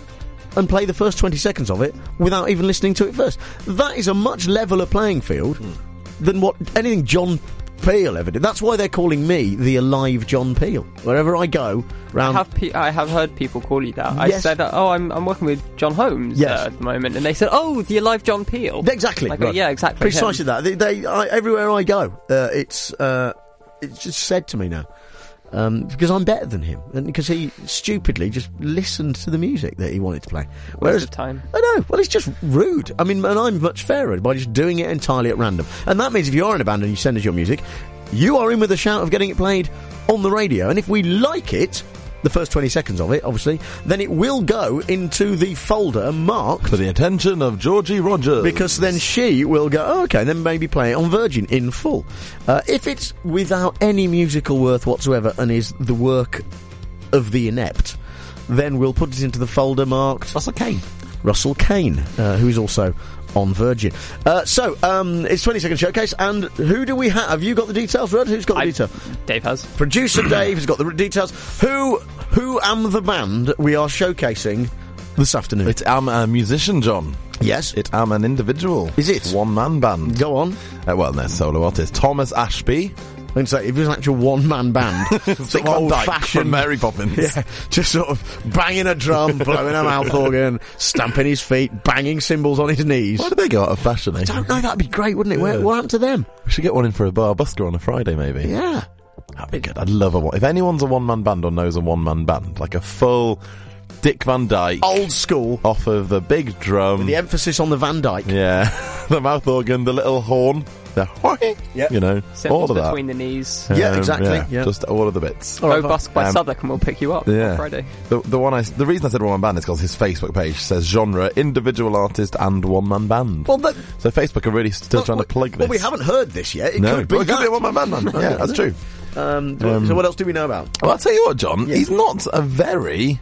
and play the first twenty seconds of it without even listening to it first. That is a much leveler playing field mm. than what anything John Peel ever did. That's why they're calling me the alive John Peel. Wherever I go, round... I have, pe- I have heard people call you that. Yes. I said, uh, oh, I'm I'm working with John Holmes yes. uh, at the moment, and they said, oh, the alive John Peel. Exactly. Like, right. Yeah, exactly. Precisely him. that. They, they I, everywhere I go, uh, it's uh, it's just said to me now. Um, because I'm better than him, and because he stupidly just listened to the music that he wanted to play. Whereas, Waste of time. I know. Well, it's just rude. I mean, and I'm much fairer by just doing it entirely at random. And that means if you're in a band and you send us your music, you are in with a shout of getting it played on the radio. And if we like it, the first twenty seconds of it, obviously, then it will go into the folder marked for the attention of Georgie Rogers. Because then she will go, oh, okay, then maybe play it on Virgin in full. Uh, if it's without any musical worth whatsoever and is the work of the inept, then we'll put it into the folder marked Russell Kane. Russell Kane, uh, who's also on Virgin. Uh, so, um, it's twenty second Showcase, and who do we have? Have you got the details, Rod? Who's got the I, details? Dave has. Producer Dave has got the details. Who, who am the band we are showcasing this afternoon? It am a musician, John. Yes. It am an individual. Is it? One-man band. Go on. Uh, well, no, solo artist. Thomas Ashby. I can say, if it was an actual one-man band, sort of old-fashioned Mary Poppins. Yeah, just sort of banging a drum, blowing a mouth organ, stamping his feet, banging cymbals on his knees. Why did they go out of fashion? Eh? I don't know, that'd be great, wouldn't it? Yeah. Where, what happened to them? We should get one in for a bar busker on a Friday, maybe. Yeah. That'd be good. I'd love a one. If anyone's a one-man band or knows a one-man band, like a full Dick Van Dyke. Old school. Off of the big drum. With the emphasis on the Van Dyke. Yeah. The mouth organ, the little horn. The yep. You know, Cymbals all of that. between the knees. Um, yeah, exactly. Yeah, yeah. Just all of the bits. Go Busk by um, Southwark and we'll pick you up yeah. on Friday. The, the one I, the reason I said one-man band is because his Facebook page says genre, individual artist and one-man band. Well, but, so Facebook are really still well, trying to plug this. Well, we haven't heard this yet. It no, could be well, it that. could be a one-man band, man. Yeah, that's true. Um, um, so what else do we know about? Well, I'll tell you what, John. Yeah. He's not a very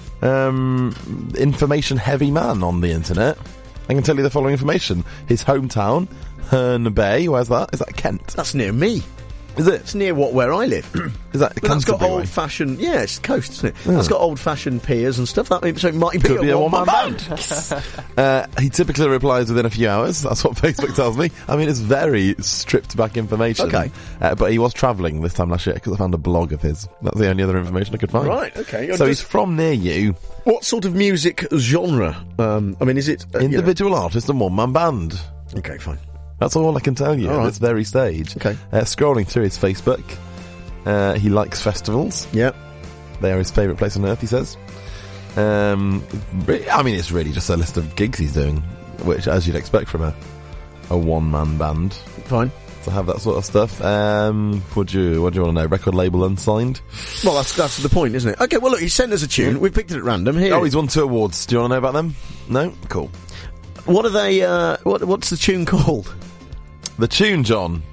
um, information-heavy man on the internet. I can tell you the following information. His hometown, Herne Bay. Where's that? Is that Kent? That's near me. Is it? It's near what where I live. Is that? But that's got Canterbury way? old-fashioned. Yeah, it's the coast, isn't it? Yeah. That's got old-fashioned piers and stuff. That so it might be, Could a, be a one-man one-man band. uh, he typically replies within a few hours. That's what Facebook tells me. I mean, it's very stripped-back information. Okay. Uh, but he was travelling this time last year because I found a blog of his. That's the only other information I could find. Right. Okay. So just, he's from near you. What sort of music genre? Um, I mean, is it uh, individual you know? artist and one-man band? Okay, fine. That's all I can tell you all at right. this very stage. Okay. Uh, scrolling through his Facebook, uh, he likes festivals. Yep. They are his favourite place on earth, he says. Um, re- I mean, it's really just a list of gigs he's doing, which, as you'd expect from a a one-man band. Fine. To have that sort of stuff. Um, would you, what do you want to know? Record label unsigned? Well, that's that's the point, isn't it? Okay, well, look, he sent us a tune. We picked it at random. Here. Oh, he's won two awards. Do you want to know about them? No? Cool. What are they, uh, what, what's the tune called? The tune, John,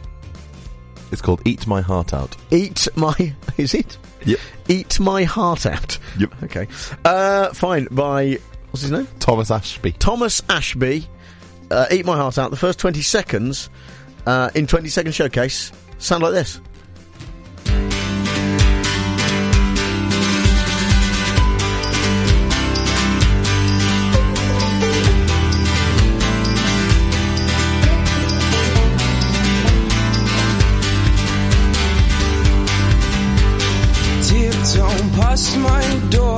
is called Eat My Heart Out. Eat My... Is it? Yep. Eat My Heart Out. Yep. Okay. Uh, fine, by... What's his name? Thomas Ashby. Thomas Ashby. uh, Eat My Heart Out, the first twenty seconds uh, in twenty second showcase sound like this. Past my door.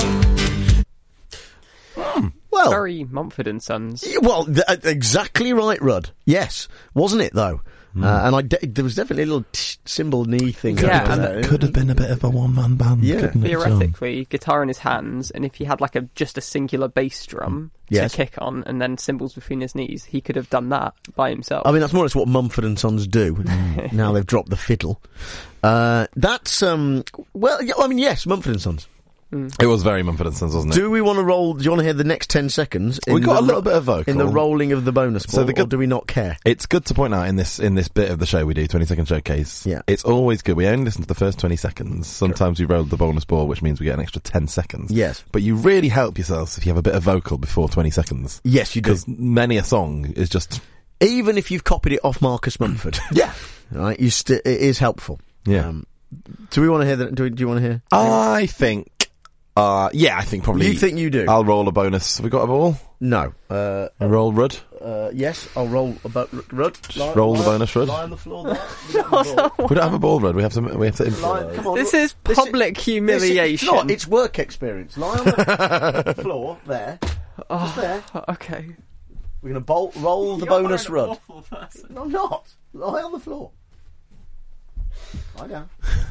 Hmm. Well, very Mumford and Sons. Well, th- exactly right, Rudd. Yes, wasn't it though? Mm. Uh, and I de- there was definitely a little t- cymbal knee thing. Yeah, and that could have been a bit of a one-man band. Yeah, couldn't it, theoretically, guitar in his hands, and if he had like a just a singular bass drum yes. to kick on, and then cymbals between his knees, he could have done that by himself. I mean, that's more or less what Mumford and Sons do. Now they've dropped the fiddle. Uh, that's um. Well, I mean, yes, Mumford and Sons. Mm. It was very Mumford and Sons, wasn't it? Do we want to roll? Do you want to hear the next ten seconds? We got a little bit of vocal in the rolling of the bonus ball. So the good, or do we not care? It's good to point out in this in this bit of the show we do twenty second showcase. Yeah, it's always good. We only listen to the first twenty seconds. Sometimes sure. we roll the bonus ball, which means we get an extra ten seconds. Yes, but you really help yourselves if you have a bit of vocal before twenty seconds. Yes, you do. Because many a song is just even if you've copied it off Marcus Mumford. yeah, right. You st- it is helpful. Yeah. Um, do we want to hear that? Do, we, do you want to hear? I think. Uh, yeah, I think probably. You think you do? I'll roll a bonus. Have we got a ball? No. Uh, a roll Rudd? Uh, yes, I'll roll a bo- Rudd. Lie, roll lie, the bonus Rudd. Lie on the floor there. We don't, we don't have a ball Rudd. We have to. We have to. Lie, come on, this is public this humiliation. Is, it's not. It's work experience. Lie on the floor there. Oh, Just there. Okay. We're going to bolt, roll the You're bonus an Rudd. awful person. No, I'm not. Lie on the floor. Lie down.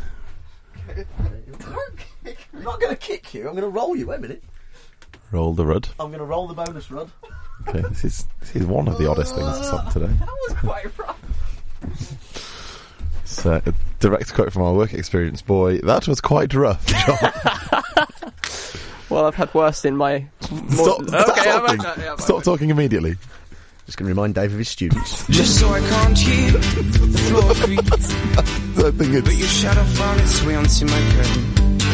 I'm not going to kick you. I'm going to roll you. Wait a minute. Roll the Rudd. I'm going to roll the bonus Rudd. Okay, this is this is one of the oddest things I saw today. That was quite rough. It's uh, a direct quote from our work experience boy. That was quite rough, John. Well, I've had worse in my. Stop, stop okay, talking. I'm, yeah, stop talking immediately. Just going to remind Dave of his students. Just so I can't hear the floor creak. I think it's... But your shadow found its way onto my curtain.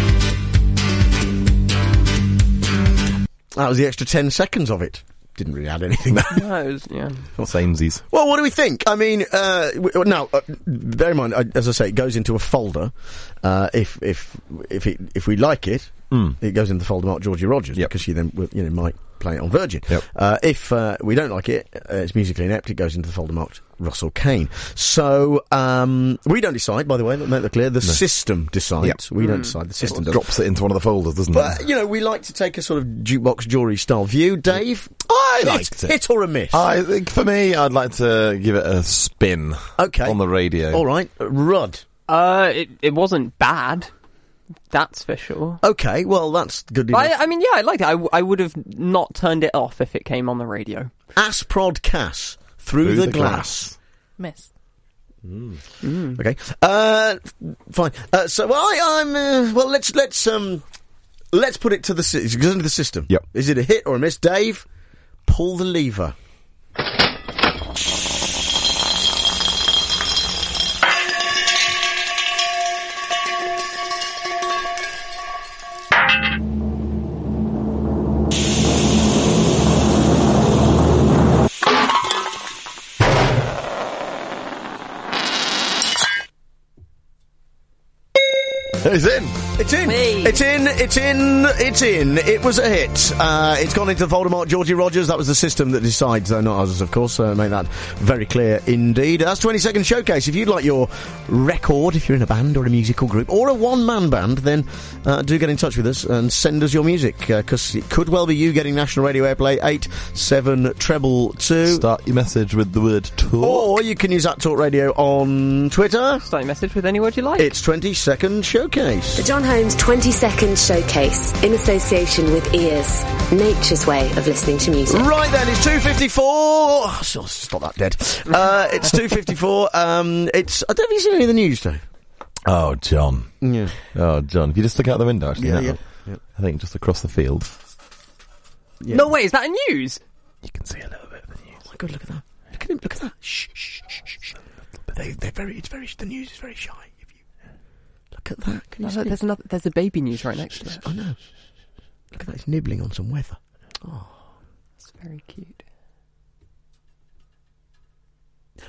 That was the extra ten seconds of it. Didn't really add anything. No, it was, yeah. Samesies. Well, what do we think? I mean, uh, w- now, uh, bear in mind, uh, as I say, it goes into a folder. Uh, if if if it, if we like it, mm. it goes into the folder marked Georgie Rogers, yep. because she then will, you know, might play it on Virgin. Yep. Uh, if uh, we don't like it, uh, it's musically inept, it goes into the folder marked Russell Kane. So, um, we don't decide, by the way, let me make that clear. The no. system decides. Yep. We mm. don't decide, the system it does. drops it into one of the folders, doesn't but, it? But, you know, we like to take a sort of jukebox jury style view. Dave? I hit, liked it. Hit or a miss? I think, for me, I'd like to give it a spin. Okay. On the radio. All right. Uh, Rudd? Uh, it, it wasn't bad. That's for sure. Okay, well, that's good enough. I, I mean, yeah, I liked it. I, w- I would have not turned it off if it came on the radio. Asprod Cass, Through, Through the, the Glass. glass. Miss. Mm. Mm. Okay. Uh, fine. Uh, so, well, I, I'm, uh, well, let's, let's, um, let's put it to the, it goes into the system. Yep. Is it a hit or a miss? Dave, pull the lever. It's in. It's in. Me. It's in. It's in. It's in. It was a hit. Uh, it's gone into the folder marked Georgie Rogers. That was the system that decides, though, not others, of course. Uh, make that very clear indeed. That's twenty second showcase. If you'd like your record, if you're in a band or a musical group or a one-man band, then uh, do get in touch with us and send us your music, because uh, it could well be you getting national radio airplay eight seven treble two. Start your message with the word talk. Or you can use that Talk Radio on Twitter. Start your message with any word you like. It's twenty second showcase. The John Holmes twenty second showcase in association with Ears, nature's way of listening to music. Right then, it's two fifty-four. Oh, stop that dead. Uh, it's two fifty-four. Um, it's. I don't know if you've seen any of the news, though. Oh, John. Yeah. Oh, John. If you just look out the window, actually, yeah, yeah. yeah. yeah. I think just across the field. Yeah. No way, is that in news? You can see a little bit of the news. Oh my God, look at that. Look at him, look at that. Shh, shh, shh, shh. But they, they're very, it's very, the news is very shy. If you look at that. Can you no, see there's, another, there's a baby news right next to it. I know. Look at that, it's nibbling on some weather. Oh. That's very cute.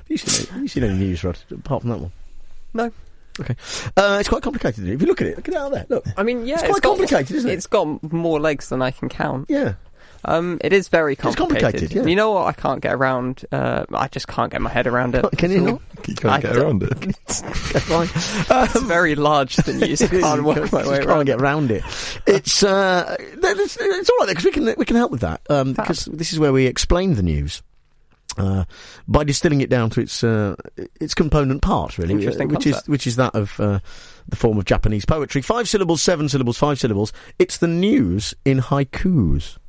you seen, have you seen any news, Rod, apart from that one? No. Okay. Uh, it's quite complicated. If you look at it, look at it out there. Look. I mean, yeah, it's quite it's got- complicated, isn't it? It's got more legs than I can count. Yeah. Um, it is very complicated. complicated, yeah. You know what? I can't get around. Uh, I just can't get my head around it. Can you not? You can't I get don't- around it. Okay, fine. It's very large to use. I can't work my Just way can't around. get around it. It's uh, it's, it's all right because we can we can help with that um, because this is where we explain the news. Uh, by distilling it down to its uh, its component part, really, Interesting which concept. is which is that of uh, the form of Japanese poetry. Five syllables, seven syllables, five syllables. It's the news in haikus.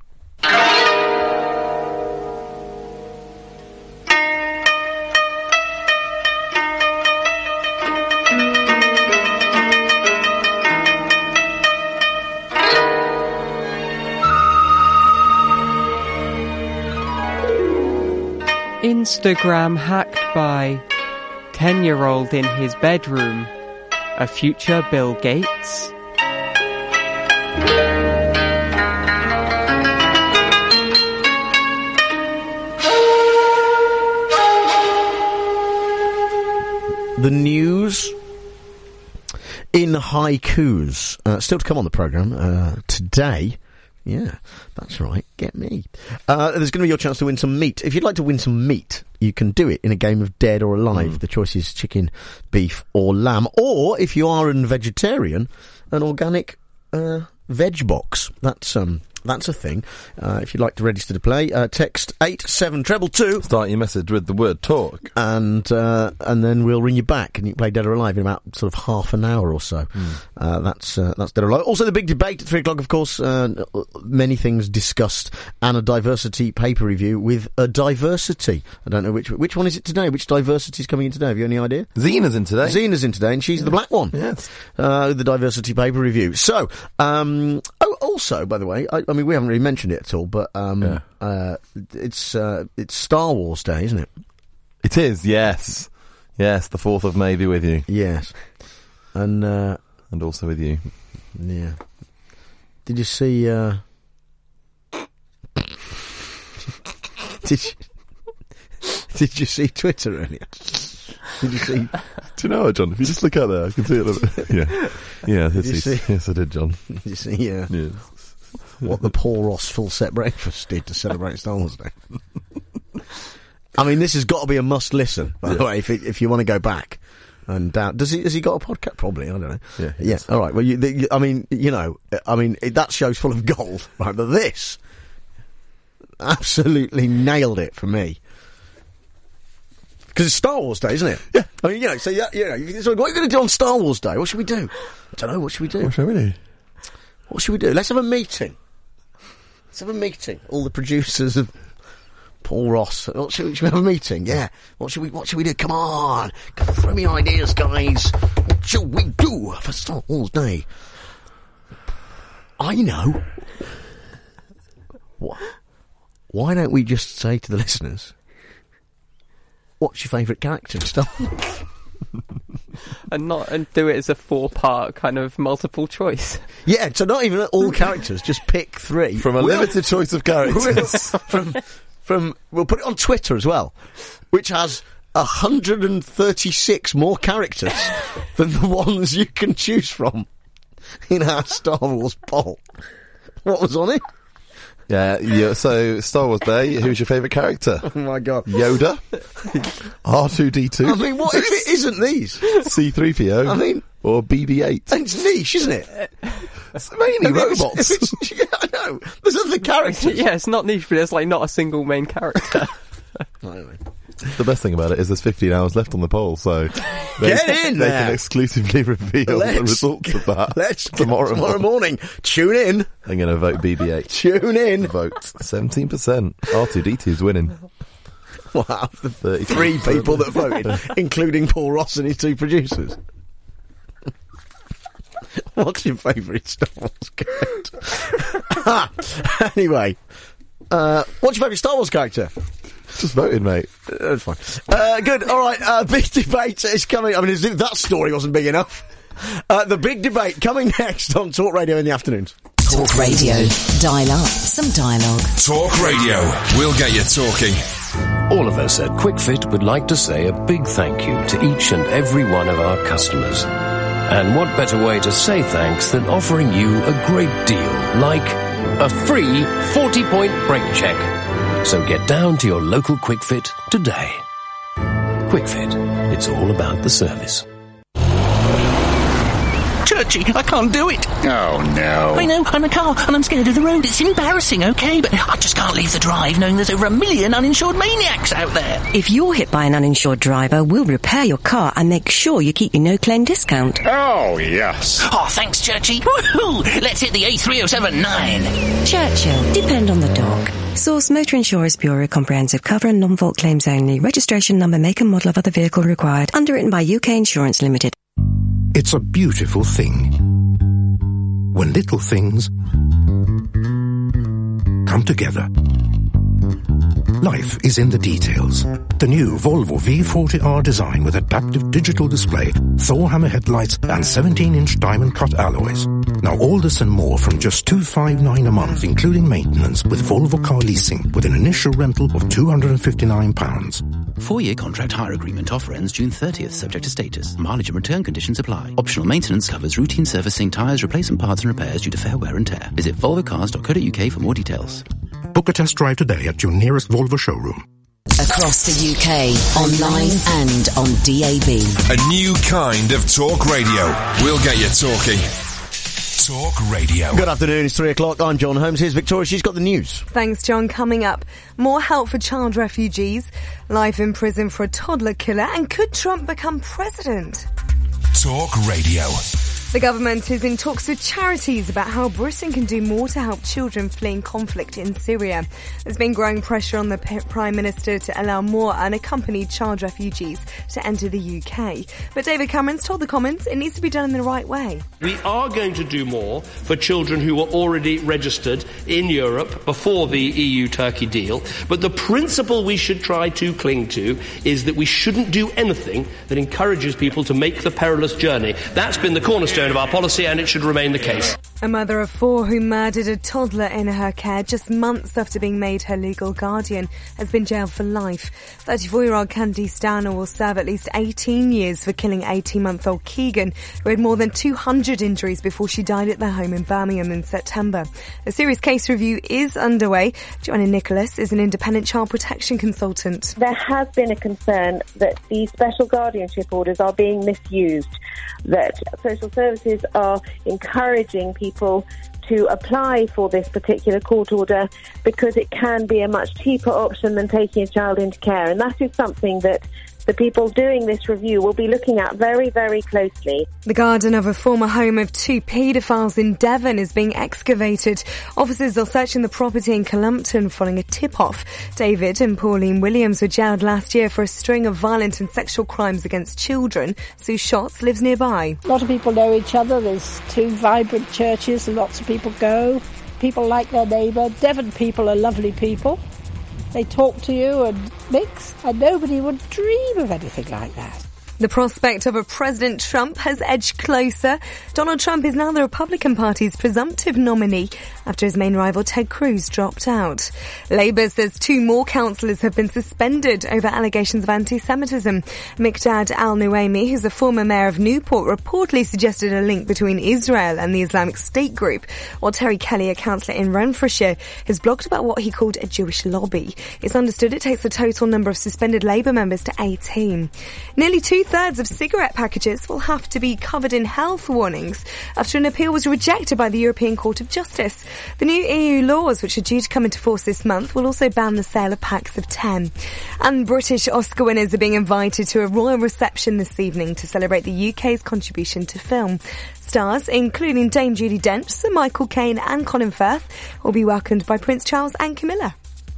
Instagram hacked by ten-year-old in his bedroom. A future Bill Gates. The news in haikus. Uh, still to come on the programme uh, today. Yeah, that's right. Get me. Uh, there's going to be your chance to win some meat. If you'd like to win some meat, you can do it in a game of Dead or Alive. Mm. The choice is chicken, beef or lamb. Or, if you are a vegetarian, an organic uh, veg box. That's um, that's a thing. Uh, if you'd like to register to play, uh, text eight seven two two two. Start your message with the word talk. And uh, and then we'll ring you back and you can play Dead or Alive in about sort of half an hour or so. Mm. Uh, that's uh, that's Dead or Alive. Also the big debate at three o'clock, of course. Uh, many things discussed and a diversity paper review with a diversity. I don't know which which one is it today? Which diversity is coming in today? Have you any idea? Zena's in today. Zena's in today and she's yeah. the black one. Yes. Uh, the diversity paper review. So, um, oh, also, by the way, I, I mean, we haven't really mentioned it at all, but um, yeah. uh, it's uh, it's Star Wars Day, isn't it? It is, yes. Yes, the fourth of May be with you. Yes. And uh, and also with you. Yeah. Did you see... Uh, did you, did you see Twitter earlier? Did you see... Do you know what, John? If you just look out there, I can see it. Yeah. Yeah, did you see? see? Yes, I did, John. Did you see, yeah. Yes. What the Paul Ross full set breakfast did to celebrate Star Wars Day. I mean, this has got to be a must listen, by the yeah. way, if it, if you want to go back. And uh, does he has he got a podcast? Probably, I don't know. Yeah, yeah. Is. All right. Well, you, the, I mean, you know, I mean it, that show's full of gold, right? But this absolutely nailed it for me. Because it's Star Wars Day, isn't it? Yeah. I mean, you know, so, yeah, you know, so what are you going to do on Star Wars Day? What should we do? I don't know, what should we do? What should we do? What should we do? Let's have a meeting. Let's have a meeting. All the producers of Paul Ross. What should, we, should we have a meeting? Yeah. What should we, what should we do? Come on. Come throw me ideas, guys. What should we do for Star Wars Day? I know. What? Why don't we just say to the listeners, what's your favourite character and stuff? and not and do it as a four-part kind of multiple choice. Yeah, so not even all characters, just pick three from a we'll, limited choice of characters. from from we'll put it on Twitter as well, which has one hundred thirty-six more characters than the ones you can choose from in our Star Wars poll. What was on it? Yeah, yeah, so Star Wars Day, who's your favourite character? Oh my god. Yoda? R two D two? I mean, what if it isn't these? C three P O? I mean... Or B B eight? It's niche, isn't it? It's mainly robots. It's, it's, yeah, I know. There's other characters. Yeah, it's not niche, but there's like not a single main character. The best thing about it is there's fifteen hours left on the poll, so they, Get in they there. can exclusively reveal let's, the results of that let's tomorrow, tomorrow morning. Tune in. I'm going to vote B B eight. Tune in. Vote seventeen percent. R two D two's winning. Wow, the three people that voted, including Paul Ross and his two producers. What's your favourite Star Wars character? Anyway, uh, what's your favourite Star Wars character? Just voted, mate. Uh, that's fine. Uh, good. All right. Uh, big debate is coming. I mean, as if that story wasn't big enough. Uh, the big debate coming next on Talk Radio in the afternoons. Talk Radio. Dial up some dialogue. Talk Radio. We'll get you talking. All of us at QuickFit would like to say a big thank you to each and every one of our customers. And what better way to say thanks than offering you a great deal, like a free forty-point brake check. So get down to your local QuickFit today. QuickFit, it's all about the service. Churchy, I can't do it. Oh, no. I know, I'm a car, and I'm scared of the road. It's embarrassing, okay, but I just can't leave the drive knowing there's over a million uninsured maniacs out there. If you're hit by an uninsured driver, we'll repair your car and make sure you keep your no-claim discount. Oh, yes. Oh, thanks, Churchy. Woohoo! Let's hit the A three oh seven nine. Churchill, depend on the dog. Source Motor Insurance Bureau, comprehensive cover and non-fault claims only. Registration number, make and model of other vehicle required. Underwritten by U K Insurance Limited. It's a beautiful thing when little things come together. Life is in the details. The new Volvo V forty R design with adaptive digital display, Thor hammer headlights and seventeen inch diamond cut alloys. Now all this and more from just two hundred fifty-nine pounds a month, including maintenance, with Volvo Car Leasing, with an initial rental of two hundred fifty-nine pounds. Four-year contract hire agreement offer ends June thirtieth, subject to status. Mileage and return conditions apply. Optional maintenance covers routine servicing, tyres, replacement parts and repairs due to fair wear and tear. Visit volvo cars dot co dot uk for more details. Book a test drive today at your nearest Volvo showroom. Across the U K, online and on D A B. A new kind of talk radio. We'll get you talking. Talk Radio. Good afternoon, it's three o'clock. I'm John Holmes. Here's Victoria, she's got the news. Thanks, John. Coming up, more help for child refugees, life in prison for a toddler killer, and could Trump become president? Talk Radio. The government is in talks with charities about how Britain can do more to help children fleeing conflict in Syria. There's been growing pressure on the P- Prime Minister to allow more unaccompanied child refugees to enter the U K. But David Cameron's told the Commons it needs to be done in the right way. We are going to do more for children who were already registered in Europe before the E U-Turkey deal. But the principle we should try to cling to is that we shouldn't do anything that encourages people to make the perilous journey. That's been the cornerstone of our policy, and it should remain the case. A mother of four who murdered a toddler in her care just months after being made her legal guardian has been jailed for life. thirty-four-year-old Candice Downer will serve at least eighteen years for killing eighteen-month-old Keegan, who had more than two hundred injuries before she died at their home in Birmingham in September. A serious case review is underway. Joanna Nicholas is an independent child protection consultant. There has been a concern that these special guardianship orders are being misused, that social services are encouraging people to apply for this particular court order because it can be a much cheaper option than taking a child into care. And that is something that the people doing this review will be looking at very, very closely. The garden of a former home of two paedophiles in Devon is being excavated. Officers are searching the property in Columpton following a tip-off. David and Pauline Williams were jailed last year for a string of violent and sexual crimes against children. Sue Schatz lives nearby. A lot of people know each other. There's two vibrant churches and lots of people go. People like their neighbour. Devon people are lovely people. They talk to you and mix, and nobody would dream of anything like that. The prospect of a President Trump has edged closer. Donald Trump is now the Republican Party's presumptive nominee after his main rival Ted Cruz dropped out. Labour says two more councillors have been suspended over allegations of anti-Semitism. Miqdad al-Nuaimi, who's a former mayor of Newport, reportedly suggested a link between Israel and the Islamic State group, while Terry Kelly, a councillor in Renfrewshire, has blogged about what he called a Jewish lobby. It's understood it takes the total number of suspended Labour members to eighteen. Nearly two Two-thirds of cigarette packages will have to be covered in health warnings after an appeal was rejected by the European Court of Justice. The new E U laws, which are due to come into force this month, will also ban the sale of packs of ten. And British Oscar winners are being invited to a royal reception this evening to celebrate the U K's contribution to film. Stars, including Dame Judi Dench, Sir Michael Caine and Colin Firth, will be welcomed by Prince Charles and Camilla.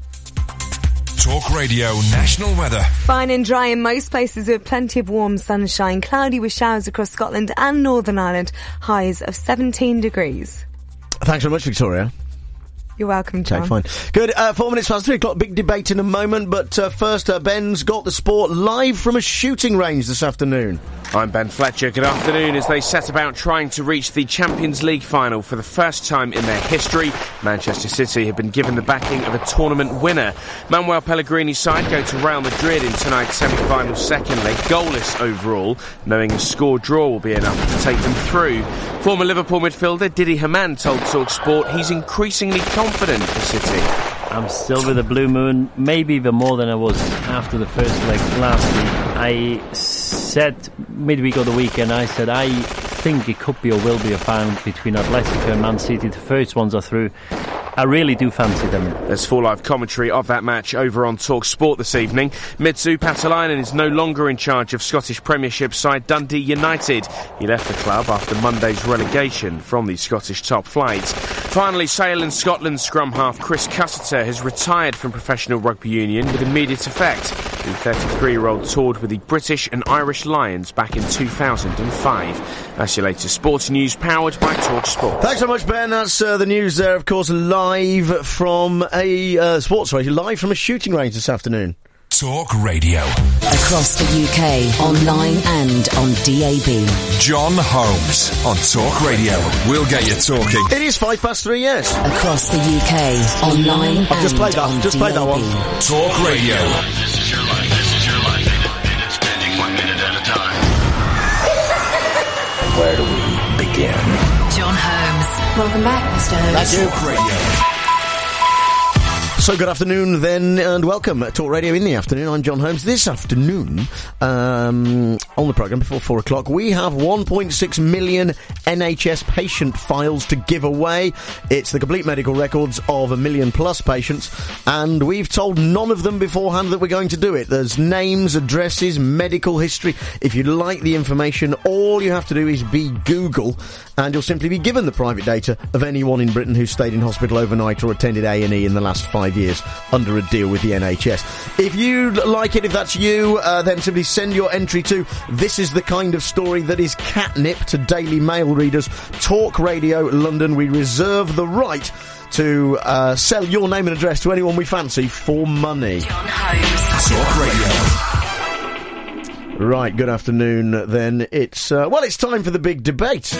Talk Radio National Weather. Fine and dry in most places with plenty of warm sunshine. Cloudy with showers across Scotland and Northern Ireland. Highs of seventeen degrees. Thanks very much, Victoria. You're welcome, John. Okay, fine. Good. Uh, four minutes past three o'clock. Big debate in a moment, but uh, first, uh, Ben's got the sport live from a shooting range this afternoon. I'm Ben Fletcher. Good afternoon. As they set about trying to reach the Champions League final for the first time in their history, Manchester City have been given the backing of a tournament winner. Manuel Pellegrini's side go to Real Madrid in tonight's semi-final second leg, goalless overall, knowing a score draw will be enough to take them through. Former Liverpool midfielder Didi Hamann told talkSPORT he's increasingly confident for City. I'm still with the Blue Moon, maybe even more than I was after the first leg last week. I said midweek of the weekend, I said I think it could be or will be a final between Atletico and Man City. The first ones are through. I really do fancy them. There's full live commentary of that match over on talkSPORT this evening. Mitsou Patalainen is no longer in charge of Scottish Premiership side Dundee United. He left the club after Monday's relegation from the Scottish top flight. Finally, Sale and Scotland scrum half Chris Cusseter has retired from professional rugby union with immediate effect. The thirty-three-year-old toured with the British and Irish Lions back in two thousand five. That's your latest sports news, powered by talkSPORT. Thanks so much, Ben. That's uh, the news there, of course, live from a uh, sports race, live from a shooting range this afternoon. Talk Radio. Across the U K, online and on D A B. John Holmes on Talk Radio. We'll get you talking. It is five past three, yes. Across the U K, online I've and just played that. on Just D A B. played that one. Talk Radio. This is your life. This is your life. It's spending one minute at a time. Where do we begin? John Holmes. Welcome back, Mister Holmes. Thank you. Talk Radio. So good afternoon then, and welcome to Talk Radio in the afternoon. I'm John Holmes. This afternoon, um, on the programme before four o'clock, we have one point six million N H S patient files to give away. It's the complete medical records of a million plus patients, and we've told none of them beforehand that we're going to do it. There's names, addresses, medical history. If you'd like the information, all you have to do is be Google, and you'll simply be given the private data of anyone in Britain who stayed in hospital overnight or attended A and E in the last five years under a deal with the N H S. If you'd like it, if that's you, uh, then simply send your entry to This Is the Kind of Story That Is Catnip to Daily Mail readers. Talk Radio London. We reserve the right to uh, sell your name and address to anyone we fancy for money. John Holmes. Talk Radio. Right, good afternoon then. It's, uh, well, it's time for the big debate.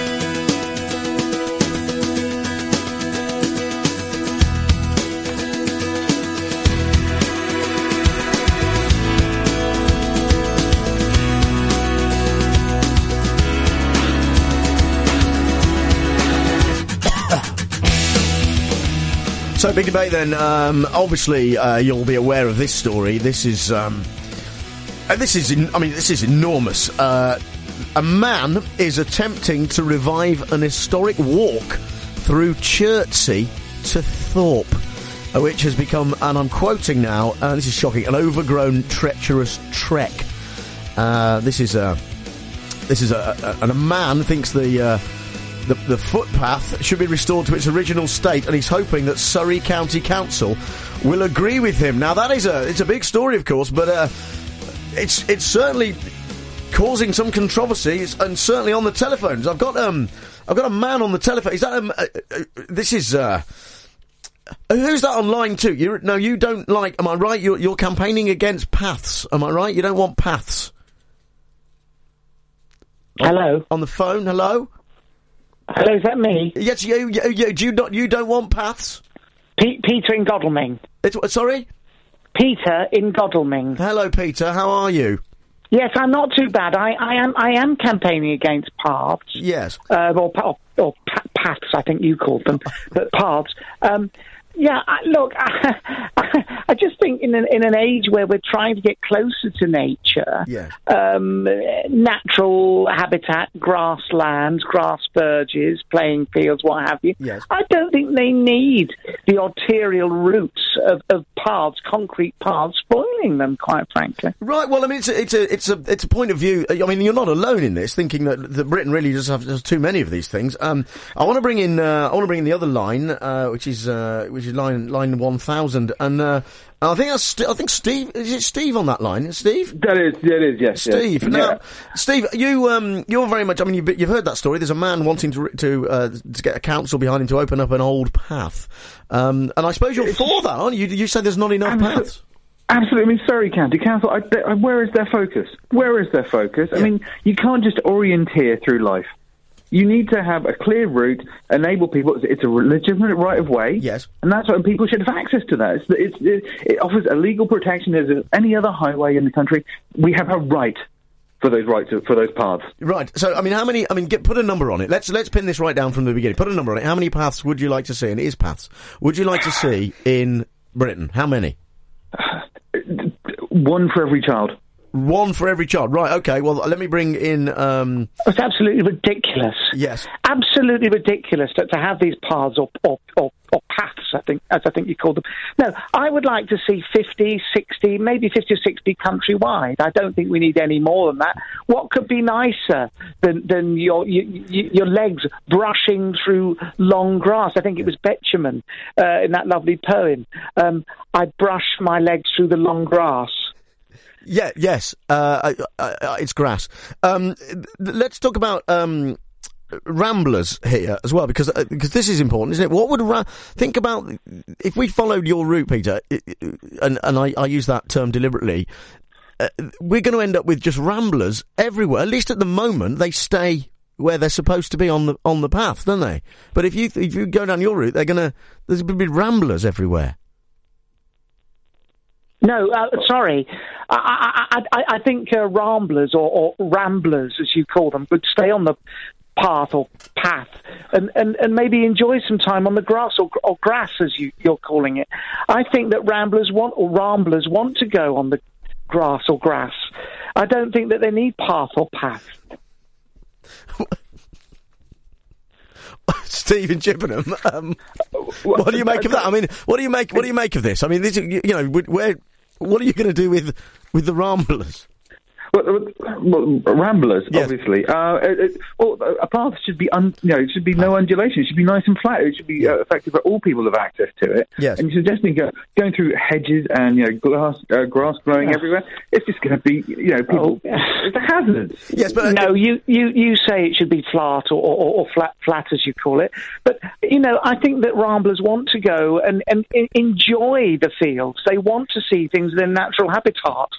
So, big debate then. Um, obviously, uh, you'll be aware of this story. This is, um, uh, this is, in, I mean, this is enormous. Uh, a man is attempting to revive an historic walk through Chertsey to Thorpe, uh, which has become, and I'm quoting now, uh, this is shocking, an overgrown, treacherous trek. Uh, this is a, this is a, a, and a man thinks the, uh, The, the footpath should be restored to its original state, and he's hoping that Surrey County Council will agree with him. Now, that is a it's a big story, of course, but uh, it's it's certainly causing some controversy, and certainly on the telephones. I've got um I've got a man on the telephone. Is that um uh, uh, this is uh who's that on line two? You no, you don't like. Am I right? You're you're campaigning against paths. Am I right? You don't want paths. Hello. On the phone. Hello. Hello, is that me? Yes, you, you, you, do you not, you don't want paths? P- Peter in Godalming. It's, sorry? Peter in Godalming. Hello, Peter, how are you? Yes, I'm not too bad. I, I am I am campaigning against paths. Yes. Uh, or or, or pa- paths, I think you called them, but paths. Um, yeah, I, look, I, I just think in an, in an age where we're trying to get closer to nature, yes. um, natural habitat, grasslands, grass verges, playing fields, what have you, yes. I don't think they need the arterial routes of, of paths, concrete paths, spoiling maintaining them, quite frankly. Right. Well, I mean, it's a, it's a, it's a, it's a point of view. I mean, you're not alone in this, thinking that, that Britain really just has, has too many of these things. Um, I want to bring in, uh, I want to bring in the other line, uh, which is, uh, which is line, line one thousand, and, uh, I think that's, St- I think Steve, is it Steve on that line? Is it Steve? That is, that is, yes. Steve. Yes. Now, Yeah. Steve, you, um, you're very much, I mean, you've, you've heard that story. There's a man wanting to, to, uh, to get a council behind him to open up an old path. Um, and I suppose you're for that, aren't you? You say there's not enough Absolutely. paths. Absolutely. I mean, Surrey County Council, I, they, I, where is their focus? Where is their focus? I mean, you can't just orienteer through life. You need to have a clear route, enable people. It's a legitimate right of way. Yes. And that's what people should have access to that. It's, it's, it, it offers a legal protection as any other highway in the country. We have a right for those rights, for those paths. Right. So, I mean, how many, I mean, get, put a number on it. Let's, let's pin this right down from the beginning. Put a number on it. How many paths would you like to see? And it is paths. Would you like to see in Britain? How many? One for every child. One for every child. Right, okay. Well, let me bring in... Um... It's absolutely ridiculous. Yes. Absolutely ridiculous to, to have these paths or, or, or, or paths, I think, as I think you call them. No, I would like to see fifty, sixty, maybe fifty or sixty countrywide. I don't think we need any more than that. What could be nicer than, than your, your, your legs brushing through long grass? I think it was Betjeman uh, in that lovely poem. Um, I brush my legs through the long grass. Yeah, yes, uh, uh, uh, it's grass. Um, th- let's talk about um, ramblers here as well, because uh, because this is important, isn't it? What would ra- think about if we followed your route, Peter, and and I, I use that term deliberately. Uh, we're going to end up with just ramblers everywhere. At least at the moment, they stay where they're supposed to be on the on the path, don't they? But if you if you go down your route, they're going to there's going to be ramblers everywhere. No, uh, sorry. I, I, I, I think uh, ramblers or, or ramblers, as you call them, would stay on the path or path and, and, and maybe enjoy some time on the grass or, or grass, as you, you're calling it. I think that ramblers want or ramblers want to go on the grass or grass. I don't think that they need path or path. Stephen Chippenham, um, what do you make of that? I mean, what do you make? What do you make of this? I mean, this, you know, where, what are you going to do with with the ramblers? Well, well, ramblers, yes. Obviously. Uh, it, it, well, a path should be, un, you know, it should be no undulation. It should be nice and flat. It should be uh, effective for all people to have access to it. Yes. And you're suggesting go, going through hedges and you know grass, uh, grass growing yeah. everywhere. It's just going to be, you know, people. Oh. It's a hazard. Yes, but uh, no, you, you, you say it should be flat or, or, or flat, flat as you call it. But you know, I think that ramblers want to go and, and enjoy the fields. They want to see things in their natural habitat.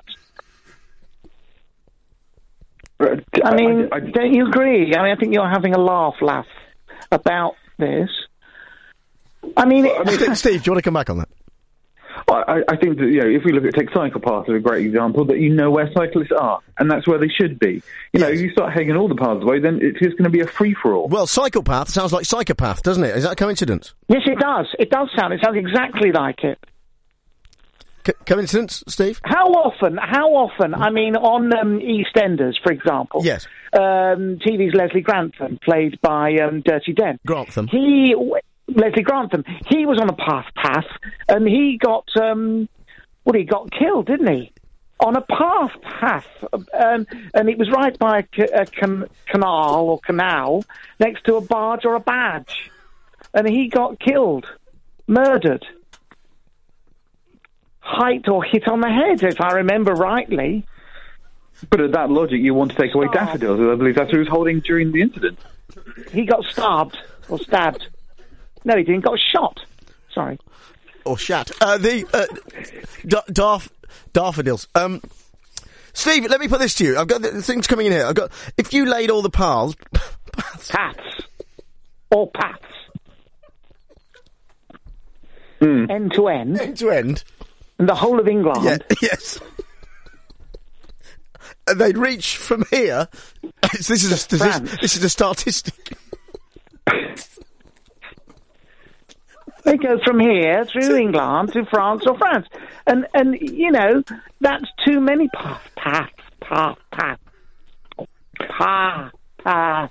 I mean, I, I, don't you agree? I mean, I think you're having a laugh, laugh about this. I mean, well, I mean Steve, do you want to come back on that? I, I think that, you know, if we look at take cycle paths as a great example, that you know where cyclists are, and that's where they should be. You yes. know, if you start hanging all the paths away, then it's just going to be a free-for-all. Well, psychopath sounds like psychopath, doesn't it? Is that a coincidence? Yes, it does. It does sound. It sounds exactly like it. Co- coincidence, Steve? How often, how often, I mean, on um, EastEnders, for example, yes. um, T V's Leslie Grantham, played by um, Dirty Den. Grantham. He, Leslie Grantham, he was on a path path, and he got, um, well, he got killed, didn't he? On a path path, um, and it was right by a, ca- a can- canal or canal next to a barge or a badge, and he got killed, murdered. Hiked or hit on the head, if I remember rightly. But at that logic, you want to take away daffodils. I believe that's who was holding during the incident. He got stabbed or stabbed. No, he didn't. Got shot. Sorry. Or shat. Uh, the uh, d- darf- daffodils. Um, Steve, let me put this to you. I've got the things coming in here. I've got. If you laid all the paths, paths, paths, all paths, mm. end to end, end to end. And the whole of England. Yeah, yes. And they'd reach from here. this is a this, this is a statistic. They go from here through England to France or France, and and you know that's too many paths, paths, path, path, path, path.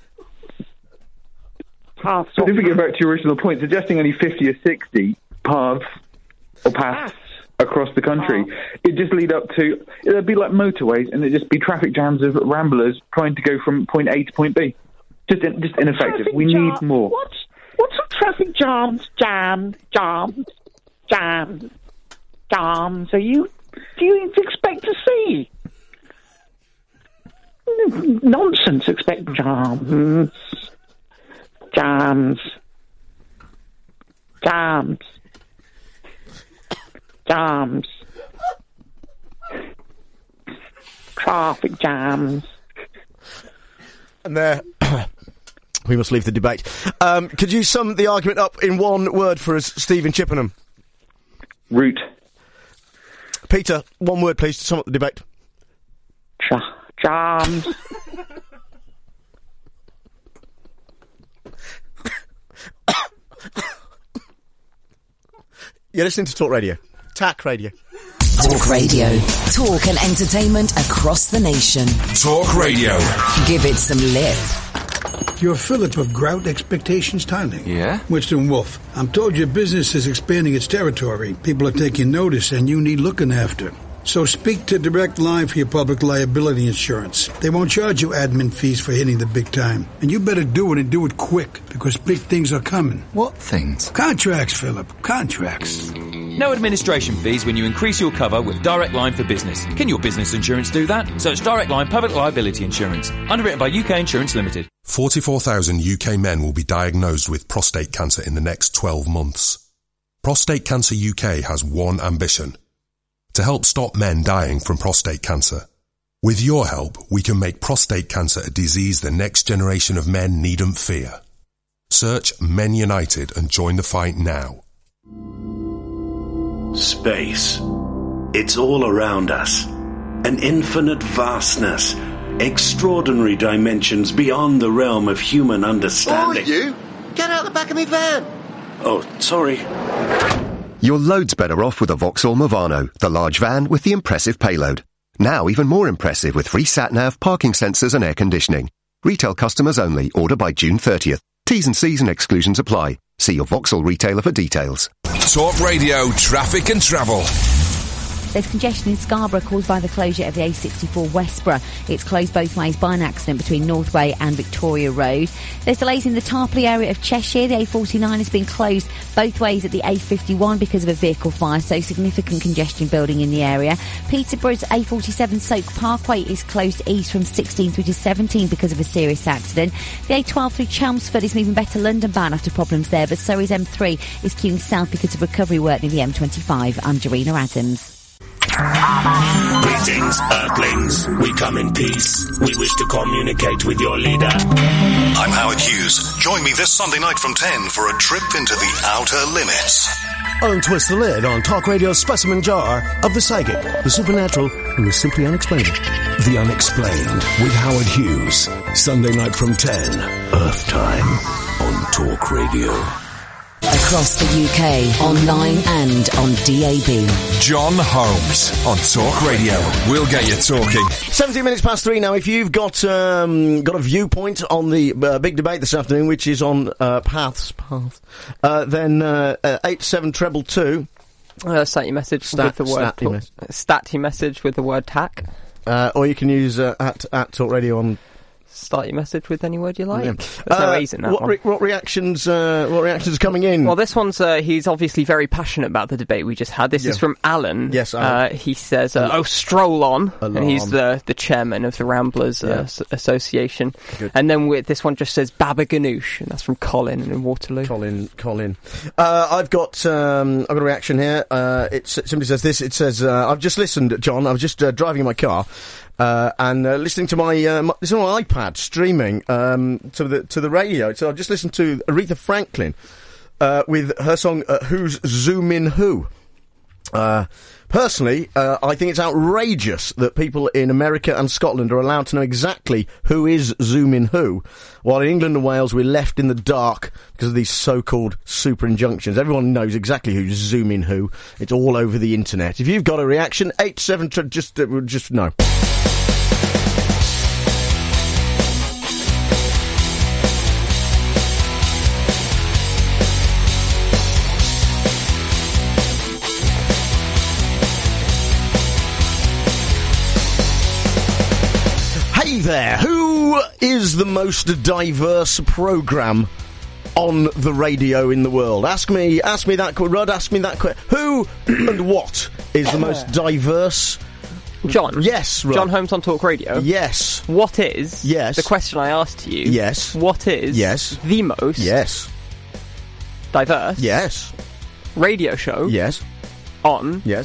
Paths. So if we get back to your original point, suggesting only fifty or sixty paths or paths across the country, oh. it just lead up to, it'd be like motorways, and it'd just be traffic jams of ramblers trying to go from point A to point B. Just, in, just ineffective. Traffic We jam- need more. What's, what's a traffic jams, jams, jams, jams, jams? Are you, do you expect to see? Nonsense, expect jams. Jams. Jams. Jams. Traffic jams. And there, we must leave the debate. Um, could you sum the argument up in one word for us, Stephen Chippenham? Root. Peter, one word, please, to sum up the debate. Ch- jams. You're listening to Talk Radio. Tack Radio. Talk Radio. Talk and entertainment across the nation. Talk Radio. Give it some lip. You're Philip of Grout Expectations Tiling. Yeah? Winston Wolfe. I'm told your business is expanding its territory. People are taking notice and you need looking after. So speak to Direct Line for your public liability insurance. They won't charge you admin fees for hitting the big time. And you better do it and do it quick, because big things are coming. What things? Contracts, Philip. Contracts. No administration fees when you increase your cover with Direct Line for Business. Can your business insurance do that? Search Direct Line Public Liability Insurance. Underwritten by U K Insurance Limited. forty-four thousand U K men will be diagnosed with prostate cancer in the next twelve months. Prostate Cancer U K has one ambition: to help stop men dying from prostate cancer. With your help, we can make prostate cancer a disease the next generation of men needn't fear. Search Men United and join the fight now. Space. It's all around us. An infinite vastness. Extraordinary dimensions beyond the realm of human understanding. Oh, you! Get out the back of me van! Oh, sorry. You're loads better off with a Vauxhall Movano, the large van with the impressive payload. Now even more impressive with free sat-nav, parking sensors and air conditioning. Retail customers only. Order by June thirtieth. T's and C's and exclusions apply. See your Vauxhall retailer for details. Talk Radio Traffic and Travel. There's congestion in Scarborough caused by the closure of the A sixty-four Westborough. It's closed both ways by an accident between Northway and Victoria Road. There's delays in the Tarpley area of Cheshire. The A forty-nine has been closed both ways at the A fifty-one because of a vehicle fire, so significant congestion building in the area. Peterborough's A forty-seven Soak Parkway is closed east from sixteen through to seventeen because of a serious accident. The A twelve through Chelmsford is moving better London bound after problems there, but so is M three is queuing south because of recovery work near the M twenty-five. I'm Jarina Adams. Greetings, Earthlings. We come in peace. We wish to communicate with your leader. I'm Howard Hughes. Join me this Sunday night from ten for a trip into the outer limits. Untwist the lid on Talk Radio's specimen jar of the psychic, the supernatural, and the simply unexplainable. The Unexplained with Howard Hughes. Sunday night from ten, Earth time, on Talk Radio. Across the U K, online and on D A B. John Holmes on Talk Radio. We'll get you talking. seventeen minutes past three now. If you've got um, got a viewpoint on the uh, big debate this afternoon, which is on uh, paths, paths, uh, then uh, uh, eight seven treble two. Uh, stat your message Stat- with the word. stat your mes- Stat your message with the word tack. Uh, or you can use uh, at at Talk Radio on. Start your message with any word you like. Yeah. There's Uh, no A's in that what, one. re- what reactions? Uh, what reactions are coming in? Well, this one's, uh, he's obviously very passionate about the debate we just had. This Yeah. is from Alan. Yes, Uh, Alan. he says, uh, oh, stroll on. Alarm. And he's the, the chairman of the Ramblers uh, Yeah. s- Association. Good. And then with this one just says Baba Ganoush, and that's from Colin in Waterloo. Colin, Colin. Uh, I've got, um, I've got a reaction here. Uh, it somebody says this. It says, uh, I've just listened, John. I was just uh, driving in my car. Uh, and uh, listening to my, uh, my this is on my iPad streaming um, to the to the radio. So I've just listened to Aretha Franklin uh, with her song uh, "Who's Zoomin' Who." Uh, personally, uh, I think it's outrageous that people in America and Scotland are allowed to know exactly who is Zoomin' Who, while in England and Wales we're left in the dark because of these so-called super injunctions. Everyone knows exactly who's Zoomin' Who. It's all over the internet. If you've got a reaction, eight seven tr- just uh, just no. Hey there, who is the most diverse programme on the radio in the world? Ask me, ask me that, Rudd, ask me that question. Who and what is the most diverse? John? Yes, Rudd. John Holmes on Talk Radio? Yes. What is? Yes. The question I asked you? Yes. What is? Yes. The most? Yes. Diverse? Yes. Radio show? Yes. On? Yes.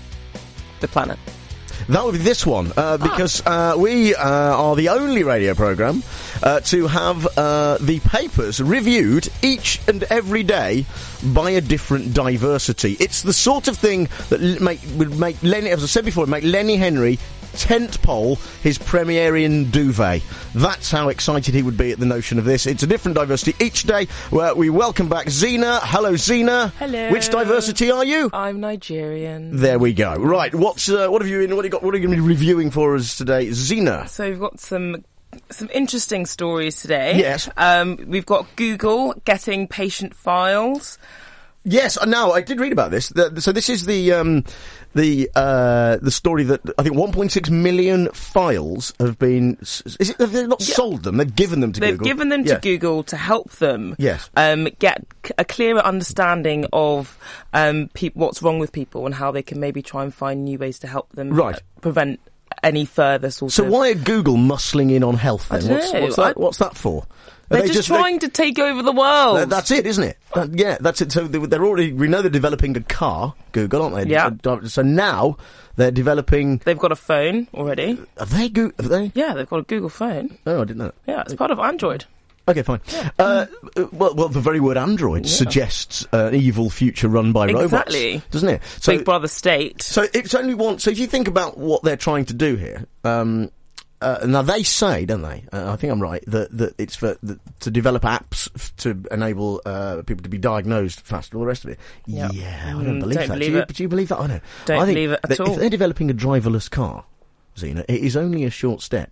The planet? That would be this one, uh, because uh, we uh, are the only radio programme uh, to have uh, the papers reviewed each and every day by a different diversity. It's the sort of thing that l- make, would make Lenny, as I said before, make Lenny Henry tent pole his Premierian duvet. That's how excited he would be at the notion of this. It's a different diversity each day, where we welcome back Zena. Hello, Zena. Hello. Which diversity are you? I'm Nigerian. There we go. Right, what's uh, what have you what have you got? What are you going to be reviewing for us today, Zena? So we've got some some interesting stories today. Yes. Um, we've got Google getting patient files. Yes, no, I did read about this. The, so this is the um, the uh, the story that I think one point six million files have been. Is it? They've not yeah. sold them. They've given them to they've Google. They've given them yeah. to Google to help them. Yes. Um, get a clearer understanding of um, pe- what's wrong with people and how they can maybe try and find new ways to help them. Right. Uh, prevent any further sort so of. So why are Google muscling in on health then? I don't what's, know. what's that? I... What's that for? They're they just, just trying they, to take over the world. Uh, that's it, isn't it? Uh, yeah, that's it. So they, they're already, we know they're developing a car, Google, aren't they? Yeah. Uh, so now they're developing. They've got a phone already. Have they? Go- have they? Yeah, they've got a Google phone. Oh, I didn't know that. Yeah, it's part of Android. Okay, fine. Yeah. Uh, well, well, the very word Android yeah. suggests uh, an evil future run by exactly. robots, doesn't it? So, Big Brother state. So it's only one. So if you think about what they're trying to do here. Um, Uh, now they say, don't they? Uh, I think I'm right. That that it's for the, to develop apps f- to enable uh, people to be diagnosed faster. All the rest of it. Yep. Yeah, I mm, don't believe don't that. Believe do, you, it. do you believe that? I don't. Don't I think believe it at that all. If they're developing a driverless car, Zena, it is only a short step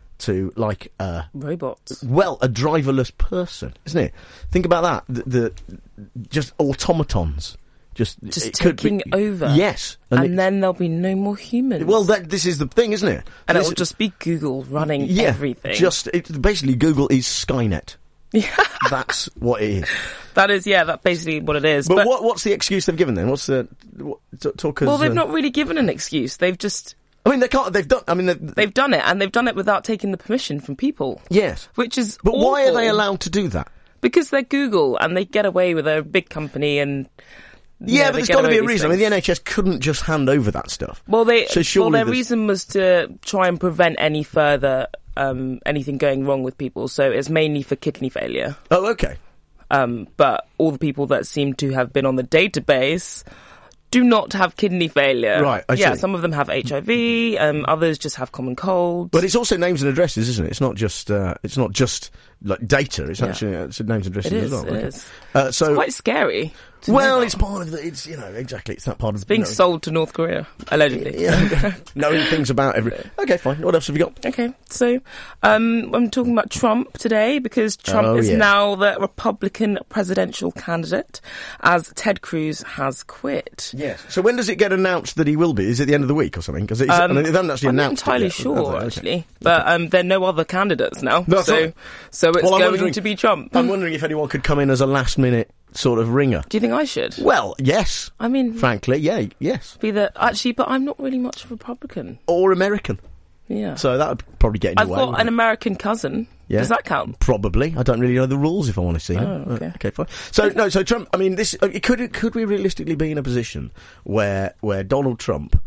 to like uh, robots. Well, a driverless person, isn't it? Think about that. The, the just automatons. Just, just taking be, over. Yes. And, and it, then there'll be no more humans. Well, that, this is the thing, isn't it? And this it'll just be Google running yeah, everything. Just it, basically, Google is Skynet. Yeah. That's what it is. That is, yeah, that's basically what it is. But, but what, what's the excuse they've given then? What's the... What, talk us, well, they've uh, not really given an excuse. They've just... I mean, they can't... They've done... I mean... They've, they've done it, and they've done it without taking the permission from people. Yes. Which is But awful. why are they allowed to do that? Because they're Google, and they get away with a big company, and... Yeah, know, but there's got to be a reason. Things. I mean, the N H S couldn't just hand over that stuff. Well, they so well, their there's... reason was to try and prevent any further um, anything going wrong with people. So it's mainly for kidney failure. Oh, okay. Um, but all the people that seem to have been on the database do not have kidney failure. Right, I yeah, see. some of them have H I V, um, others just have common colds. But it's also names and addresses, isn't it? It's not just uh, it's not just like data. It's Yeah. actually uh, it's names and addresses It as is, well. it okay. is. Uh, so It's quite scary. to well, know it's part of the. It's you know exactly. It's that part of It's being you know, sold to North Korea, allegedly. Yeah. Knowing things about every. Okay, fine. What else have you got? Okay, so um, I'm talking about Trump today because Trump Oh, is yeah. now the Republican presidential candidate, as Ted Cruz has quit. Yes. So when does it get announced that he will be? Is it the end of the week or something? Because Um, I mean, they haven't actually I'm not announced. entirely it yet, sure, have they? Okay. actually, but um, there are no other candidates now, No, that's so right. so it's Well, I'm going wondering- to be Trump. I'm wondering if anyone could come in as a last minute sort of ringer. Do you think I should? Well, yes. I mean, frankly, yeah, yes. be the actually, but I'm not really much of a Republican. Or American. Yeah. So that would probably get in your I've way. got wouldn't an it? American cousin. Yeah. Does that count? Probably. I don't really know the rules if I want to see them. Oh, okay. Uh, okay, fine. So no, so Trump. I mean, this uh, could could we realistically be in a position where where Donald Trump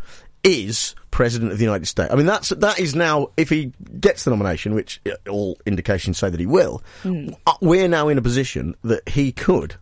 is president of the United States? I mean, that's that is now if he gets the nomination, which uh, all indications say that he will. Mm. Uh, we're now in a position that he could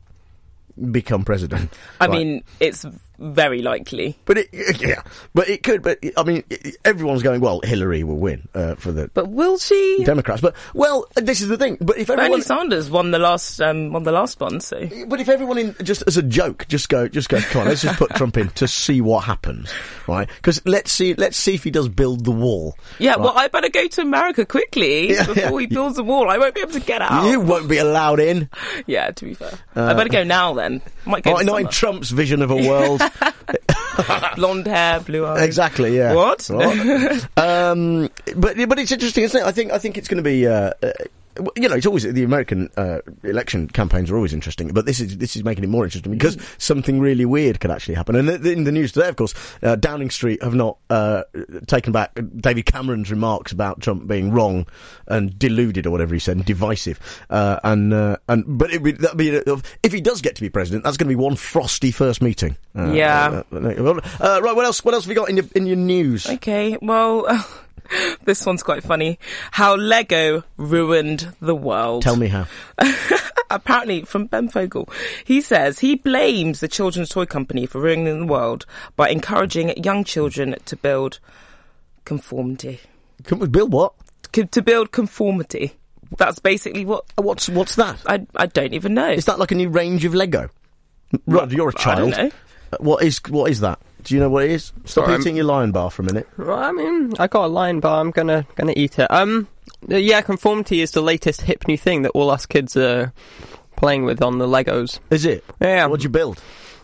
become president. I Right. mean, it's very likely. But it, yeah, but it could. But I mean, it, everyone's going. Well, Hillary will win uh, for the. But will she? Democrats. But well, this is the thing. But if everyone, Bernie Sanders won the last um, won the last one, so. but if everyone in just as a joke, just go, just go. Come on, let's just put Trump in to see what happens, right? Because let's see, let's see if he does build the wall. Yeah, right? well, I better go to America quickly Yeah, before yeah. he builds a wall. I won't be able to get out. You won't be allowed in. Yeah, to be fair, Uh, I better go now then. Might go Not, this not in summer. Trump's vision of a world. Blonde hair, blue eyes. Exactly, yeah. What? What? um, but but it's interesting, isn't it? I think I think it's going to be. Uh, uh, you know, it's always the American uh, election campaigns are always interesting, but this is this is making it more interesting because mm. something really weird could actually happen. And in the news today, of course, uh, Downing Street have not uh, taken back David Cameron's remarks about Trump being wrong and deluded or whatever he said, and divisive. Uh, and uh, and but it would, that'd be, uh, if he does get to be president, that's going to be one frosty first meeting. Uh, yeah. Uh, uh, right. What else? What else have we got in your in your news? Okay. Well. Uh, This one's quite funny. How Lego ruined the world. Tell me how. Apparently, from Ben Fogle, he says he blames the children's toy company for ruining the world by encouraging young children to build conformity. Can we build what? C- to build conformity. That's basically what... What's what's that? I, I don't even know. Is that like a new range of Lego? Right, you're a child. I don't know. What is what is that? Do you know what it is? Stop Sorry, eating I'm, your Lion Bar for a minute. Well, I mean, I got a Lion Bar. I'm gonna gonna eat it. Um, yeah, conformity is the latest hip new thing that all us kids are playing with on the Legos. Is it? Yeah. What'd you build?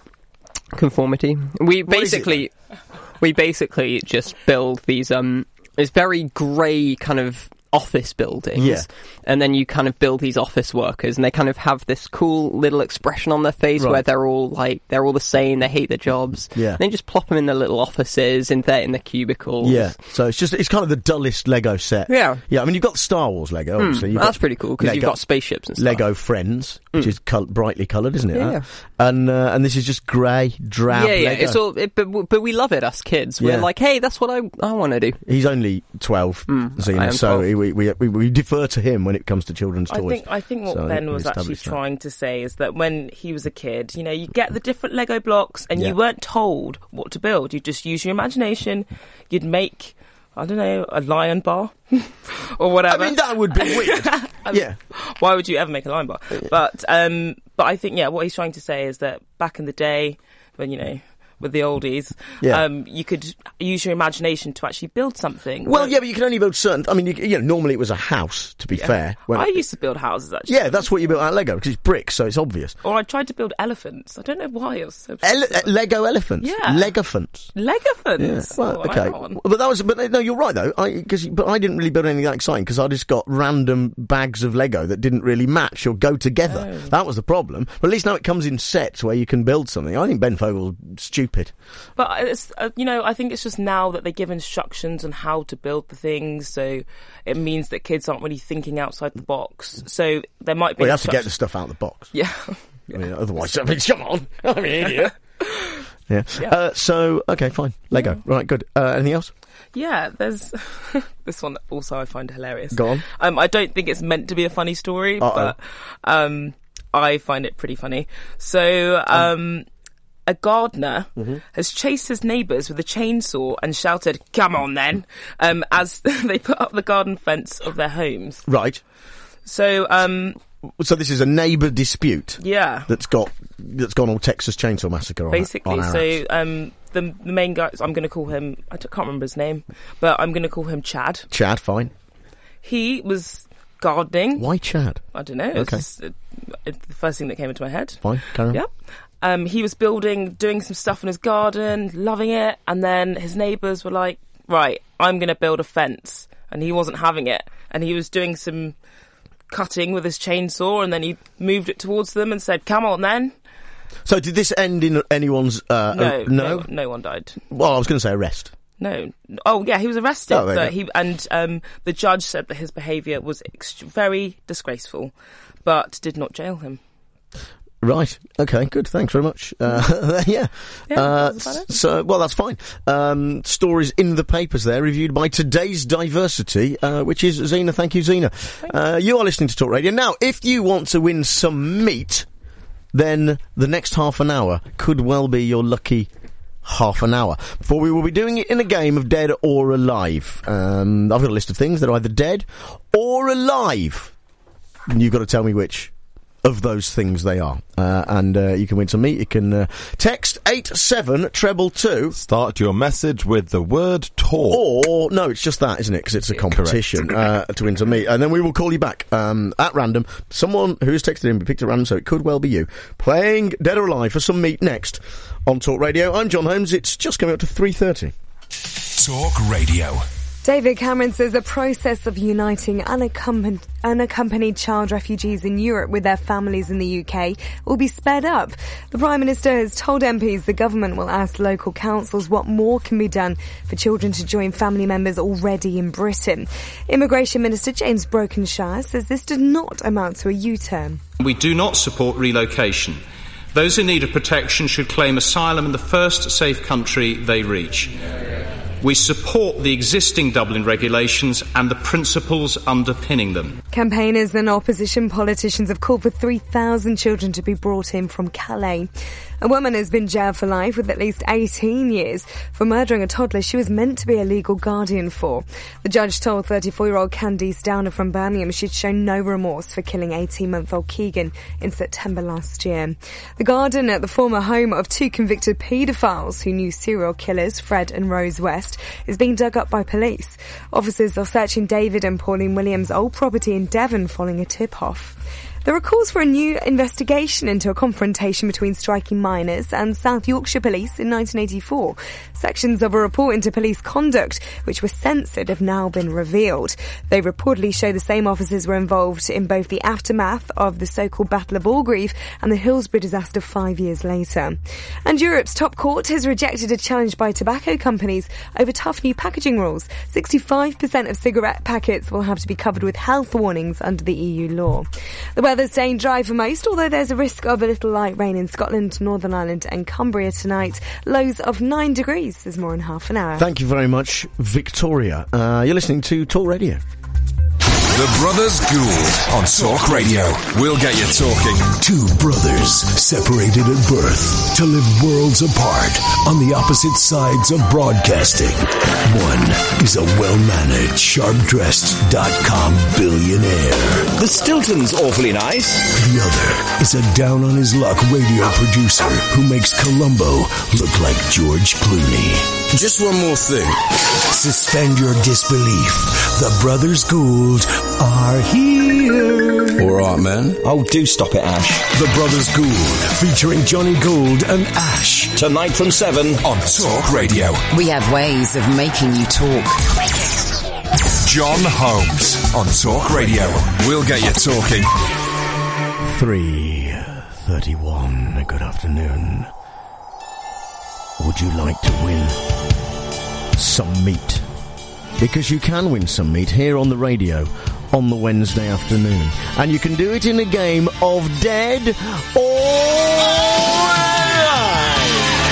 Conformity. We What basically, is it? we basically just build these um, it's very grey kind of office buildings, yeah. and then you kind of build these office workers, and they kind of have this cool little expression on their face right. where they're all like they're all the same, they hate their jobs, yeah. and then just plop them in their little offices in their in their cubicles. Yeah, so it's just it's kind of the dullest Lego set. Yeah, yeah. I mean, you've got Star Wars Lego, obviously. Mm, you've that's got pretty cool because you've got spaceships and stuff. Lego Friends, which mm. is col- brightly coloured, isn't it? Yeah, huh? and uh, and this is just grey, drab. Yeah, yeah. Lego. It's all, it, but but we love it, us kids. We're yeah. like, hey, that's what I I want to do. He's only twelve, mm, Zena, so we, we we we defer to him when it comes to children's toys. I think I think what so Ben was actually that. trying to say is that when he was a kid, you know, you get the different Lego blocks and yeah. you weren't told what to build. You just use your imagination. You'd make, I don't know, a Lion Bar or whatever. I mean, that would be weird. I mean, yeah. Why would you ever make a Lion Bar? But um, but I think, yeah, what he's trying to say is that back in the day, when, you know, with the oldies, yeah. um, you could use your imagination to actually build something. Well, but, yeah, but you can only build certain... I mean, you, you know, normally it was a house, to be yeah. fair. When I it, used to build houses, actually. Yeah, that's what you built out of Lego, because it's bricks, so it's obvious. Or I tried to build elephants. I don't know why. It was so Ele- Lego elephants? Yeah. Legophants. Legophants? Yeah. Well, oh, okay. Well, but that was... But no, you're right, though. I, cause, but I didn't really build anything that exciting, because I just got random bags of Lego that didn't really match or go together. Oh. That was the problem. But at least now it comes in sets where you can build something. I think Ben Fogle's stupid. But it's, uh, you know, I think it's just now that they give instructions on how to build the things, so it means that kids aren't really thinking outside the box. So there might be. Well, you have to get the stuff out of the box. Yeah. I mean, otherwise, I mean, come on, I'm an idiot. yeah. yeah. Uh, so, okay, fine. Lego. Yeah. Right, good. Uh, anything else? Yeah, there's this one also I find hilarious. Go on. Um, I don't think it's meant to be a funny story, Uh-oh. but um, I find it pretty funny. So, um. um a gardener mm-hmm. has chased his neighbours with a chainsaw and shouted, "Come on then," um, as they put up the garden fence of their homes. Right. So, um... So this is a neighbour dispute? Yeah. That's got, that's gone all Texas Chainsaw Massacre on Basically, on our so, um, the, the main guy, I'm going to call him, I can't remember his name, but I'm going to call him Chad. Chad, fine. He was gardening. Why Chad? I don't know. It's okay. just uh, it's the first thing that came into my head. Fine, carry on. Yeah. Um, he was building, doing some stuff in his garden, loving it, and then his neighbours were like, right, I'm going to build a fence. And he wasn't having it. And he was doing some cutting with his chainsaw, and then he moved it towards them and said, "Come on then." So did this end in anyone's... Uh, no, uh, no, no, no one died. Well, I was going to say arrest. No. Oh, yeah, he was arrested. Oh, but he, and um, the judge said that his behaviour was ext- very disgraceful, but did not jail him. Right. Okay. Good. Thanks very much. Uh, yeah. yeah uh, so, well, that's fine. Um, stories in the papers there, reviewed by Today's Diversity, uh, which is Zena. Thank you, Zena. Uh, you are listening to Talk Radio. Now, if you want to win some meat, then the next half an hour could well be your lucky half an hour. For we will be doing it in a game of Dead or Alive. Um, I've got a list of things that are either dead or alive. And you've got to tell me which. of those things they are. Uh, and uh, you can win some meat. You can uh, text eight seven treble two. Start your message with the word talk. Or, no, it's just that, isn't it? Because it's a competition uh, to win some meat. And then we will call you back um, at random. Someone who's texted in, we picked at random, so it could well be you. Playing Dead or Alive for some meat next on Talk Radio. I'm John Holmes. It's just coming up to three thirty. Talk Radio. David Cameron says the process of uniting unaccompanied, unaccompanied child refugees in Europe with their families in the U K will be sped up. The Prime Minister has told M Ps the government will ask local councils what more can be done for children to join family members already in Britain. Immigration Minister James Brokenshire says this does not amount to a U-turn. We do not support relocation. Those in need of protection should claim asylum in the first safe country they reach. We support the existing Dublin regulations and the principles underpinning them. Campaigners and opposition politicians have called for three thousand children to be brought in from Calais. A woman has been jailed for life with at least eighteen years for murdering a toddler she was meant to be a legal guardian for. The judge told thirty-four-year-old Candice Downer from Birmingham she'd shown no remorse for killing eighteen-month-old Keegan in September last year. The garden at the former home of two convicted paedophiles who knew serial killers, Fred and Rose West, is being dug up by police. Officers are searching David and Pauline Williams' old property in Devon following a tip-off. There are calls for a new investigation into a confrontation between striking miners and South Yorkshire Police in nineteen eighty-four. Sections of a report into police conduct, which were censored, have now been revealed. They reportedly show the same officers were involved in both the aftermath of the so-called Battle of Orgreave and the Hillsborough disaster five years later. And Europe's top court has rejected a challenge by tobacco companies over tough new packaging rules. sixty-five percent of cigarette packets will have to be covered with health warnings under the E U law. The weather's staying dry for most, although there's a risk of a little light rain in Scotland, Northern Ireland and Cumbria tonight. Lows of nine degrees. There's more in half an hour. Thank you very much, Victoria. Uh, you're listening to Talk Radio. The Brothers Gould on Talk Radio. We'll get you talking. Two brothers separated at birth to live worlds apart on the opposite sides of broadcasting. One is a well-mannered, sharp-dressed dot-com billionaire. The Stilton's awfully nice. The other is a down-on-his-luck radio producer who makes Columbo look like George Clooney. Just one more thing. Suspend your disbelief. The Brothers Gould are here. All right, man. Oh, do stop it, Ash. The Brothers Gould, featuring Johnny Gould and Ash. Tonight from seven on Talk Radio. We have ways of making you talk. John Holmes on Talk Radio. We'll get you talking. three thirty-one. Good afternoon. Would you like to win some meat? Because you can win some meat here on the radio on the Wednesday afternoon. And you can do it in a game of Dead or Alive.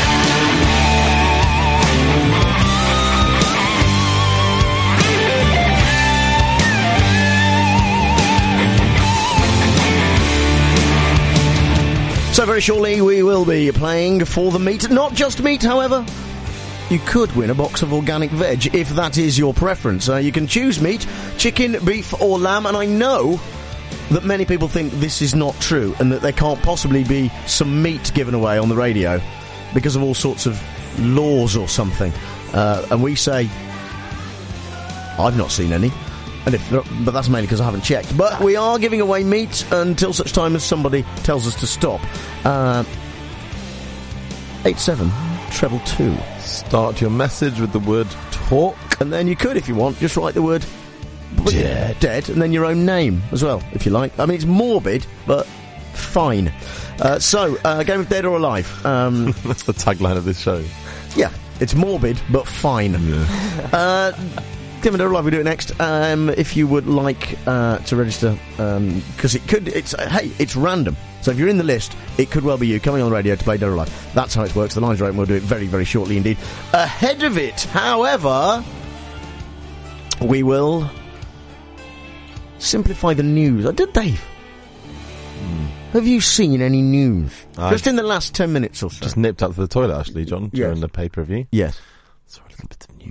So very shortly we will be playing for the meat. Not just meat, however. You could win a box of organic veg if that is your preference. Uh, you can choose meat, chicken, beef or lamb, and I know that many people think this is not true and that there can't possibly be some meat given away on the radio because of all sorts of laws or something. Uh, and we say, I've not seen any. And if, but that's mainly because I haven't checked. But we are giving away meat until such time as somebody tells us to stop. Uh, eight seven treble two. Start your message with the word talk. And then you could, if you want, just write the word dead. dead and then your own name as well, if you like. I mean, it's morbid, but fine. Uh, so, uh, game of Dead or Alive. Um, That's the tagline of this show. Yeah, it's morbid, but fine. Yeah. uh, Game of Dead or Alive, we do it next. Um, if you would like uh, to register, because um, it could, it's uh, hey, it's random. So if you're in the list, it could well be you coming on the radio to play Dead or Alive. That's how it works. The lines are open. We'll do it very, very shortly indeed. Ahead of it, however, we will simplify the news. I did, Dave. Mm. Have you seen any news? I just in the last ten minutes or so. Just nipped up to the toilet, actually, John, during yes. the pay-per-view. Yes. Saw a little bit of news.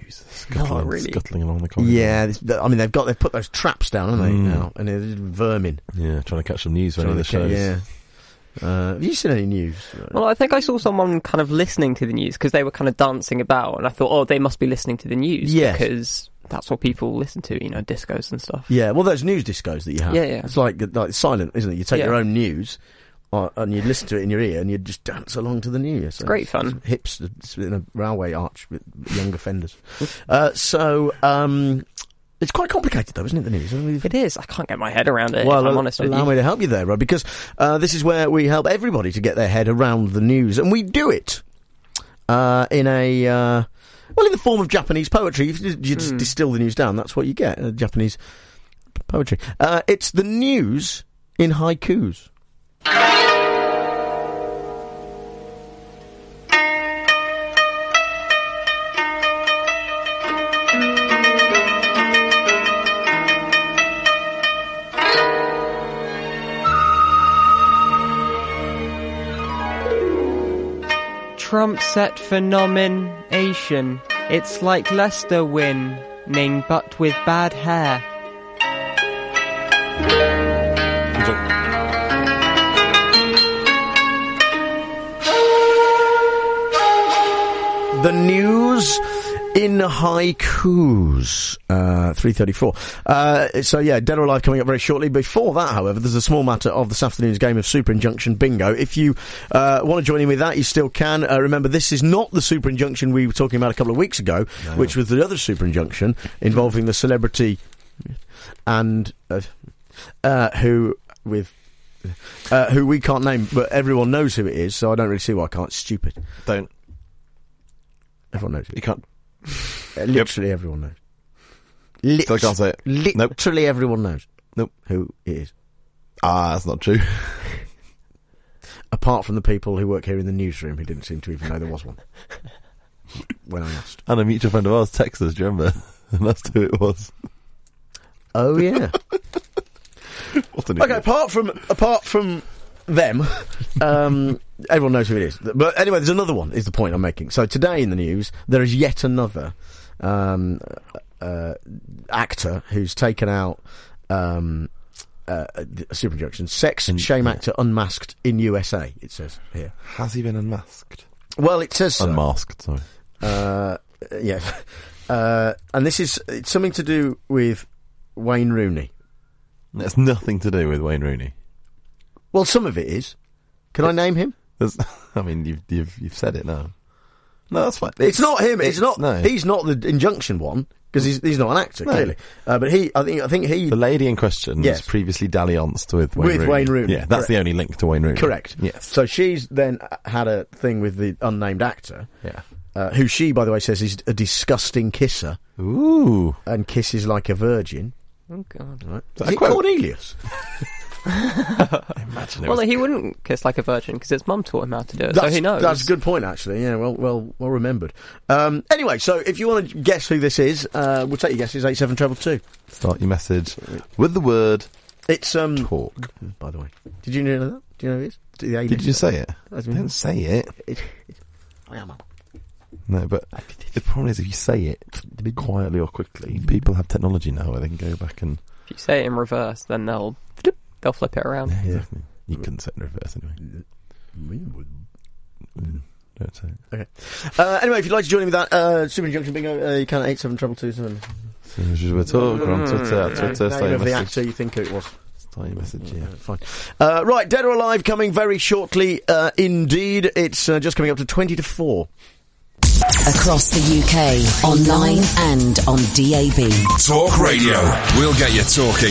Scuttling, really. scuttling along the corridor. Yeah, this, I mean they've got they've put those traps down, haven't they? Mm. Now, and they're just vermin. Yeah, trying to catch some news for any of the Trying shows. to ca- Yeah. Uh, have you seen any news? Well, I think I saw someone kind of listening to the news because they were kind of dancing about, and I thought, oh, they must be listening to the news Yes. because that's what people listen to, you know, discos and stuff. Yeah, well, those news discos that you have. Yeah, yeah. It's like like silent, isn't it? You take Yeah. your own news, uh, and you listen to it in your ear, and you just dance along to the news. So It's great fun. Hips it's in a railway arch with young offenders. uh, so um, it's quite complicated, though, isn't it? The news. I mean, It is. I can't get my head around it. Well, if I'm al- honest with allow you. me to help you there, Rob, because uh, this is where we help everybody to get their head around the news, and we do it uh, in a uh, well, in the form of Japanese poetry. If you you just Hmm. distill the news down, that's what you get. Uh, Japanese poetry. Uh, it's the news in haikus. Trump set for nomination. It's like Leicester winning, but with bad hair. The news in haikus. Uh, three thirty-four. Uh, so yeah, Dead or Alive coming up very shortly. Before that, however, there's a small matter of this afternoon's game of Super Injunction Bingo. If you uh, want to join in with that, you still can. Uh, remember, this is not the Super Injunction we were talking about a couple of weeks ago, No. which was the other Super Injunction involving the celebrity and uh, uh, who with. Uh, who we can't name, but everyone knows who it is, so I don't really see why I can't. It's stupid. Don't. Everyone knows it. You can't. Uh, literally everyone knows. Lit- Still can't say it. Literally Nope. everyone knows. Nope. Who it is. Ah, that's not true. Apart from the people who work here in the newsroom who didn't seem to even know there was one. When I asked. And a mutual friend of ours texted us, do you remember? And that's who it was. Oh, yeah. What an Okay, idiot. apart from apart from them, um, everyone knows who it is. But anyway, there's another one, is the point I'm making. So today in the news, there is yet another um, uh, actor who's taken out um, uh, a Super Injunction. Sex and shame actor unmasked in U S A, it says here. Has he been unmasked? Well, it says so. Unmasked, sorry. Uh, yeah. Uh, and this is it's something to do with Wayne Rooney. It's nothing to do with Wayne Rooney. Well, some of it is. Can I name him? There's, I mean, you've, you've you've said it now. No, that's fine. It's, not him. It's, not. No. He's not the injunction one because he's he's not an actor No. clearly. Uh, but he, I think, I think he. The lady in question Yes. was previously dallianced with Wayne With Rooney. Wayne Rooney, Yeah, that's correct. the only link to Wayne Rooney. Correct. Yes. So she's then had a thing with the unnamed actor. Yeah. Uh, who she, by the way, says is a disgusting kisser. Ooh. And kisses like a virgin. Oh, God. Right. Is that Is it quote? Cornelius? Imagine it Well, was- he wouldn't kiss like a virgin because his mum taught him how to do it, That's, so he knows. That's a good point, actually. Yeah, well, well, well remembered. Um, anyway, so if you want to guess who this is, uh, we'll take your guesses. Eight seven treble two. Start your message with the word It's um. talk. By the way, did you know that? Do you know who it is? The A Did you say it? That's Don't say it. It, it, I am. No, but the problem is if you say it quietly or quickly, people have technology now where they can go back and... If you say it in reverse, then they'll they'll flip it around. Yeah, exactly. You couldn't say it in reverse anyway. Mm, don't say it. Okay. Uh, anyway, if you'd like to join in with that uh, Super Injunction Bingo, uh, you can at eight seven treble two seven. So as we're talking on Twitter, Twitter, Name say of the message. actor you think who it was. Start your message, yeah. Fine. Uh, right, Dead or Alive coming very shortly. Uh, indeed, it's uh, just coming up to twenty to four. Across the U K, online and on D A B. Talk Radio. We'll get you talking.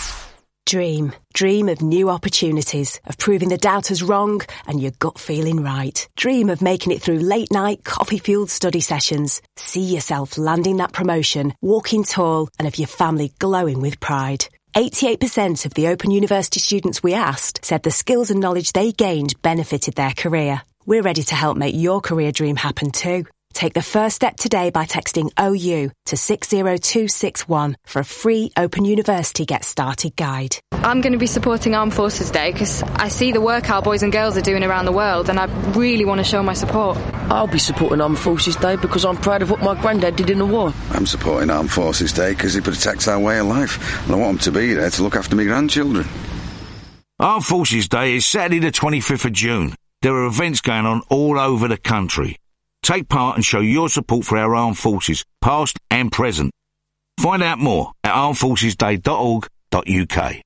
Dream. Dream of new opportunities, of proving the doubters wrong and your gut feeling right. Dream of making it through late night, coffee-fueled study sessions. See yourself landing that promotion, walking tall, and of your family glowing with pride. eighty-eight percent of the Open University students we asked said the skills and knowledge they gained benefited their career. We're ready to help make your career dream happen too. Take the first step today by texting O U to six zero two six one for a free Open University Get Started guide. I'm going to be supporting Armed Forces Day because I see the work our boys and girls are doing around the world and I really want to show my support. I'll be supporting Armed Forces Day because I'm proud of what my granddad did in the war. I'm supporting Armed Forces Day because it protects our way of life and I want them to be there to look after my grandchildren. Armed Forces Day is Saturday the twenty-fifth of June. There are events going on all over the country. Take part and show your support for our armed forces, past and present. Find out more at armed forces day dot org dot U K.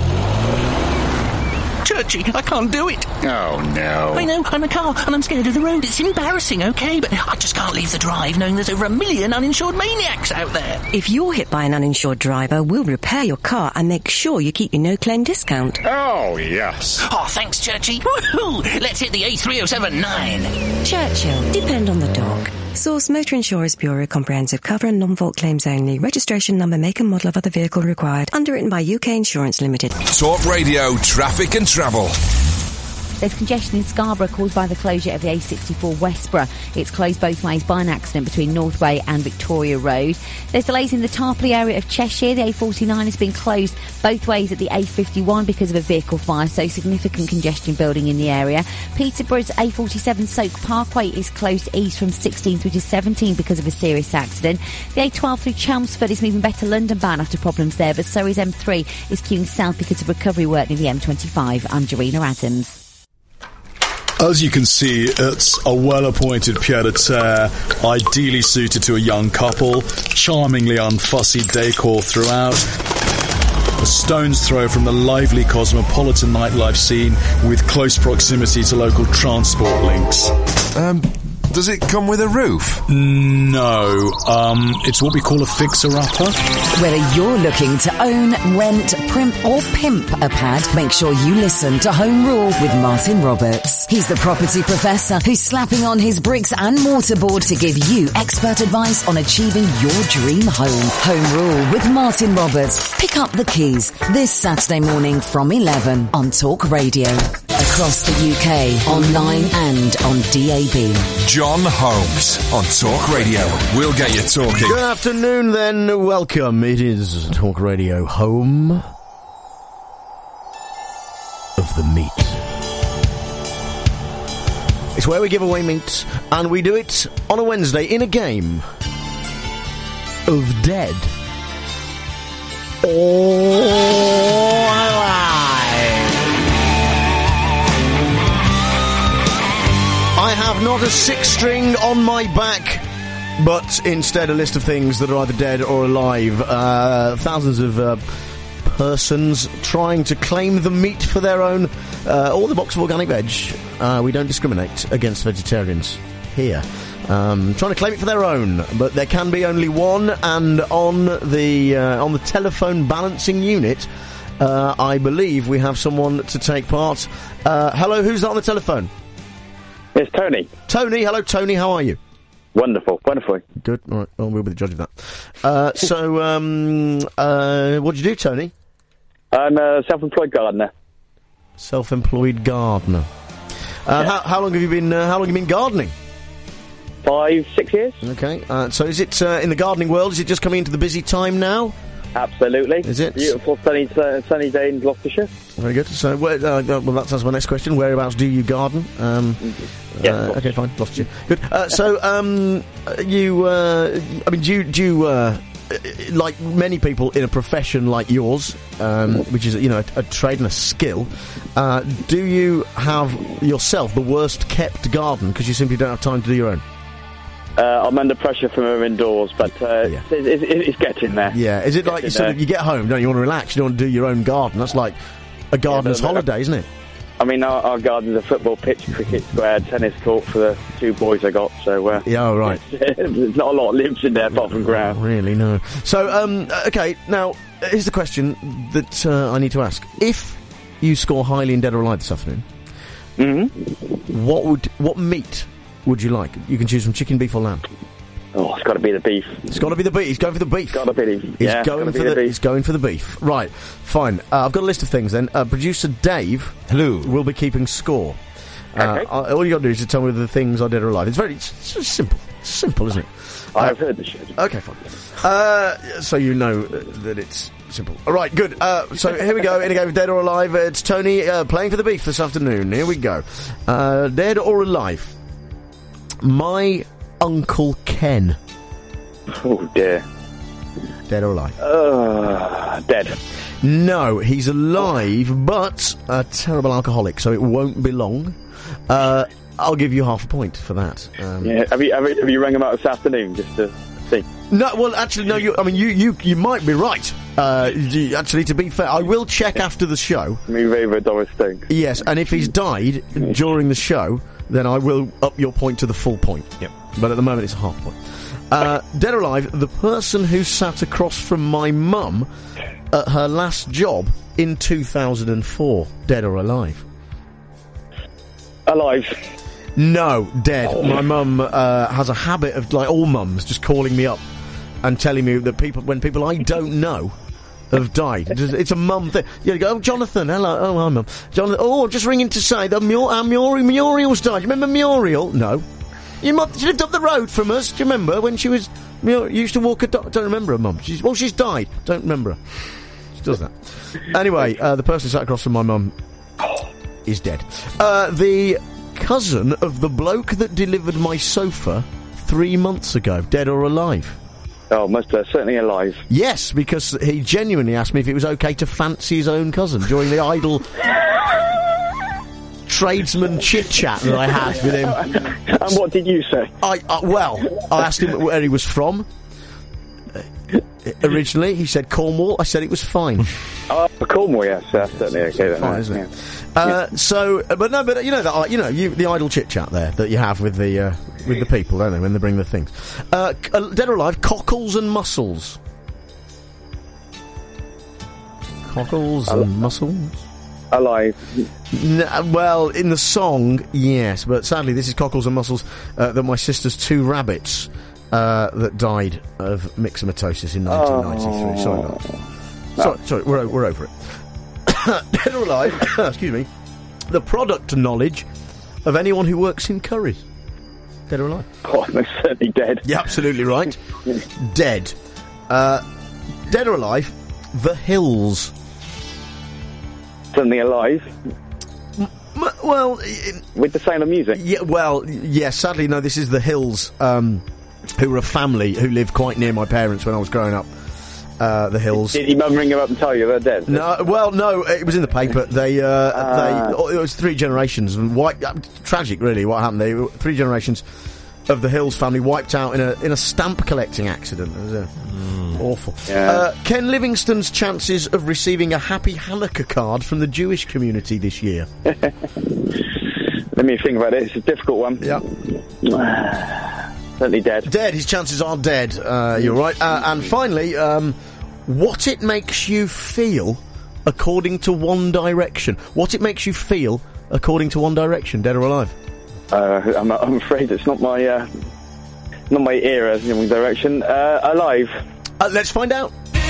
Churchy, I can't do it. Oh, no. I know, I'm a car, and I'm scared of the road. It's embarrassing, OK, but I just can't leave the drive knowing there's over a million uninsured maniacs out there. If you're hit by an uninsured driver, we'll repair your car and make sure you keep your no-claim discount. Oh, yes. Oh, thanks, Churchy. Woohoo! Let's hit the A three oh seven nine. Churchill, depend on the dog. Source Motor Insurers Bureau, comprehensive cover and non-fault claims only. Registration number, make and model of other vehicle required. Underwritten by U K Insurance Limited. Talk Radio, traffic and travel. There's congestion in Scarborough caused by the closure of the A sixty-four Westborough. It's closed both ways by an accident between Northway and Victoria Road. There's delays in the Tarpley area of Cheshire. The A forty-nine has been closed both ways at the A fifty-one because of a vehicle fire, so significant congestion building in the area. Peterborough's A forty-seven Soak Parkway is closed east from sixteen through to seventeen because of a serious accident. The A twelve through Chelmsford is moving better London bound after problems there, but so is M three is queuing south because of recovery work near the M twenty-five. I'm Jarina Adams. As you can see, it's a well-appointed pied-à-terre, ideally suited to a young couple, charmingly unfussy decor throughout. A stone's throw from the lively cosmopolitan nightlife scene with close proximity to local transport links. Um, does it come with a roof? No, um, it's what we call a fixer-upper. Whether you're looking to own, rent, primp or pimp a pad, make sure you listen to Home Rule with Martin Roberts. He's the property professor who's slapping on his bricks and mortarboard to give you expert advice on achieving your dream home. Home Rule with Martin Roberts. Pick up the keys this Saturday morning from eleven on Talk Radio. Across the U K, online and on D A B. John Holmes on Talk Radio. We'll get you talking. Good afternoon then, welcome. It is Talk Radio, home of the meat. It's where we give away meat, and we do it on a Wednesday in a game of Dead or Alive. I have not a six string on my back, but instead a list of things that are either dead or alive. Uh, thousands of uh, persons trying to claim the meat for their own, uh, or the box of organic veg. Uh, we don't discriminate against vegetarians here. Um, trying to claim it for their own, but there can be only one. And on the uh, on the telephone balancing unit, uh, I believe we have someone to take part. Uh, hello, who's that on the telephone? It's Tony. Tony, hello, Tony. How are you? Wonderful, wonderful. Good. All right. Well, we'll be the judge of that. Uh, so, um, uh, what do you do, Tony? I'm a self-employed gardener. Self-employed gardener. Uh, yeah. how, how long have you been? Uh, how long have you been gardening? Five, six years. Okay. Uh, so, is it uh, in the gardening world? Is it just coming into the busy time now? Absolutely. Is it beautiful sunny uh, sunny day in Gloucestershire? Very good. So, where, uh, well, that answers my next question. Whereabouts do you garden? Um, yeah. Uh, okay, fine. Gloucestershire. Good. Uh, so, um, you. Uh, I mean, do you, do you uh, like many people in a profession like yours, um, which is you know a, a trade and a skill? Uh, do you have yourself the worst kept garden because you simply don't have time to do your own? Uh, I'm under pressure from her indoors, but uh, yeah. it's, it's, it's getting there. Yeah, is it like you, sort of, you get home, don't you, you want to relax, you don't want to do your own garden? That's like a gardener's yeah, holiday, isn't it? I mean, our, our garden's a football pitch, cricket square, tennis court for the two boys I got, so... Uh, yeah, oh, right. There's not a lot lives in there apart from ground. Really, no. So, um, okay, now, here's the question that uh, I need to ask. If you score highly in Dead or Alive this afternoon, mm-hmm. what would what meat... would you like? You can choose from chicken, beef or lamb. Oh, it's got to be the beef. It's got to be the beef. He's going for the beef. It's got to be the He's yeah, going for the, the, the beef. He's going for the beef. Right, fine. Uh, I've got a list of things then. Uh, producer Dave, hello, will be keeping score. Uh, okay. all you got to do is to tell me whether the things are dead or alive. It's very it's, it's simple. Simple, isn't it? I've heard the show. Okay, fine. Uh, so you know uh, that it's simple. All right, good. Uh, so here we go in a game of Dead or Alive. It's Tony uh, playing for the Beef this afternoon. Here we go. Uh, dead or Alive? My Uncle Ken. Oh, dear. Dead or alive? Uh, dead. No, he's alive, but a terrible alcoholic, so it won't be long. Uh, I'll give you half a point for that. Um, yeah, have you, have you have you rang him out this afternoon just to see? No, well, actually, no. You, I mean, you, you, you might be right. Uh, you, actually, to be fair, I will check after the show. Move over Doris Stone. Yes, and if he's died during the show, then I will up your point to the full point. Yep. But at the moment, it's a half point. Uh, dead or alive, the person who sat across from my mum at her last job in two thousand four. Dead or alive? Alive. No, dead. Oh. My mum uh, has a habit of, like all mums, just calling me up and telling me that people, when people I don't know have died. It's, it's a mum thing. You go, oh, Jonathan, hello, oh, hi, mum. Jonathan, oh, just ringing to say that Mur- uh, Mur- Muriel's died. You remember Muriel? No. You mum, she lived up the road from us. Do you remember when she was, Muriel used to walk a dog? Don't remember her, mum. She's, well, she's died. Don't remember her. She does that. Anyway, uh, the person sat across from my mum is dead. Uh, the cousin of the bloke that delivered my sofa three months ago, dead or alive? Oh, most uh, certainly alive. Yes, because he genuinely asked me if it was okay to fancy his own cousin during the idle tradesman chit-chat that I had with him. And what did you say? I uh, Well, I asked him where he was from. Originally, he said Cornwall. I said it was fine. Oh, Cornwall, yes, that's certainly okay. Then, fine, isn't it? Yeah. Uh, yeah. So, but no, but you know that you know you, the idle chit chat there that you have with the uh, with the people, don't they, when they bring the things? Uh, dead or alive, cockles and mussels. Cockles Al- and mussels. Alive. No, well, in the song, yes, but sadly, this is cockles and mussels uh, that my sister's two rabbits. Uh, that died of myxomatosis in nineteen ninety-three. Oh. Sorry about that. No. Sorry, sorry, we're, we're over it. Dead or alive, excuse me, the product knowledge of anyone who works in curries. Dead or alive? Oh, most certainly dead. You're absolutely right. Dead. Uh, dead or alive, The Hills. Certainly alive. M- well... It, with the sound of music? Yeah, well, yes, yeah, sadly, no, this is The Hills, um... who were a family who lived quite near my parents when I was growing up. Uh, the Hills. Did your mum ring them up and tell you they're dead? No, well, no, it was in the paper. They, uh, uh. they, oh, it was three generations, and white, uh, tragic, really. What happened? They three generations of the Hills family wiped out in a in a stamp collecting accident. It was uh, mm. awful. Yeah. Uh, Ken Livingstone's chances of receiving a Happy Hanukkah card from the Jewish community this year. Let me think about it. It's a difficult one. Yeah. Certainly dead. Dead. His chances are dead. Uh, you're right. Uh, and finally, um, what it makes you feel according to One Direction. What it makes you feel according to One Direction. Dead or alive? Uh, I'm, I'm afraid it's not my uh, not my era in One Direction. Uh, alive. Uh, let's find out.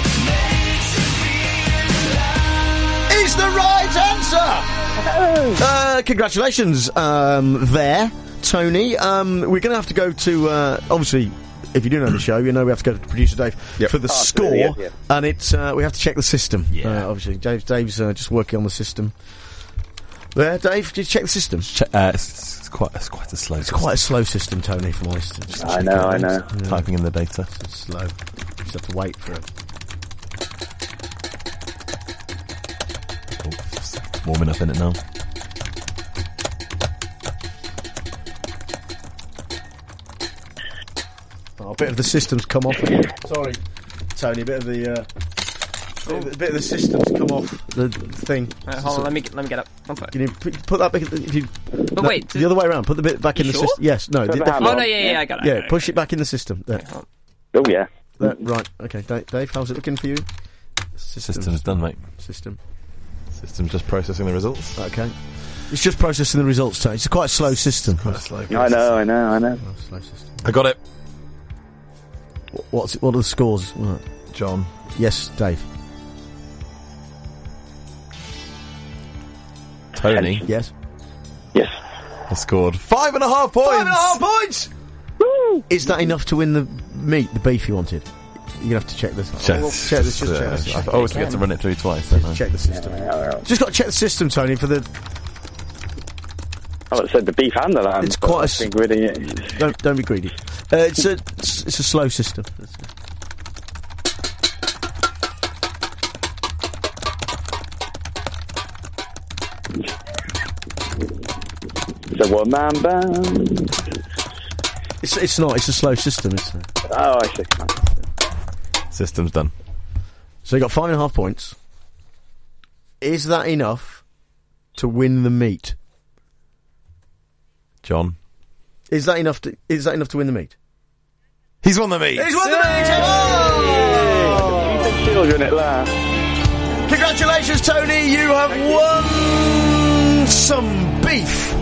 Is the right answer. uh, congratulations, um, there. Tony, um, we're going to have to go to, uh, obviously, if you do know the show, you know we have to go to producer Dave yep. for the oh, score, yeah, yeah. and it's uh, we have to check the system. Yeah. Uh, obviously, Dave, Dave's uh, just working on the system. There, Dave, did you check the system? Che- uh, it's, it's quite, it's quite a slow. It's system. quite a slow system, Tony. If I'm honest, just I know, I know. Yeah. Typing in the data, it's slow. You just have to wait for it. Cool. Just warming up in it now. Oh, a bit of the system's come off again. Sorry, Tony. A bit of the uh, bit, of the, bit of the system's come off the thing. Uh, hold on, let me get, let me get up. Can you put, put that back? If you, but no, wait, the other way around. Put the bit back in the sure? system. Yes, no. The definitely. Oh no, yeah, yeah, I got it. Yeah, got it, push got it back in the system. There. Oh yeah. There, right. Okay, Dave, Dave, how's it looking for you? System's, System's done, mate. System. System's just processing the results. Okay. It's just processing the results, Tony. It's quite a slow system. Quite a slow. I know, I know, I know. Oh, slow system. I got it. What's it, what are the scores? What? John. Yes, Dave. Tony. Yes. Yes. I scored five and a half points. Five and a half points. Woo! Is that enough to win the meat, the beef you wanted? You're going to have to check this. Check, oh, check this. Just uh, check this. I always forget to run it through twice, don't I? Check the system. Just got to check the system, Tony, for the... I said the beef and the lamb. It's quite a... S- greedy. Don't, don't be greedy. Uh, it's, a, it's, it's a slow system. It's a one-man band. It's, it's not. It's a slow system, isn't it? Oh, I see. System's done. So you got five and a half points. Is that enough to win the meat? John? Is that enough to, is that enough to win the meat? He's won the meat! He's won the meat! Oh! Keep the children at last. Congratulations, Tony! You have won some beef!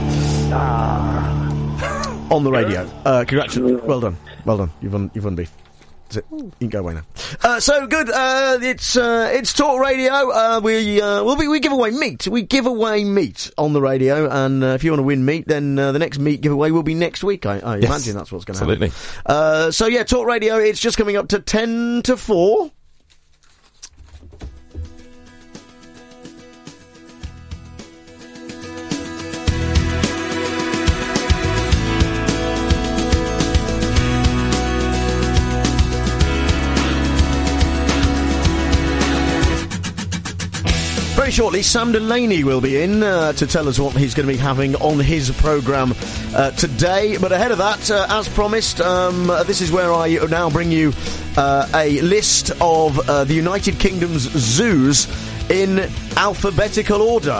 Ah. On the radio. Uh, congratulations. Well done. Well done. You've won, you've won beef. That's it. You can go away now. Uh, so good. Uh, it's uh, it's Talk Radio. Uh, we uh, well, we, we give away meat. We give away meat on the radio, and uh, if you want to win meat, then uh, the next meat giveaway will be next week. I, I yes. imagine that's what's going to happen. Absolutely. Uh, so yeah, Talk Radio. It's just coming up to ten to four. Very shortly, Sam Delaney will be in uh, to tell us what he's going to be having on his programme uh, today. But ahead of that, uh, as promised, um, uh, this is where I now bring you uh, a list of uh, the United Kingdom's zoos in alphabetical order.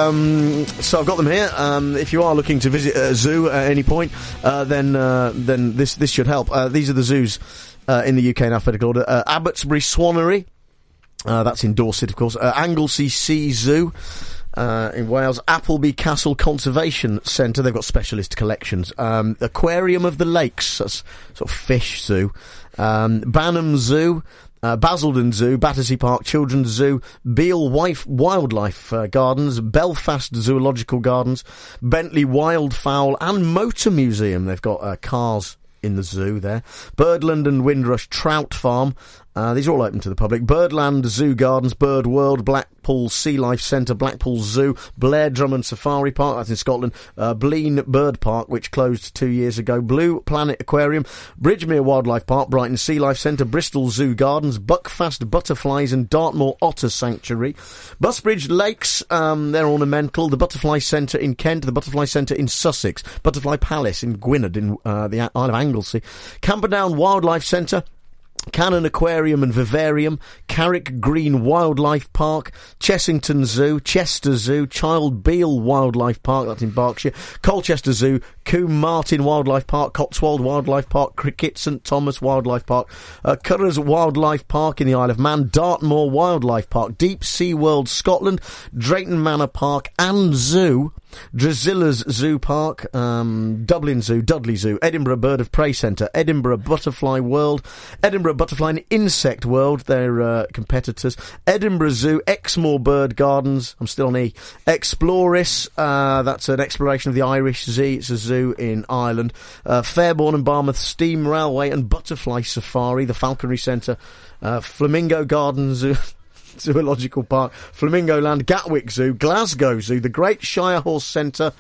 Um, so I've got them here. Um, if you are looking to visit a zoo at any point, uh, then uh, then this this should help. Uh, these are the zoos uh, in the U K in alphabetical order. Uh, Abbotsbury Swanery. Uh, that's in Dorset, of course. Uh, Anglesey Sea Zoo uh, in Wales. Appleby Castle Conservation Centre. They've got specialist collections. Um, Aquarium of the Lakes. That's sort of fish zoo. Um, Banham Zoo. Uh, Basildon Zoo, Battersea Park Children's Zoo, Beale Wife Wildlife uh, Gardens, Belfast Zoological Gardens, Bentley Wildfowl and Motor Museum. They've got uh, cars in the zoo there. Birdland and Windrush Trout Farm. Uh, these are all open to the public. Birdland Zoo Gardens, Bird World, Blackpool Sea Life Centre, Blackpool Zoo, Blair Drummond Safari Park, that's in Scotland, uh, Blean Bird Park, which closed two years ago, Blue Planet Aquarium, Bridgemere Wildlife Park, Brighton Sea Life Centre, Bristol Zoo Gardens, Buckfast Butterflies and Dartmoor Otter Sanctuary, Busbridge Lakes, um, they're ornamental, the Butterfly Centre in Kent, the Butterfly Centre in Sussex, Butterfly Palace in Gwynedd in uh, the Isle of Anglesey, Camperdown Wildlife Centre, Cannon Aquarium and Vivarium, Carrick Green Wildlife Park, Chessington Zoo, Chester Zoo, Child Beale Wildlife Park, that's in Berkshire, Colchester Zoo, Combe Martin Wildlife Park, Cotswold Wildlife Park, Cricket St Thomas Wildlife Park, uh, Currers Wildlife Park in the Isle of Man, Dartmoor Wildlife Park, Deep Sea World Scotland, Drayton Manor Park and Zoo, Drasilla's Zoo Park, um, Dublin Zoo, Dudley Zoo, Edinburgh Bird of Prey Centre, Edinburgh Butterfly World, Edinburgh Butterfly and Insect World, they're uh, competitors, Edinburgh Zoo, Exmoor Bird Gardens, I'm still on E, Exploris, uh, that's an exploration of the Irish Sea, it's a zoo in Ireland, uh, Fairborn and Barmouth Steam Railway and Butterfly Safari, the Falconry Centre, uh, Flamingo Gardens Zoo, Zoological Park, Flamingo Land, Gatwick Zoo, Glasgow Zoo, the Great Shire Horse Centre,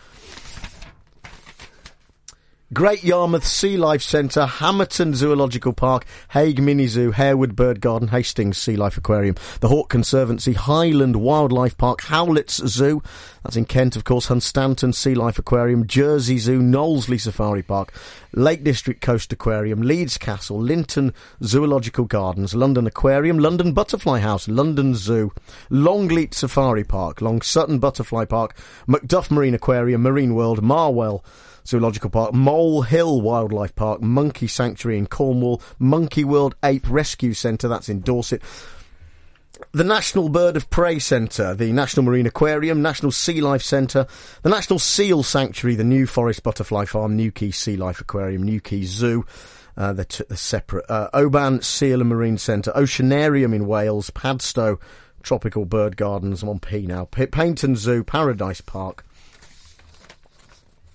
Great Yarmouth Sea Life Centre, Hamerton Zoological Park, Hague Mini Zoo, Harewood Bird Garden, Hastings Sea Life Aquarium, the Hawke Conservancy, Highland Wildlife Park, Howlett's Zoo, that's in Kent, of course, Hunstanton Sea Life Aquarium, Jersey Zoo, Knowlesley Safari Park, Lake District Coast Aquarium, Leeds Castle, Linton Zoological Gardens, London Aquarium, London Butterfly House, London Zoo, Longleat Safari Park, Long Sutton Butterfly Park, Macduff Marine Aquarium, Marine World, Marwell Zoological Park, Mole Hill Wildlife Park, Monkey Sanctuary in Cornwall, Monkey World Ape Rescue Centre, that's in Dorset, the National Bird of Prey Centre, the National Marine Aquarium, National Sea Life Centre, the National Seal Sanctuary, the New Forest Butterfly Farm, Newquay Sea Life Aquarium, Newquay Zoo, uh, they're, t- they're separate, uh, Oban Seal and Marine Centre, Oceanarium in Wales, Padstow Tropical Bird Gardens, I'm on P now, P- Paynton Zoo, Paradise Park,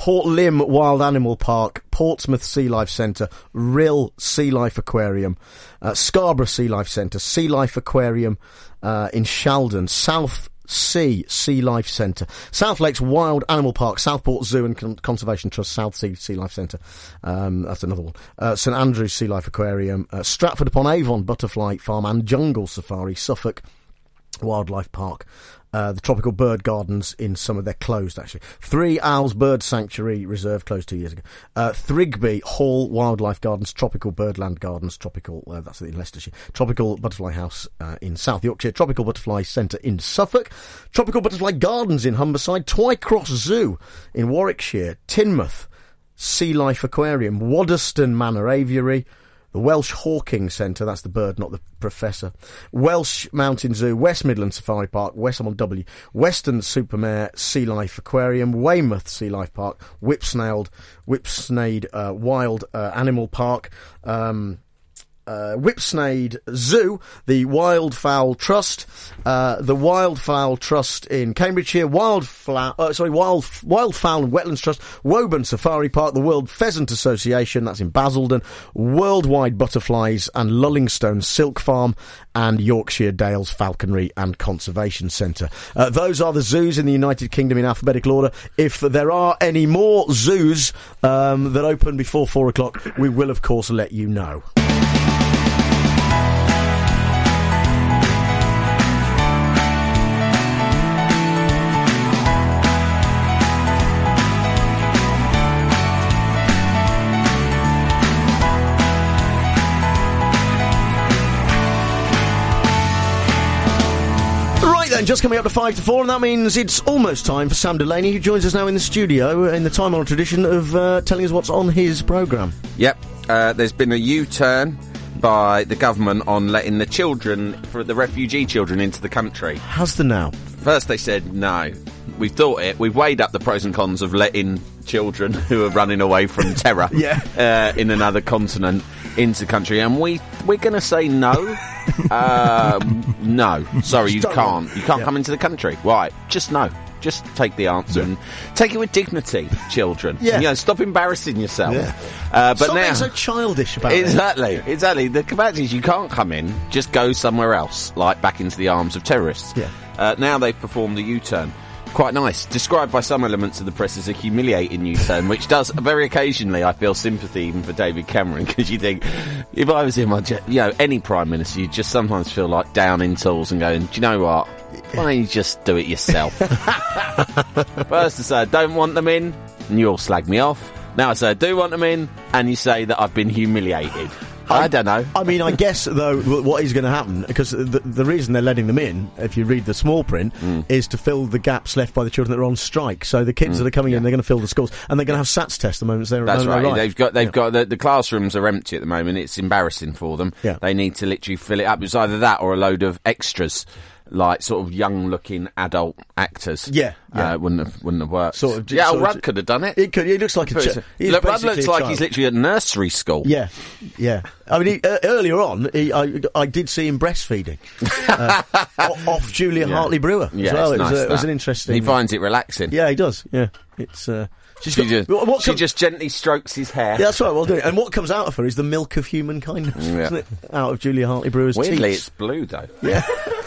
Port Lympne Wild Animal Park, Portsmouth Sea Life Centre, Rill Sea Life Aquarium, uh, Scarborough Sea Life Centre, Sea Life Aquarium uh, in Shaldon, South Sea Sea Life Centre, South Lakes Wild Animal Park, Southport Zoo and Con- Conservation Trust, South Sea Sea Life Centre. Um, that's another one. Uh, St Andrews Sea Life Aquarium, uh, Stratford upon Avon Butterfly Farm and Jungle Safari, Suffolk Wildlife Park. Uh, the Tropical Bird Gardens in summer, they're closed actually. Three Owls Bird Sanctuary Reserve closed two years ago. Uh, Thrigby Hall Wildlife Gardens, Tropical Birdland Gardens, Tropical, uh, that's in Leicestershire. Tropical Butterfly House uh, in South Yorkshire. Tropical Butterfly Centre in Suffolk. Tropical Butterfly Gardens in Humberside. Twycross Zoo in Warwickshire. Teignmouth Sea Life Aquarium. Waddesdon Manor Aviary. The Welsh Hawking Centre, that's the bird, not the professor. Welsh Mountain Zoo, West Midlands Safari Park, Westham on W, Western Supermare Sea Life Aquarium, Weymouth Sea Life Park, Whipsnade, Whipsnade uh, Wild uh, Animal Park, um, uh, Whipsnade Zoo, the Wildfowl Trust, uh, the Wildfowl Trust in Cambridgeshire, Wildfowl, uh, sorry, Wild, Wildfowl and Wetlands Trust, Woburn Safari Park, the World Pheasant Association, that's in Basildon, Worldwide Butterflies and Lullingstone Silk Farm, and Yorkshire Dales Falconry and Conservation Centre. Uh, those are the zoos in the United Kingdom in alphabetical order. If there are any more zoos um, that open before four o'clock, we will of course let you know. Then, just coming up to five to four, and that means it's almost time for Sam Delaney, who joins us now in the studio in the time-honoured tradition of uh, telling us what's on his programme. Yep, uh, there's been a U-turn by the government on letting the children, for the refugee children, into the country. Has there now? First they said no. We've thought it. We've weighed up the pros and cons of letting children who are running away from terror yeah. uh, in another continent into the country, and we we're going to say no. um, no, sorry, you can't. You can't yeah. come into the country. Right? Just no. Just take the answer yeah. and take it with dignity, children. Yeah. You know, stop embarrassing yourself. Yeah. Uh, but stop now, being so childish about exactly, it. Exactly, exactly. The fact is, you can't come in. Just go somewhere else, like back into the arms of terrorists. Yeah. Uh, now they've performed the U-turn. Quite nice. Described by some elements of the press as a humiliating U-turn, which does, very occasionally, I feel sympathy even for David Cameron, because you think, if I was in my, you know, any Prime Minister, you just sometimes feel like down in tools and going, do you know what? Why don't you just do it yourself? First I say I don't want them in, and you all slag me off. Now I say I do want them in, and you say that I've been humiliated. I don't know. I mean, I guess, though, what is going to happen, because the, the reason they're letting them in, if you read the small print, mm. is to fill the gaps left by the children that are on strike. So the kids mm. that are coming yeah. in, they're going to fill the schools, and they're going to have SATs tests the moment they're That's right. right. They've got, they've yeah. got, the, the classrooms are empty at the moment. It's embarrassing for them. Yeah. They need to literally fill it up. It's either that or a load of extras. Like sort of young-looking adult actors. Yeah, yeah. Uh, wouldn't have wouldn't have worked. Sort of. Yeah, sort Rudd of, could have done it. He could. He looks like a. Ch- he's Look, Rudd looks a like child. he's literally at nursery school. Yeah, yeah. I mean, he, uh, earlier on, he, I, I did see him breastfeeding uh, off Julia yeah. Hartley Brewer. Yeah, as well. it's it, was nice a, it was an interesting. He finds it relaxing. Yeah, he does. Yeah, it's. Uh, She's she got, just, what she com- just gently strokes his hair. Yeah, that's right. Well, do it. And what comes out of her is the milk of human kindness, yeah. isn't it? Out of Julia Hartley Brewer's Weirdly, teats. it's blue though. Yeah,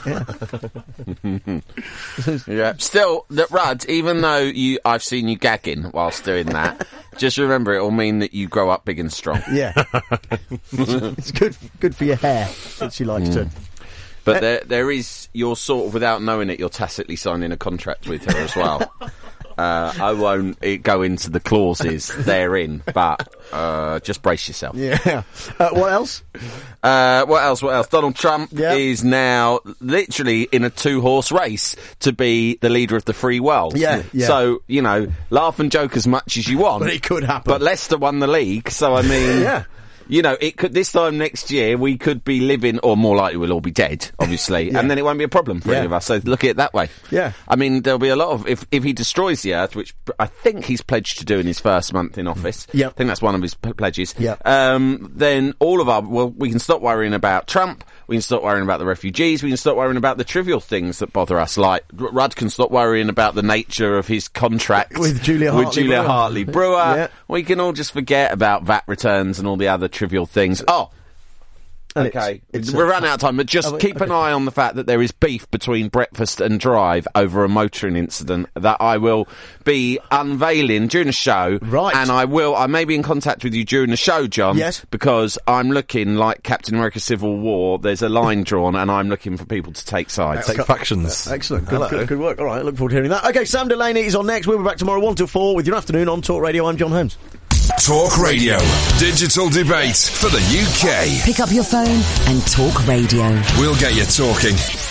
yeah. yeah. Still, that Rudd, even though you, I've seen you gagging whilst doing that. Just remember, it will mean that you grow up big and strong. Yeah, it's good. Good for your hair, as she likes mm. to. But uh, there, there is. You're sort of, without knowing it, you're tacitly signing a contract with her as well. Uh, I won't go into the clauses therein, but uh, just brace yourself. Yeah. Uh, what else? Uh, what else? What else? Donald Trump yeah. is now literally in a two-horse race to be the leader of the free world. Yeah, yeah. So, you know, laugh and joke as much as you want. But it could happen. But Leicester won the league, so I mean... yeah. You know, it could, this time next year, we could be living, or more likely we'll all be dead, obviously, yeah. and then it won't be a problem for yeah. any of us, so look at it that way. Yeah. I mean, there'll be a lot of, if, if he destroys the earth, which I think he's pledged to do in his first month in office, yep. I think that's one of his p- pledges, yep. um, then all of our, well, we can stop worrying about Trump, We can stop worrying about the refugees. We can stop worrying about the trivial things that bother us, like R- Rudd can stop worrying about the nature of his contract with Julia with Hartley Julia Brewer. Hartley Brewer. Yeah. We can all just forget about V A T returns and all the other trivial things. Oh. And Okay, it's- it's we're a- running out of time, but just Oh, wait, keep an eye on the fact that there is beef between Breakfast and Drive over a motoring incident that I will be unveiling during the show. Right. And I will, I may be in contact with you during the show, John. Yes. Because I'm looking like Captain America Civil War. There's a line drawn and I'm looking for people to take sides. Take factions. Excellent. Good, Hello. good, good work. All right, look forward to hearing that. Okay, Sam Delaney is on next. We'll be back tomorrow one till four with your afternoon on Talk Radio. I'm John Holmes. Talk Radio. Digital debate for the U K. Pick up your phone and talk radio. We'll get you talking.